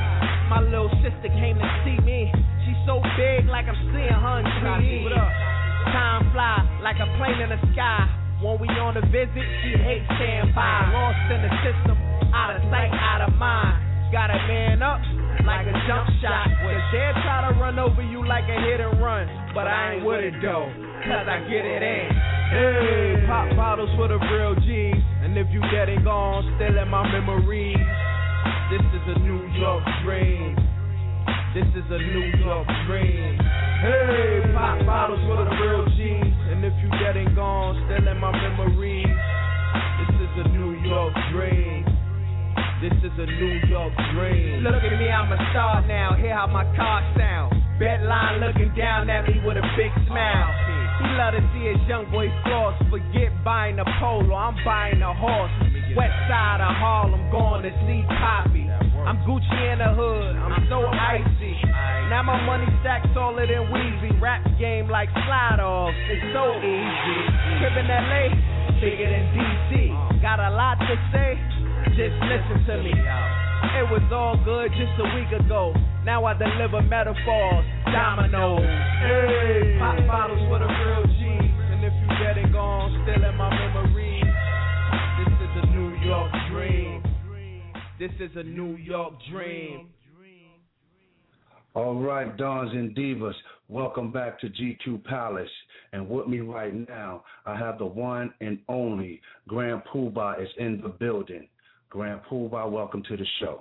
My little sister came to see me. She's so big, like I'm seeing her in three D. Time fly like a plane in the sky. When we on a visit, she hates staying by. Lost in the system, out of sight, out of mind. Got a man up like a jump shot. Cause they'll try to run over you like a hit and run. But I ain't with it though, cause I get it in. Hey, pop bottles for the real G's. And if you dead and gone, still in my memories. This is a New York dream. This is a New York dream. Hey, pop bottles for the real G's. And if you dead and gone, still in my memories. This is a New York dream. This is a New York dream. Look at me, I'm a star now. Hear how my car sound. Bedline looking down at me with a big smile. He love to see his young boy floss. Forget buying a polo, I'm buying a horse. West side of Harlem, going to see Poppy. I'm Gucci in the hood, I'm so icy. Now my money stacked taller than Weezy. Rap game like slide off, it's so easy. Crib in L A, bigger than D C. Got a lot to say, just listen to me. It was all good just a week ago. Now I deliver metaphors, dominoes. Hey, pop bottles for the real G's. And if you dead and gone, still in my memories. This is a New York dream. This is a New York dream. All right, Dons and Divas, welcome back to G Q Palace. And with me right now, I have the one and only Grand Puba is in the building. Grand Puba, welcome to the show.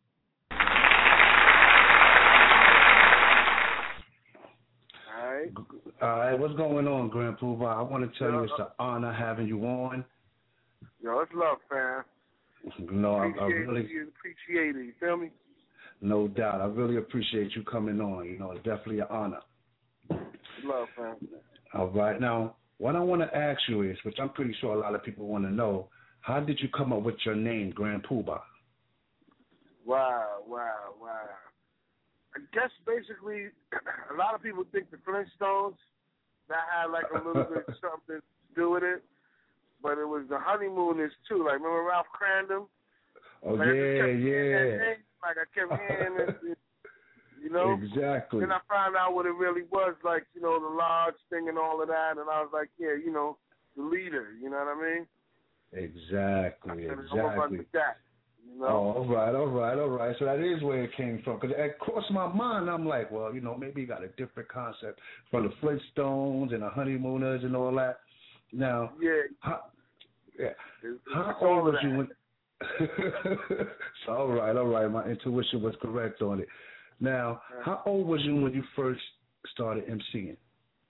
All right. All right, what's going on, Grand Puba? I want to tell you it's an honor having you on. Yo, it's love, fam. No, I, I appreciate really you, appreciate it. You feel me? No doubt. I really appreciate you coming on. You know, it's definitely an honor. Love, fam. All right. Now, what I want to ask you is, which I'm pretty sure a lot of people want to know, how did you come up with your name, Grand Puba? Wow, wow, wow. I guess basically a lot of people think the Flintstones, that had like a little bit something to do with it. But it was the Honeymooners too. Like, remember Ralph Crandom? Oh, like, yeah, yeah. Like, I kept hearing it, you know? Exactly. Then I found out what it really was, like, you know, the lodge thing and all of that. And I was like, yeah, you know, the leader, you know what I mean? Exactly, and exactly. That, you know? Oh, all right, all right, all right. So that is where it came from. Because it crossed my mind. I'm like, well, you know, maybe you got a different concept from the Flintstones and the Honeymooners and all that. Now, yeah, how, yeah. It's, how it's old was that. you when? So, all right, all right. My intuition was correct on it. Now, uh, how old was you when you first started emceeing?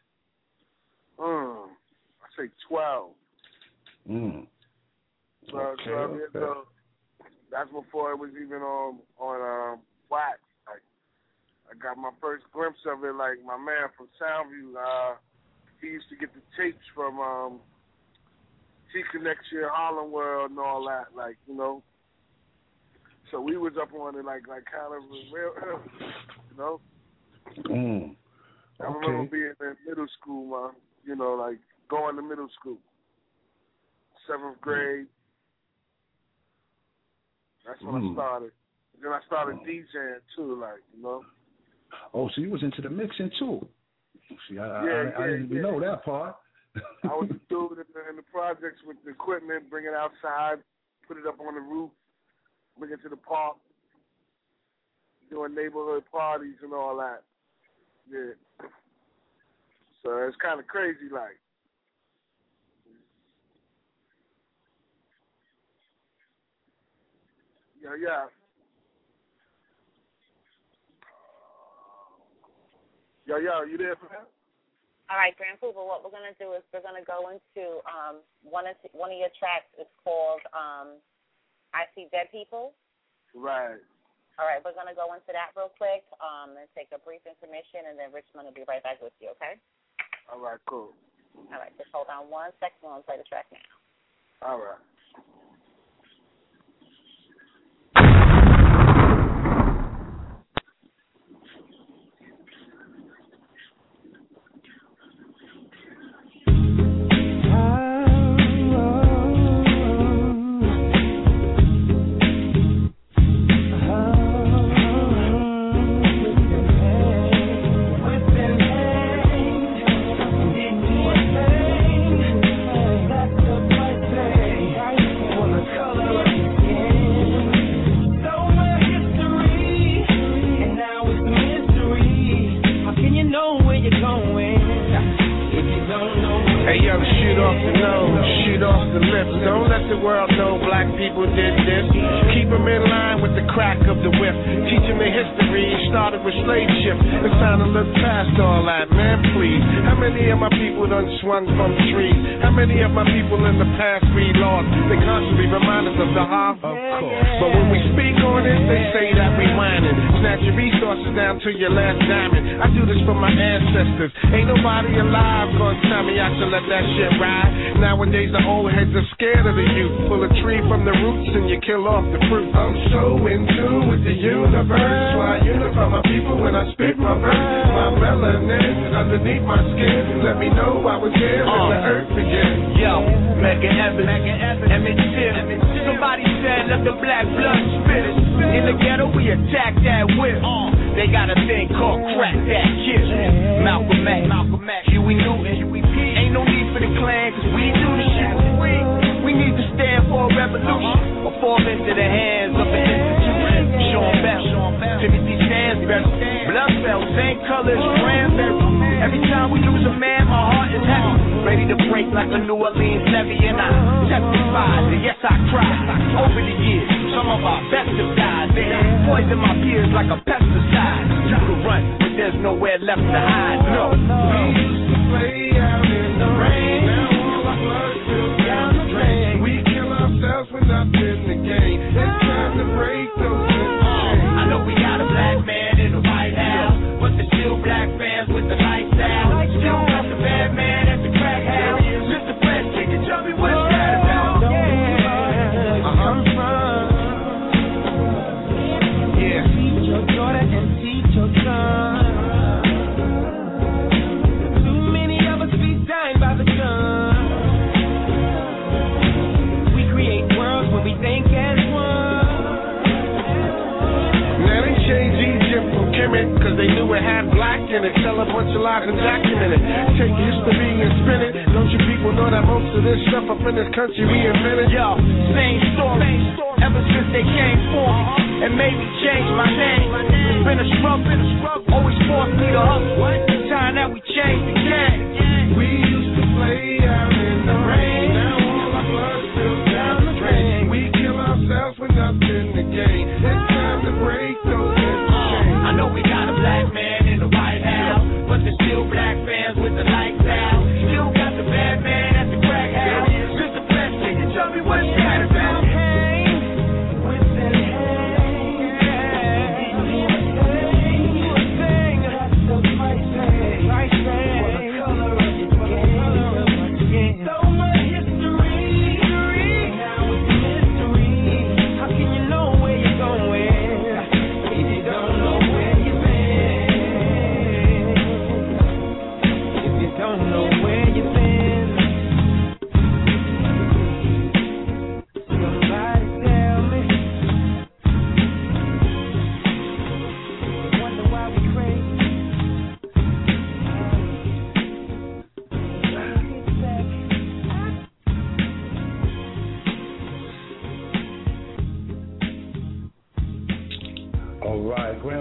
Um, I say twelve. Mm. twelve, Okay, twelve years okay. old. That's before it was even on on um, wax. Like, I got my first glimpse of it. Like, my man from Soundview, uh, he used to get the tapes from um, T-Connection, Harlem World, and all that. Like, you know. So we was up on it, like, like kind of real early, you know. Mm. I remember being in middle school, man. You know, like going to middle school, seventh grade. That's when Mm. I started. Then I started DJing too, like, you know. Oh, so you was into the mixing too? See, I, Yeah, I, I, I yeah, didn't even yeah. know that part. I was the dude in the, in the projects with the equipment, bring it outside, put it up on the roof, bring it to the park, doing neighborhood parties and all that. Yeah. So it's kind of crazy, like. Yeah, yeah. Yo, yo, you there for that? All right, Grand Pooper, what we're going to do is we're going to go into um, one of one of your tracks. It's called um, I See Dead People. Right. All right, we're going to go into that real quick um, and take a brief intermission, and then Richmond will be right back with you, okay? All right, cool. All right, just hold on one second. We'll play the track now. All right. Swung from trees. How many of my people in the past we lost? They constantly remind us of the harm. Of course. But when we speak on it, they say that we whining. Snatch your resources down to your last diamond. I do this for my ancestors. Ain't nobody alive gonna tell me I should let that shit ride. Nowadays the old heads are scared of the youth. Pull a tree from the roots and you kill off the fruit. I'm so in tune with the universe. So I unify my people when I spit my verse. My melanin underneath my skin. Let me know I was here when uh, the earth began. Yo, Mega Evans, Emmett Till. Somebody said let the black blood spit it. In the ghetto we attack that whip. Uh, they got a thing called crack that kill. Malcolm X, Malcolm X, Huey Newton, Huey P. Ain't no need for the clan cause we do the shit for we. We need to stand for a revolution or fall into the hands of an institution. Sean Bell, Timothy Stansberry, Bloodfell, same colors, cranberry. Every time we lose a man, my heart is heavy. Ready to break like a New Orleans levee. And I testify that yes, I cried. Over the years, some of our best have died. They poison my peers like a pesticide. You could run, but there's nowhere left to hide. No. We used to play out in the rain. Now all our blood spills down the drain. We kill ourselves when up in the game. It's time to break those chains. I know we got a black man in the White House, but there's still black fans with the lifestyle. Still got the bad man at the crack house. Mister Flash, can you tell me what's that about? I'm from. Yeah. Teach your daughter and teach your son. Too many of us be dying by the gun. We create worlds when we think as one. Now they changed Egypt from Kemet cause they knew it had black in it. Tell a bunch of lies and document it. Take history and spin it. Don't you people know that most of this stuff up in this country we invented? Yo, same story. Ever since they came for me and made me change my name. It's been a struggle. Always forced me to hustle. Time that we changed the game. We used to play out in the rain. Now all our blood spills down the drain. We kill ourselves when up in the game. It's time to break those chains. I know we got a black man in the White House, but there's still black fans with the lights out. Still got the bad man at the crack house. Mister Flash, can you tell me what's that about? Right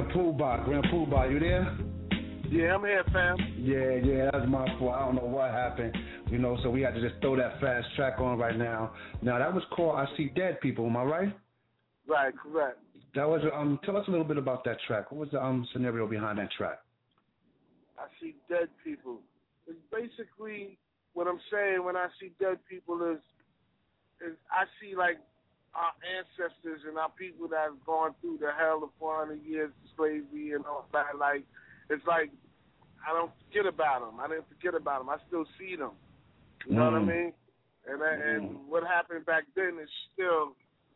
Grand Poobah. Grand Poobah, you there? Yeah, I'm here, fam. Yeah, yeah, that's my fault. I don't know what happened. You know, so we had to just throw that fast track on right now. Now, that was called I See Dead People, am I right? Right, correct. That was, um. tell us a little bit about that track. What was the um scenario behind that track? I see dead people. It's basically what I'm saying when I see dead people is, is I see, like, our ancestors and our people that have gone through the hell of four hundred years of slavery and all that. Like, it's like I don't forget about them. I didn't forget about them. I still see them. You know Mm. what I mean? And I, and what happened back then is still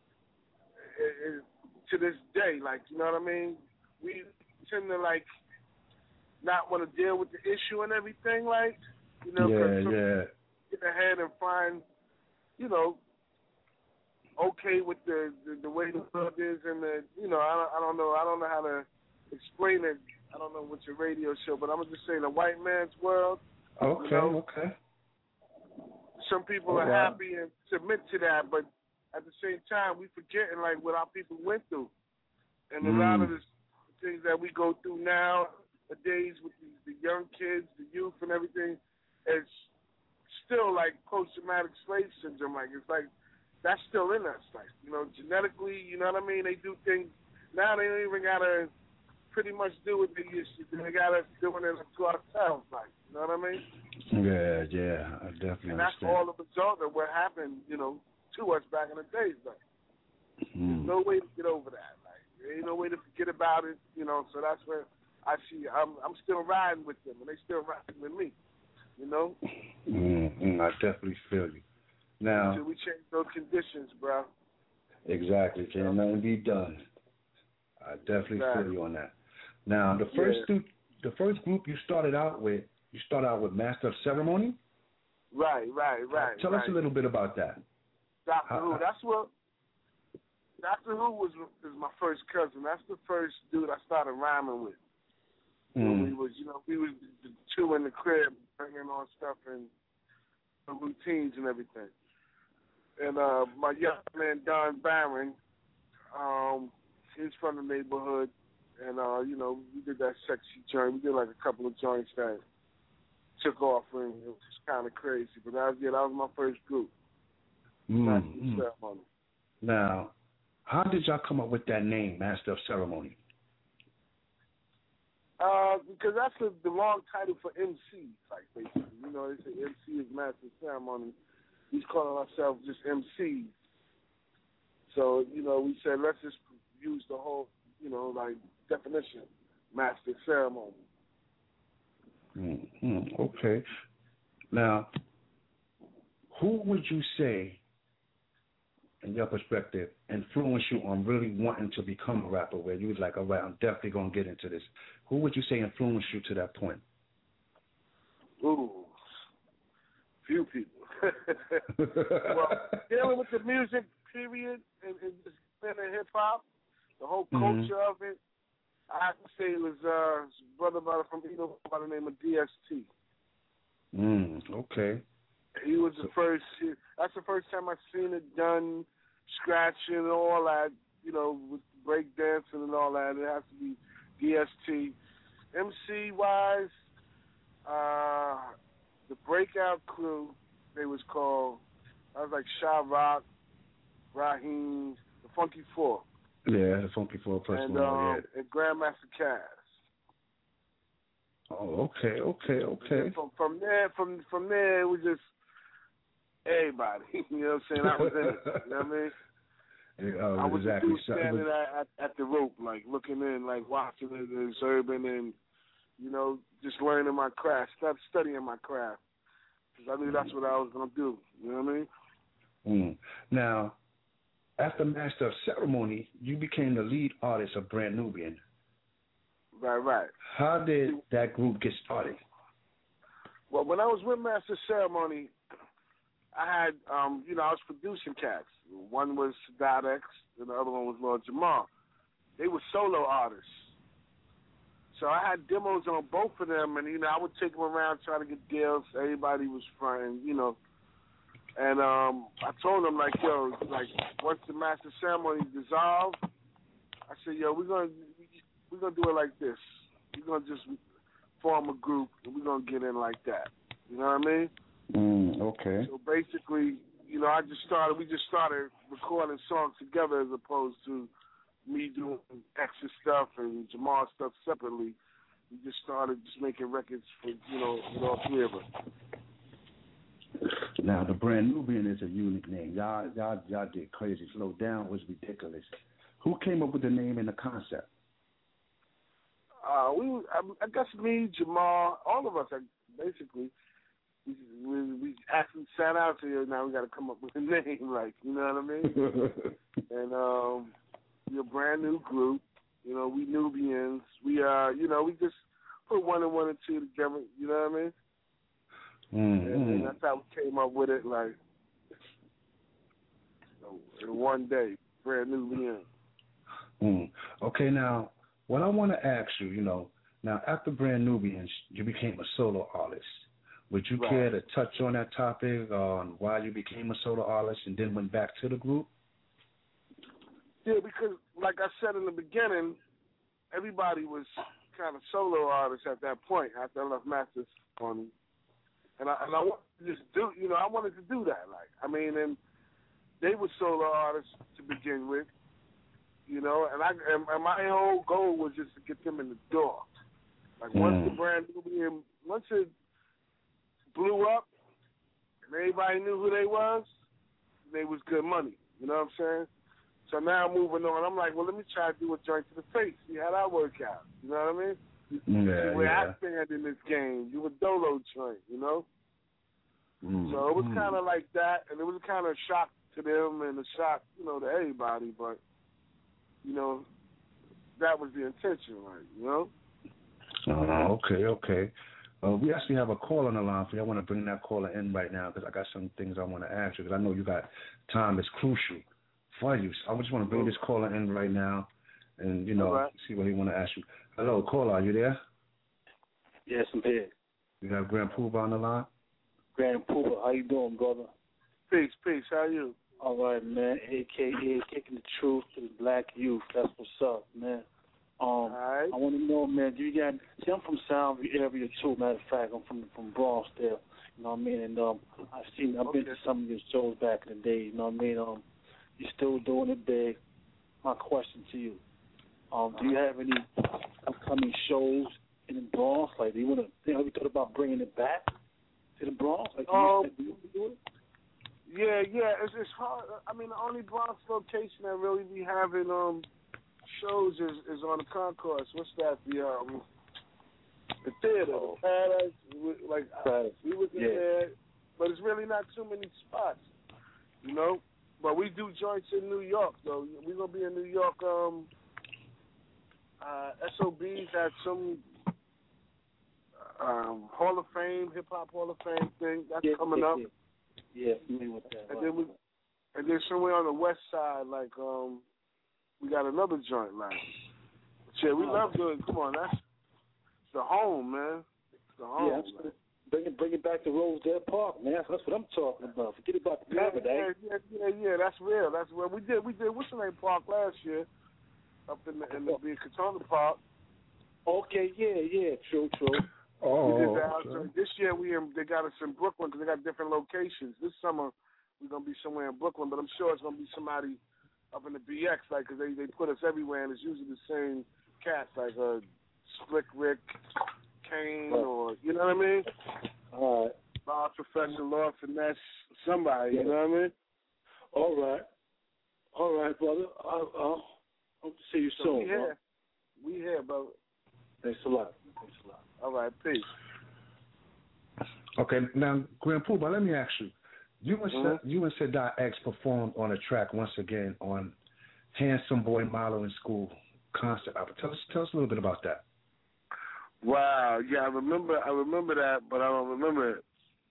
it, it, to this day. Like, you know what I mean? We tend to like not want to deal with the issue and everything. Like, you know, Yeah, some yeah. get ahead and find, you know, okay with the, the the way the world is and the, you know, I don't, I don't know, I don't know how to explain it. I don't know what's your radio show, but I'm gonna just say the white man's world. Okay, you know, okay. some people Oh, are wow. happy and submit to that, but at the same time, we forgetting like what our people went through, and a lot of Mm. the things that we go through now, the days with the, the young kids, the youth, and everything, it's still like post-traumatic slave syndrome. Like, it's like that's still in us. Like, you know, genetically, you know what I mean? They do things now. They don't even gotta pretty much do what they used to do. They got us doing it to ourselves. Like, you know what I mean? Yeah, yeah, I definitely And that's understand. all the result of what happened, you know, to us back in the days. Like, Mm. no way to get over that. Like, there ain't no way to forget about it, you know. So that's where I see. I'm I'm still riding with them, and they still riding with me, you know. Mm, mm, I definitely feel you. Now, Until we change those conditions, bro. exactly, can nothing be done. I definitely Exactly. feel you on that. Now, the first Yeah. stu- the first group you started out with, you started out with Master of Ceremony. Right, right, right. Tell right. us a little bit about that. Doctor How- Who. That's what. Doctor Who was is my first cousin. That's the first dude I started rhyming with. When we Mm. was, you know, we was the two in the crib bringing on stuff and the routines and everything. And uh, my young man Don Barron, um, he's from the neighborhood, and uh, you know, we did that sexy joint. We did like a couple of joints that took off, and it was kind of crazy. But that was yeah, that was my first group. Mm, Master mm. of Ceremony. Now, how did y'all come up with that name, Master of Ceremony? Uh, because that's the, the long title for M Cs, like basically. You know, they say M C is Master of Ceremony. He's calling ourselves just M Cs. So, you know, we said let's just use the whole, you know, like definition, Master of Ceremony. Mm, mm, okay. Now, who would you say, in your perspective, influenced you on really wanting to become a rapper, where you was like, all right, I'm definitely going to get into this? Who would you say influenced you to that point? Ooh, few people. Well, dealing with the music, period, and, and just being in hip-hop, the whole Mhm. culture of it, I have to say it was uh, a brother by- from Edo by the name of D S T. Mm, okay. He was the first. That's the first time I seen it done, scratching and all that. You know, with break dancing and all that. It has to be D S T. M C wise, uh, the Breakout Crew. They was called. I was like Sha Rock, Raheem, the Funky Four, Yeah, the Funky Four plus and one. um, yeah. and Grandmaster Caz. Oh, okay, okay, okay. From from there, from from there, it was just everybody. You know what I'm saying? I was in it. You know what I mean? Yeah, oh, I was exactly. the dude So it standing was- at, at, at the rope, like looking in, like watching it and observing, and you know, just learning my craft, start studying my craft, because I knew that's what I was gonna do. You know what I mean? Mm. Now, after Master of Ceremony, you became the lead artist of Brand Nubian. Right, right. How did that group get started? Well, when I was with Master Ceremony, I had, um, you know, I was producing cats. One was Sadat X, and the other one was Lord Jamal. They were solo artists. So I had demos on both of them, and, you know, I would take them around trying to get deals. Everybody was fronting, you know. And um, I told them, like, yo, like, once the Master Ceremony dissolved, I said, yo, we're going to, we're gonna do it like this. We're gonna just form a group and we're gonna get in like that. You know what I mean? Mm, okay. So basically, you know, I just started. We just started recording songs together as opposed to me doing extra stuff and Jamal stuff separately. We just started just making records for, you know, with all three of us. Now, the Brand Nubian is a unique name. Y'all, y'all, y'all did crazy. Slow Down was ridiculous. Who came up with the name and the concept? Uh, we, I, I guess me, Jamal, all of us, basically. We, we, we actually sat out here. Now we got to come up with a name, like, you know what I mean? And um, we're a brand new group. You know, we Nubians. We uh, you know, we just put one and one and two together. You know what I mean? Mm-hmm. And, and that's how we came up with it. Like, so, in one day, brand Nubians. Mm. Okay, now what I want to ask you, you know, now after Brand Nubians, you became a solo artist. Would you Right. care to touch on that topic on why you became a solo artist and then went back to the group? Yeah, because like I said in the beginning, everybody was kind of solo artists at that point after I left Masters on, and I and I wanted to just do, you know, I wanted to do that. Like, I mean, and they were solo artists to begin with, you know, and I and, and my whole goal was just to get them in the door. Like once Mm. the Brand Nubian, once it blew up and everybody knew who they was, they was good money. You know what I'm saying? So now moving on, I'm like, well, let me try to do a joint to the face, see how that work out. You know what I mean? Yeah, see where yeah. I stand in this game. Do a dolo joint, you know? Mm. So it was Mm. kind of like that, and it was kind of a shock to them and a shock, you know, to everybody. But, you know, that was the intention, like, you know? Oh, okay, okay. Uh, we actually have a call on the line for you. I want to bring that caller in right now because I got some things I want to ask you because I know you got time is crucial for you. So I just want to bring this caller in right now and, you know, right. see what he want to ask you. Hello, caller, are you there? Yes, I'm here. You got Grand Poobah on the line? Grand Poobah, how you doing, brother? Peace, peace. How you? All right, man. A K A Kicking the Truth to the Black Youth. That's what's up, man. Um, right. I want to know, man, do you got, see, I'm from Soundview area, too. Matter of fact, I'm from from Bronx there. You know what I mean? And um, I've seen, I've been Okay. to some of your shows back in the day. You know what I mean? Um, you're still doing it big. My question to you, um, do you have any upcoming shows in the Bronx? Like, do you want to, have you thought about bringing it back to the Bronx? Like, do you, Um, do you do it? Yeah, yeah. It's it's hard. I mean, the only Bronx location that really be having um shows is, is on the concourse. What's that? The um the theater, the Paradise. We, like Paradise. we was in Yeah. there, but it's really not too many spots, you know. But we do joints in New York, though. We're gonna be in New York. Um, uh, S O B's had some um Hall of Fame, Hip Hop Hall of Fame thing that's Yeah, coming yeah, up. yeah. Yeah, familiar with that. And right. then we, and then somewhere on the west side, like um, we got another joint, like. Yeah, we love doing. Come on, that's it's the home, man. It's the home. Yeah, absolutely. Bring it, bring it back to Rosedale Park, man. That's what I'm talking about. Forget about the yeah, Paradise. yeah, yeah, yeah, yeah. That's real. That's real. We did, we did. What's the name Park last year? Up in the in the big Katona Park. Okay, yeah, yeah, true, true. Oh, we did that. okay. So this year we in, they got us in Brooklyn because they got different locations. This summer we're gonna be somewhere in Brooklyn, but I'm sure it's gonna be somebody up in the B X, like, because they they put us everywhere, and it's usually the same cats, like uh, Slick Rick, Kane, Right. or you know what I mean? All right. Law Professor, Law Finesse, somebody. You know what I mean? All right. All right, brother. I'll, I'll hope to see you So soon. we bro. here. We here, brother. Thanks a lot. Thanks a lot. All right, peace. Okay, now, Grand Poobah, let me ask you. You and, Mhm. Sa- you and Sadat X performed on a track once again on Handsome Boy Modeling School concert. album. Tell us, tell us a little bit about that. Wow, yeah, I remember. I remember that, but I don't remember it.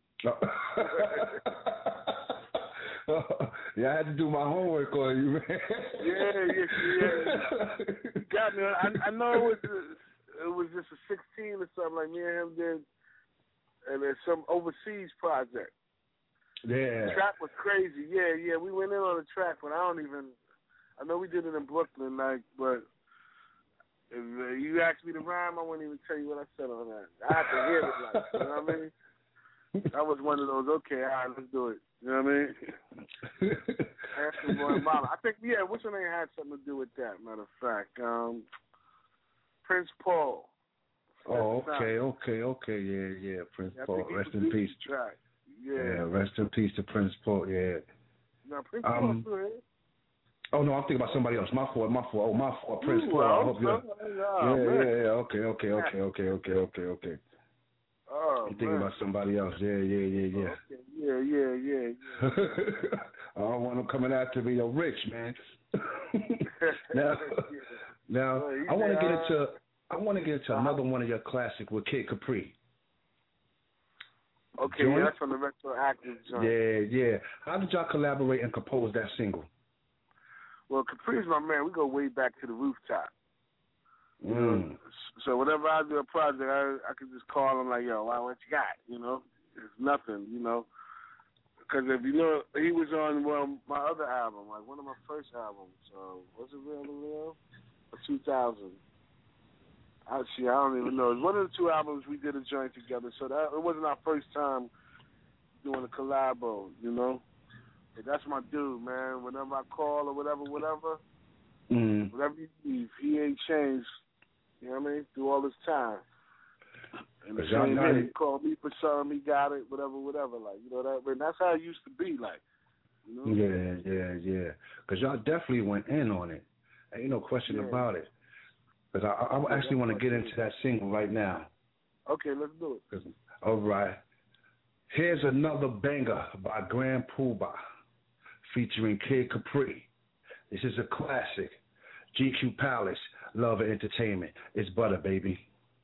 Yeah, I had to do my homework on you, man. Yeah, yeah, yeah. You got me. I, I know it was a, it was just a sixteen or something like me and him did, and there's some overseas project. Yeah. The track was crazy. Yeah, yeah. We went in on the track, but I don't even. I know we did it in Brooklyn, like, but If uh, you asked me to rhyme, I wouldn't even tell you what I said on that. I had to hear it, like, you know what I mean? That was one of those, okay, all right, let's do it. You know what I mean? Asking Boy Mama. I think, yeah, which one had something to do with that, matter of fact. Um, Prince Paul. Oh, okay, okay, okay, yeah, yeah, Prince yeah, Paul. Rest in peace. Track. Yeah. yeah, rest in peace to Prince Paul, yeah. No, Prince um, Paul, Oh, no, I'm thinking about somebody else. My fault, my fault. Oh, my fault, Prince Ooh, Paul. I hope you're... Oh, yeah, man. yeah, yeah, okay, okay, okay, okay, okay, okay, okay. Oh, I'm thinking man. about somebody else. Yeah, yeah, yeah, yeah. Okay. Yeah, yeah, yeah, yeah. I don't want them coming after me. Yo, Rich, man. now, now well, I want to uh, get into I want to get into another one of your classic with Kid Capri. Okay, Join? yeah, that's from the retroactive joint. Yeah, yeah. How did y'all collaborate and compose that single? Well, Capri's my man. We go way back to the rooftop. You Mm. know, so whenever I do a project, I I can just call him like, yo, wow, what you got? You know, it's nothing, you know. Because if you know, he was on well my other album, like one of my first albums. Uh, was it Real to Real? two thousand. Actually, I don't even know. It was one of the two albums we did a joint together. So that it wasn't our first time doing a collabo, you know. But that's my dude, man. Whenever I call or whatever, whatever, mm. whatever you need, he ain't changed. You know what I mean? Through all this time. And the same way, he called me for something, he got it, whatever, whatever. Like, you know, that, I mean, that's how it used to be, like, you know? Yeah, yeah, yeah. Because y'all definitely went in on it. Ain't no question yeah. about it. Because I, I actually want to get into that single right now. Okay, let's do it. All right. Here's another banger by Grand Poobah featuring Kid Capri. This is a classic. G Q Palace, Love and Entertainment. It's butter, baby.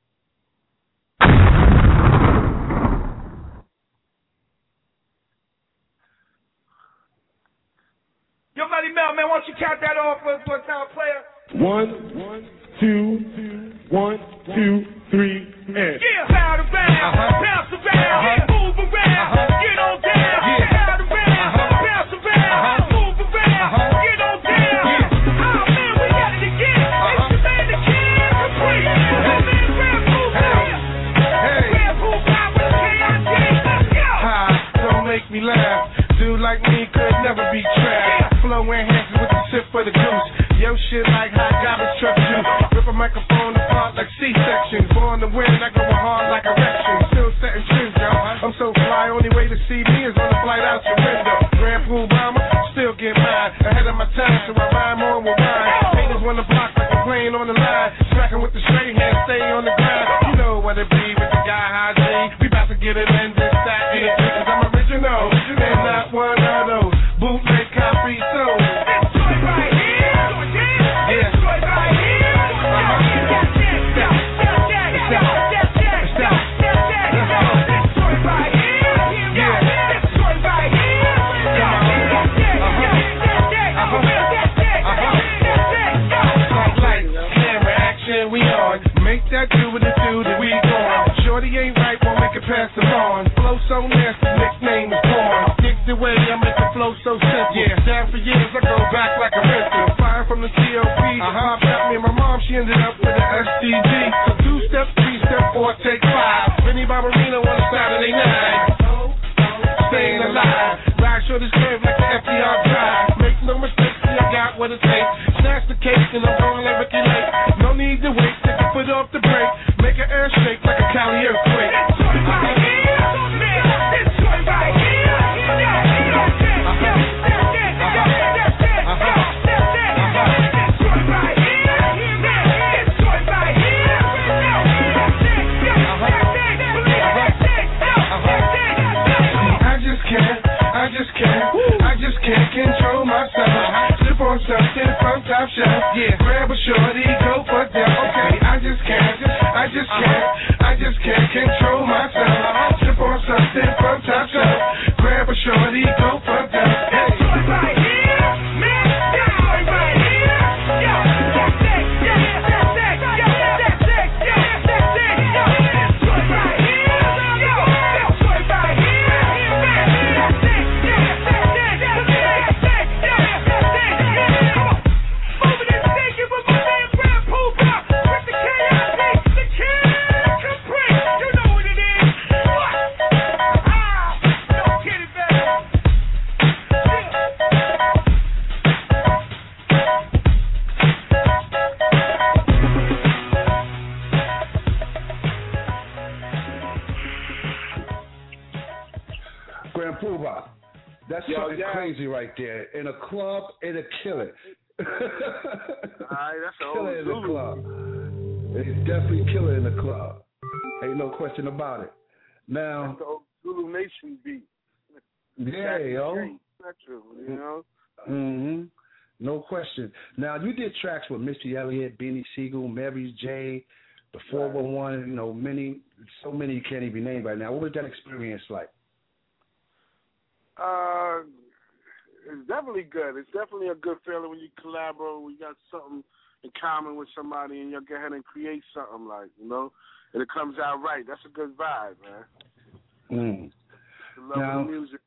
Yo, Money Mel, man, why don't you count that off for us one time, player? One, one, two, one, two, three, and. Yeah, bounce around, uh-huh. bounce around, uh-huh. yeah, move around, uh-huh. get on down, yeah. bounce around, uh-huh. bounce around, uh-huh. move around, uh-huh. get on down. Yeah. Oh man, we got it again. Uh-huh. It's the man, the Kid Capri. Hey, man, Grand Poobah. Hey, Grand Poobah with K I D. Let's go. Hi, don't make me laugh. Dude like me could never be trapped. Flow enhances with the sip for the goose. Yo shit like hot garbage truck juice. Rip a microphone apart like C-section. Born to win, I go hard like erection. Still setting trends, yo. I'm so fly, only way to see me is on the flight out your window. Grand Poobah, still get mine. Ahead of my time, so I rhyme on with mine. Haters wanna block like I'm playing on the line. Smacking with the straight hand, stay on the grind. You know what it be with the guy high G. We about to get it in this that and it, cause I'm original. And not one of those bootleg copy souls. This joint right here, yeah. This joint right here, uh-huh. This joint right here, yeah. This joint right here, like lights, camera, action, we on. Make that do what it do that we gone. Shorty ain't right, won't make it past the lawn. Flow so nasty, nickname is born. Dig the way I make the flow so simple. Yeah, down for years, I go back like a rental. Fire from the C O P, uh-huh. Got me and my mom, she ended up with an S T D. So two step, three step, four, take five. Vinny Barbarino on a Saturday night. Staying alive. Ride short this curve like the F D R drive. Make no mistakes, see I got what it takes. Snatch the cake and I'm going like Ricky Lake. No need to wait, take your foot off the brake. Make an air shake like a Cali earthquake. This joint right here, this joint right here, I just can't, I just can't control myself. Slip on something from top shelf. Yeah, grab a shorty, go for them. Okay, I just can't, I just can't, I just can't control myself. Slip on something from top shelf. Grab a shorty, go for them. Hey. right here, man, this joint right here, yo, that's it, yeah, that's it, yo, that's it, yeah, that's it, yo, this joint right here, yo, this joint right here, man, that's it, yeah, that's it, that's it, yeah, that's it, yeah, come on, moving and shaking with my man Grand Poobah, Grand Poobah. That's Yo, something yeah. crazy right there. In a club, it'll kill it. Alright, that's an kill old it in the Zulu. club. It's definitely kill it in the club. Ain't no question about it. Now, That's the old Zulu Nation beat. yeah, yo. That's true, you know. Mm-hmm. No question. Now, you did tracks with Missy Elliott, Beanie Siegel, Mary J, the four one one, you know, many, so many you can't even name right now. What was that experience like? Uh, it's definitely good. It's definitely a good feeling when you collaborate, when you got something in common with somebody and you go ahead and create something, like, you know, and it comes out right. That's a good vibe, man. Mm. The love Now, of the music.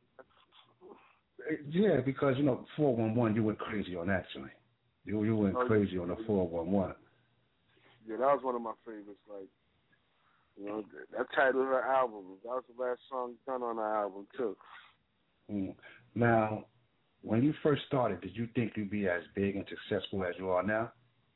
Yeah, because, you know, four one one, you went crazy on actually. You you went Oh, crazy on the four one one. Yeah, that was one of my favorites. Like, you know, that titled her album. That was the last song done on the album, too. Mm. Now, when you first started, did you think you'd be as big and successful as you are now?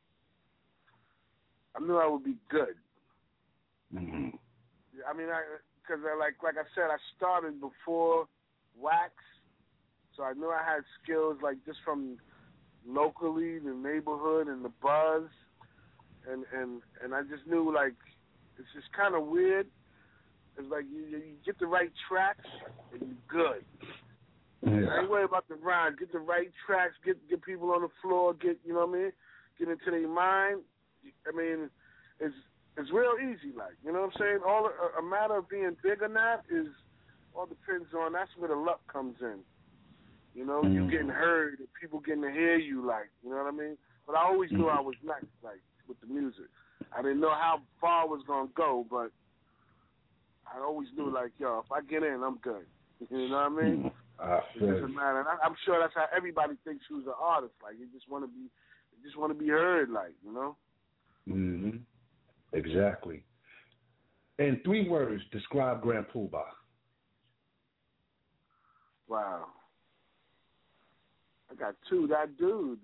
I knew I would be good. Mm-hmm. I mean, I because I, like like I said, I started before Wax, so I knew I had skills like just from locally, the neighborhood, and the buzz, and and and I just knew like it's just kind of weird. It's like you, you get the right tracks and you're good. Yeah. I ain't worried about the rhyme. Get the right tracks. Get get people on the floor. Get you know what I mean. Get into their mind. I mean, it's it's real easy. Like you know what I'm saying. All a, a matter of being big or not is all depends on. That's where the luck comes in. You know, Mm-hmm. you getting heard, and people getting to hear you. Like you know what I mean. But I always knew I was nice. Like with the music, I didn't know how far I was gonna go, but I always knew like yo, if I get in, I'm good. You know what I mean? Uh, It doesn't matter. And I, I'm sure that's how everybody thinks who's an artist. Like you just want to be, you just want to be heard. Like you know. Mm-hmm. Exactly. In three words, describe Grand Poobah. Wow. I got two. That dude.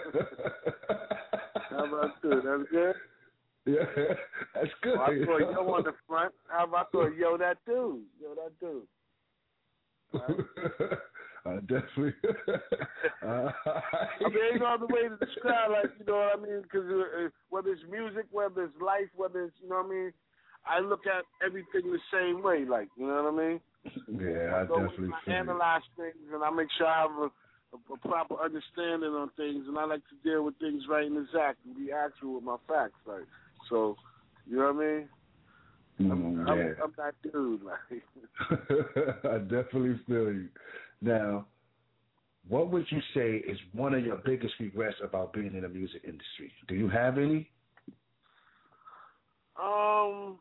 How about two? That's good. Yeah, that's good. Oh, I throw yo on the front. How about throw yo that dude? Yo that dude. Right. uh, definitely. uh, I mean, ain't no other way to describe, like, you know what I mean? Because uh, whether it's music, whether it's life, whether it's, you know what I mean, I look at everything the same way, like, you know what I mean? Yeah, I so definitely I feel analyze things, and I make sure I have a, a, a proper understanding on things, and I like to deal with things right and exact and be actual with my facts, like, so, you know what I mean? Mm, I'm, yeah. I'm, I'm that dude, like. I definitely feel you. Now, what would you say is one of your biggest regrets about being in the music industry? Do you have any? Um,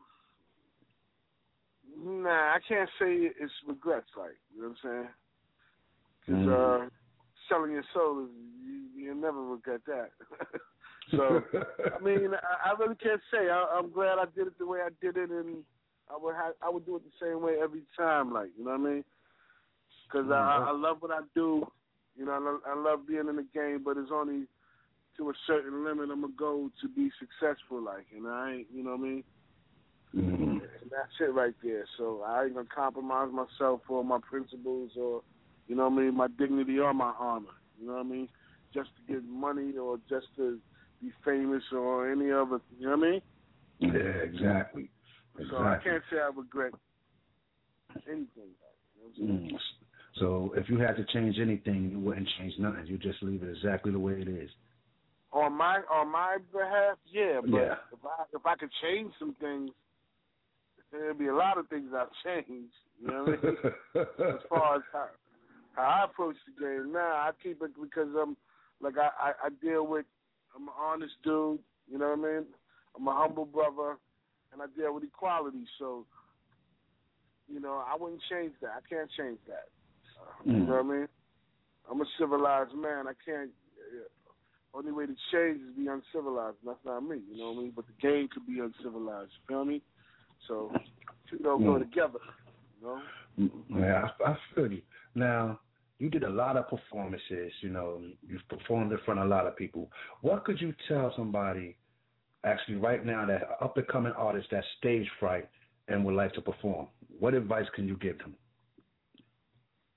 nah, I can't say it's regrets, like, you know what I'm saying? Because Mm. uh, selling your soul, is, you, you'll never regret that. So, I mean, I, I really can't say. I, I'm glad I did it the way I did it, and I would have, I would do it the same way every time, like, you know what I mean? Because mm-hmm. I, I love what I do. You know, I love, I love being in the game, but it's only to a certain limit I'm going to go to be successful, like, and I ain't, you know what I mean? Mm-hmm. And that's it right there. So I ain't going to compromise myself or my principles or, you know what I mean, my dignity or my honor, you know what I mean? Just to get money or just to be famous or any other, you know what I mean? Yeah, exactly. exactly. So I can't say I regret anything. You know mm. So if you had to change anything, you wouldn't change nothing. You just leave it exactly the way it is. On my on my behalf, yeah. But yeah. if I if I could change some things, there'd be a lot of things I've changed. You know what I mean? As far as how, how I approach the game, now I keep it because I'm like I, I, I deal with. I'm an honest dude, you know what I mean? I'm a humble brother, and I deal with equality. So, you know, I wouldn't change that. I can't change that. Uh, mm. You know what I mean? I'm a civilized man. I can't. Uh, only way to change is be uncivilized. And that's not me. You know what I mean? But the game could be uncivilized. You feel me? So, two don't mm. go together. You know? Yeah, I, I feel you. Now, you did a lot of performances, you know, you've performed in front of a lot of people. What could you tell somebody actually right now, that up-and-coming artist that's stage fright and would like to perform? What advice can you give them?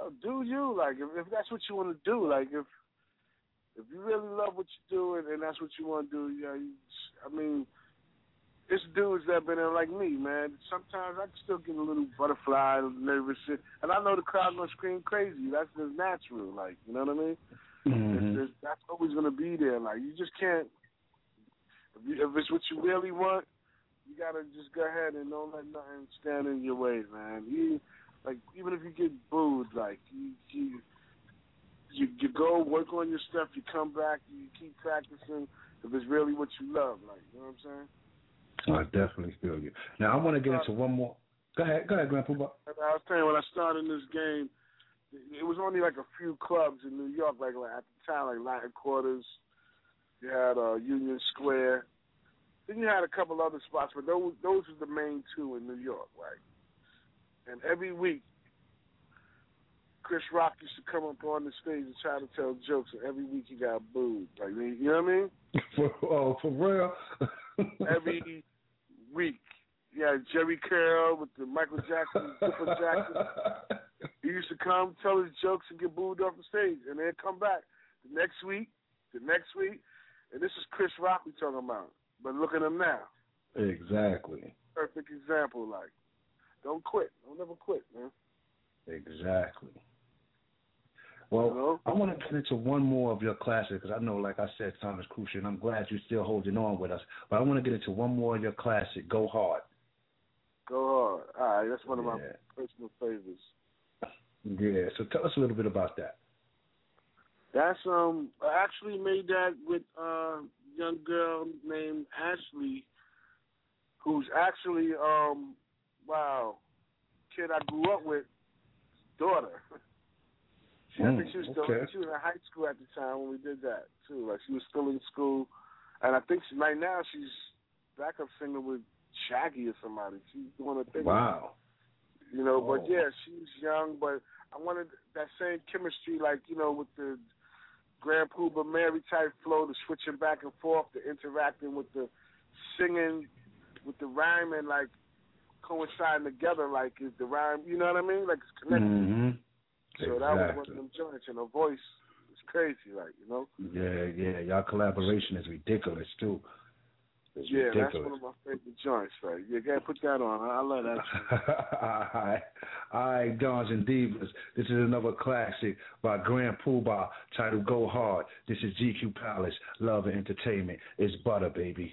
yo, do you like if, if that's what you want to do? Like if if you really love what you do and, and that's what you want to do, yeah. You, I mean, it's dudes that been in like me, man. Sometimes I still get a little butterfly, nervous shit, and I know the crowd gonna scream crazy. That's just natural, like you know what I mean. Mm-hmm. It's just, that's always gonna be there. Like you just can't. If, you, if it's what you really want, you gotta just go ahead and don't let nothing stand in your way, man. You like even if you get booed, like you you you, you go work on your stuff. You come back, you keep practicing. If it's really what you love, like you know what I'm saying. I definitely feel you. Now I want to get into one more. Go ahead, go ahead, Grandpa. I was saying when I started this game, it was only like a few clubs in New York, like, like at the time, like Latin Quarters. You had uh, Union Square. Then you had a couple other spots, but those those were the main two in New York, right? And every week, Chris Rock used to come up on the stage and try to tell jokes, and every week he got booed. Like, you know what I mean? For, oh, for real? Every week. Yeah, Jerry Curl with the Michael Jackson, Clifford Jackson. He used to come, tell his jokes, and get booed off the stage, and then come back the next week, the next week, and this is Chris Rock we talking about. But look at him now. Exactly. Perfect example, like, don't quit. Don't ever quit, man. Exactly. Well, you know? I want to get into one more of your classics because I know, like I said, time is crucial, and I'm glad you're still holding on with us. But I want to get into one more of your classic, Go Hard. Go Hard. All right, that's one of yeah. my personal favorites. Yeah, so tell us a little bit about that. That's, um, I actually made that with a young girl named Ashley, who's actually, um, wow, kid I grew up with, daughter. She, I think she was still, okay. she was in high school at the time when we did that too. Like she was still in school, and I think she, right now she's backup singer with Shaggy or somebody. She's doing a thing. Wow. You know, oh. but yeah, she's young. But I wanted that same chemistry, like you know, with the Grand Puba Mary type flow, the switching back and forth, the interacting with the singing, with the rhyming, like coinciding together, like is the rhyme. You know what I mean? Like it's connected. Mm-hmm. So exactly. that was one of them joints, and her voice is crazy, like, you know? Yeah, yeah, y'all collaboration is ridiculous, too. It's yeah, ridiculous. That's one of my favorite joints, right? You gotta put that on. I love that. All right. All right, Dons and Divas. This is another classic by Grand Puba titled Go Hard. This is G Q Palace, Love and Entertainment. It's butter, baby.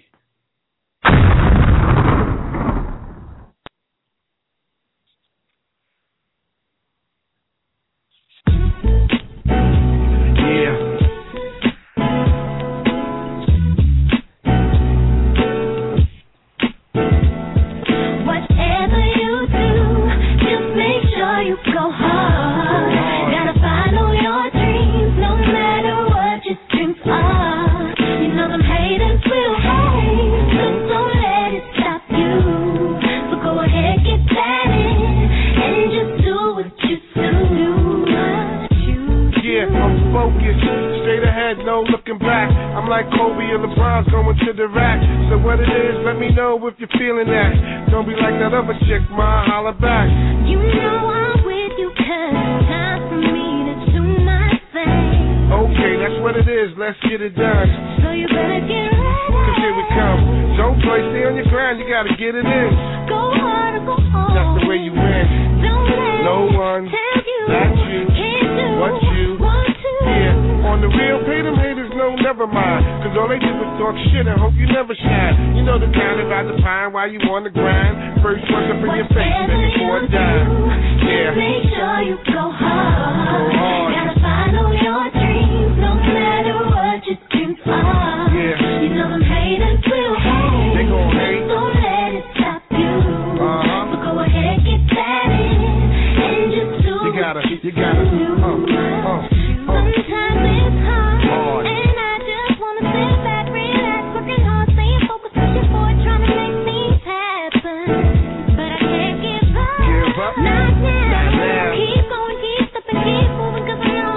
Keep going, keep stepping, keep moving, 'cause I know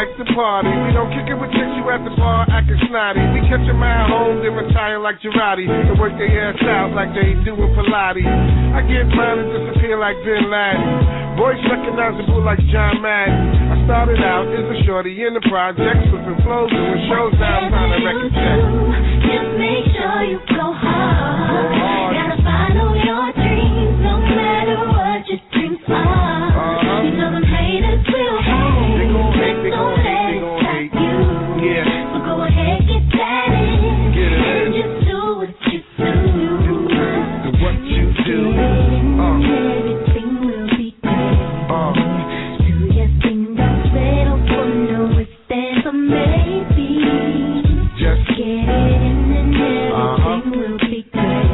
like to party. We don't kick it with chicks you at the bar acting snotty. We catch them at home, then retire like Girardi and work their ass out like they do in Pilates. I get mine and disappear like Bin Laden. Voice recognizable like John Madden. I started out as a shorty in the projects, flipping flows and with shows down on a record check. Just make sure you go hard. Gotta follow your dreams, no matter what your dreams are. Uh-huh. You know them haters will hate. They gon' hate, they gon' hate, they gon' hate. You. Yeah. So go ahead, get that in. Get it in. And just do what you do. Do, do what you do. Uh. Everything will be great. Uh. Do your thing, don't settle for no stand for maybe. Just get it in and everything uh-huh. will be great.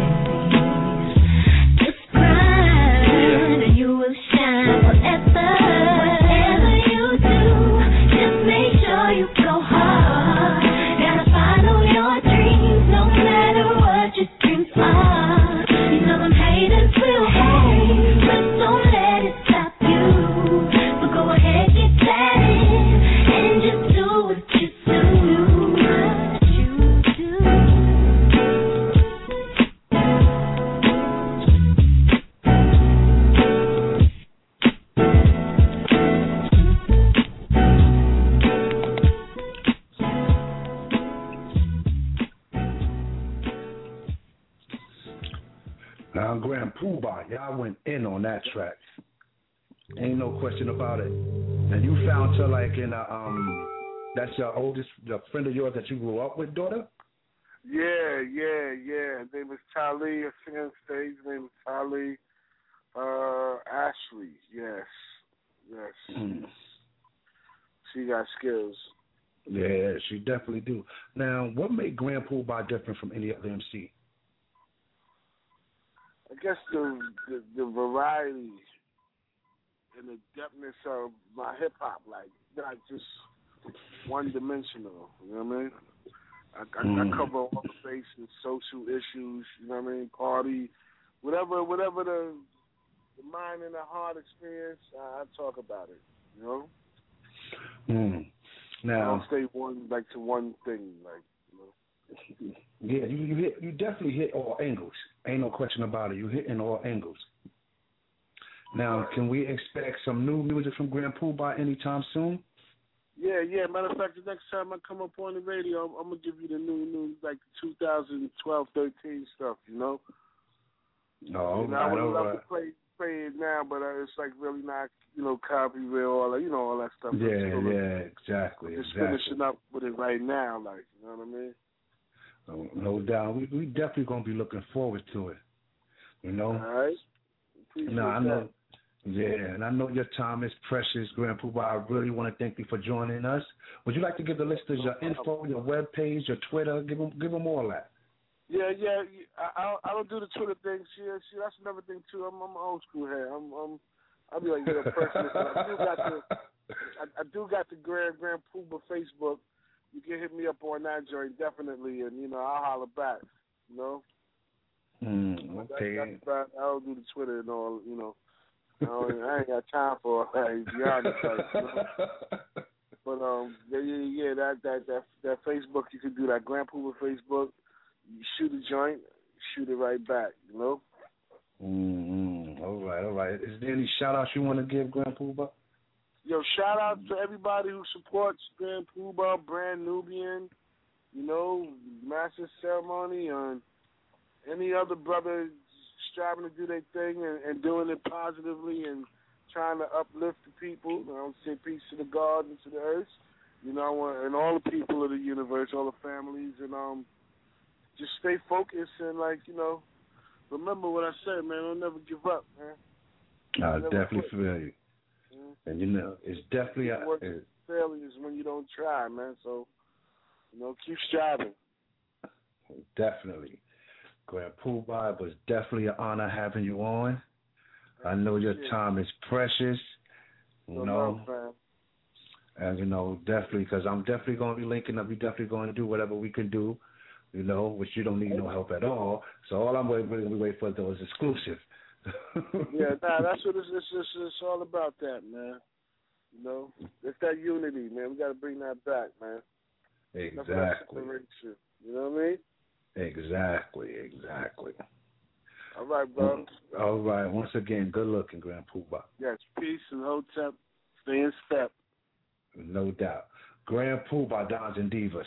Just grind and you will shine forever. Whatever you do, just make sure you go hard. Gotta follow your dreams, no matter what your dreams are. You know them haters will hate, but don't let it stop you. So go ahead, get that in, and just do what you do. Now, Grand Poobah, y'all went in on that track. Ain't no question about it. And you found her like in a, um, that's your oldest, the friend of yours that you grew up with, daughter? Yeah, yeah, yeah. His name is Tali, a singer on stage. His name is Tali. Uh, Ashley, yes. Yes. Mm. She got skills. Yeah, she definitely do. Now, what made Grand Poobah different from any other M C? I guess the, the the variety and the depthness of my hip hop, like not just one dimensional. You know what I mean? I, I, mm. I cover all the bases, social issues. You know what I mean? Party, whatever, whatever the the mind and the heart experience. I, I talk about it. You know? Mm. Now, I don't stay one like to one thing, like. You know? Yeah, you you hit you definitely hit all angles. Ain't no question about it. You hit in all angles. Now, can we expect some new music from Grand Poobah anytime soon? Yeah, yeah. Matter of fact, the next time I come up on the radio, I'm, I'm gonna give you the new, new like the twenty twelve, thirteen stuff. You know. Oh, you know, right, I would all love right. to play play it now, but uh, it's like really not, you know, copyright all that, you know, all that stuff. Yeah, so, yeah, exactly, just exactly. finishing up with it right now, like, you know what I mean? No, no doubt. We we definitely gonna be looking forward to it. You know. All right. Appreciate no, I know. that. Yeah, and I know your time is precious, Grand Poobah. I really want to thank you for joining us. Would you like to give the listeners your info, your web page, your Twitter? Give them, give them all that. Yeah, yeah. I, I, I don't do the Twitter thing. See, see, that's another thing too. I'm, I'm an old school head. I'm, I'm, I'll be like, yeah, personally. I do got the, I, I do got the Grand Grand Poobah Facebook. You can hit me up on that joint, definitely, and, you know, I'll holler back, you know? Mm, okay. That, that's about, I don't do the Twitter and all, you know. I, don't, I ain't got time for all that, to be honest. Like, you know? But, um, yeah, yeah, yeah, that, that, that, that Facebook, you can do that Grand Poobah Facebook. You shoot a joint, shoot it right back, you know? Mm-hmm. All right, all right. Is there any shout-outs you want to give, Grand Poobah? Yo, shout out to everybody who supports Grand Poobah, Brand Nubian, you know, Master Ceremony, and any other brother striving to do their thing and, and doing it positively and trying to uplift the people. I want to say peace to the God and to the earth, you know, and all the people of the universe, all the families, and um, just stay focused and, like, you know, remember what I said, man. Don't never give up, man. I definitely feel you. And, you know, it's definitely a... It, failures when you don't try, man. So, you know, keep striving. Definitely. Grand Poobah, it was definitely an honor having you on. I know your time is precious, you know. And, you know, definitely, because I'm definitely going to be linking up. We're definitely going to do whatever we can do, you know, which you don't need no help at all. So all I'm waiting for, we wait for those exclusive. Yeah, nah, that's what it's, it's, it's, it's all about, that, man. You know, it's that unity, man. We got to bring that back, man. Exactly. You know what I mean? Exactly, exactly. All right, bro. All right. Once again, good looking, Grand Poobah. Yes, peace and hotep. Stay in step. No doubt. Grand Poobah, Dons and Divas.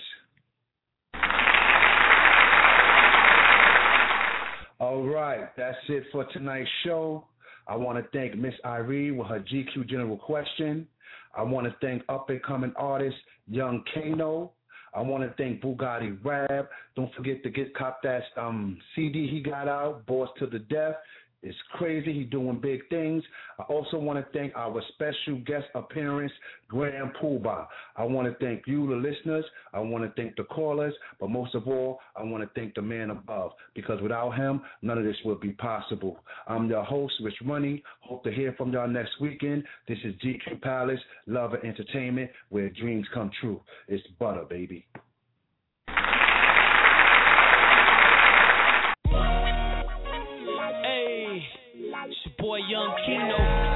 All right, that's it for tonight's show. I want to thank Miss Irene with her G Q General Question. I want to thank up-and-coming artist Young Kano. I want to thank Bugatti Rap. Don't forget to get cop that um, C D he got out, Boss to the Death. It's crazy. He's doing big things. I also want to thank our special guest appearance, Grand Poobah. I want to thank you, the listeners. I want to thank the callers. But most of all, I want to thank the man above. Because without him, none of this would be possible. I'm your host, Rich Money. Hope to hear from y'all next weekend. This is G Q Palace, Love and Entertainment, where dreams come true. It's butter, baby. It's your boy Young Keno,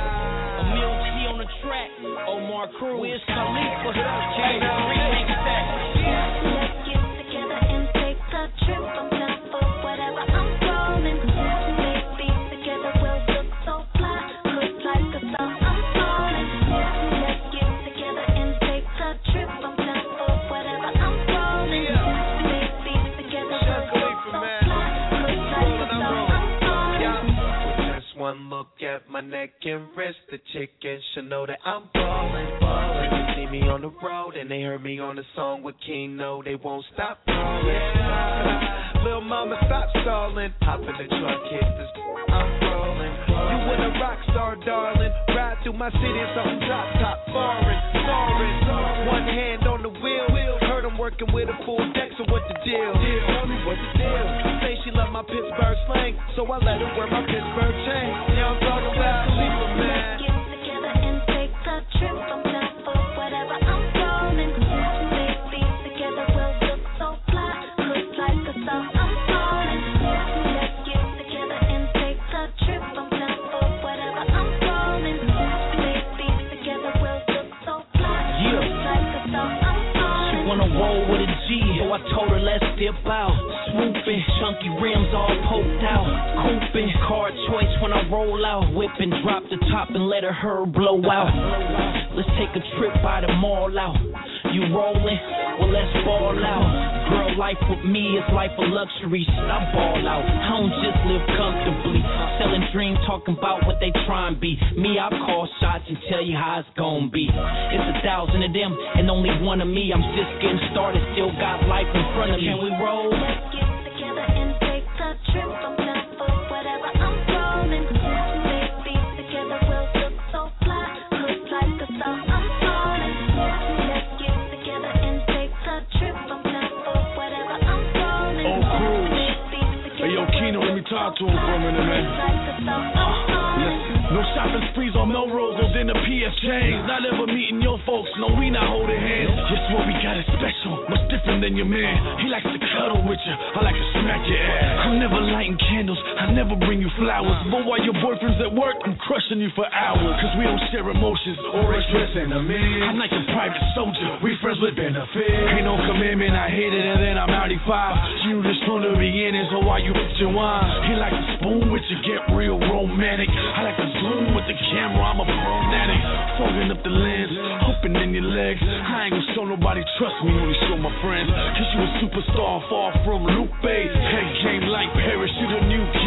Emil G on the track, Omar Cruz, Wiz Khalifa, hey, remix that. Let's get together and take a trip. I'm down for whatever I'm rolling. Maybe together we'll look so fly, look like a star I'm falling. Let's get together and take a trip. I'm down for whatever I'm rolling. Maybe together we'll look so fly, look like a star I'm falling. One look at my neck and wrist, the chicken should know that I'm ballin', ballin'. They see me on the road and they heard me on the song with Keno, they won't stop ballin'. Yeah. Lil' mama, stop stallin', hop in the truck, hit this, I'm rollin'. You with a rock star, darling, ride through my city in something top, top, foreign, foreign. One hand on the wheel, heard I'm working with a full deck, so what the deal? Tell me what the deal. Say she love my Pittsburgh slang, so I let her wear my Pittsburgh chain. Yeah, I'm talking about Khalifa, man. Let's get together and take a trip. I'm down for whatever I'm rolling. Maybe together we'll look so fly, look like a star I'm falling. Let's get together and take a trip. I'm down for whatever I'm rolling. Maybe together we'll look so fly, look like a star I'm falling. She wanna roll with a G, so I told her let's dip out. Swooping, chunky rims all poked out. Cooping, car choice when I roll out. Whipping, drop the top and let her her blow out. Let's take a trip by the mall out. You rolling? Well, let's ball out. Girl, life with me is life of luxury. Shit, I ball out. I don't just live comfortably. Selling dreams, talking about what they try and be. Me, I call shots and tell you how it's gon' be. It's a thousand of them and only one of me. I'm just getting started, still got life in front of me. Can we roll? Let's get together and take a trip. I'm down for whatever I'm rolling. Maybe together we'll look so fly, look like a star I'm falling. Let's get together and take a trip. I'm down for whatever I'm rolling. Oh, Cruz. Hey, yo, Keno, let me talk to him for a minute, man. Listen, no shopping sprees on Melrose or in the P F chains. Not ever meeting your folks, no, we not holding hands. Just what we got is special, much different than your man. He likes to cuddle with you, I like to smack your ass. I'm never lighting candles, I never bring you flowers. But while your boyfriend's at work, I'm crushing you for hours. Cause we don't share emotions or express enemies. I'm like a private soldier, we friends with benefits. Ain't no commitment, I hate it and then I'm ninety-five. You knew this from the beginning, so why you put your wine? He like to spoon with you, get real romantic. I like to zoom with the camera, I'm a pro-natic. Fogging up the lens, hoping in your legs. I ain't gonna show nobody trust me when you show my friends. Cause you a superstar far from Lupe. Head game like Paris, you the new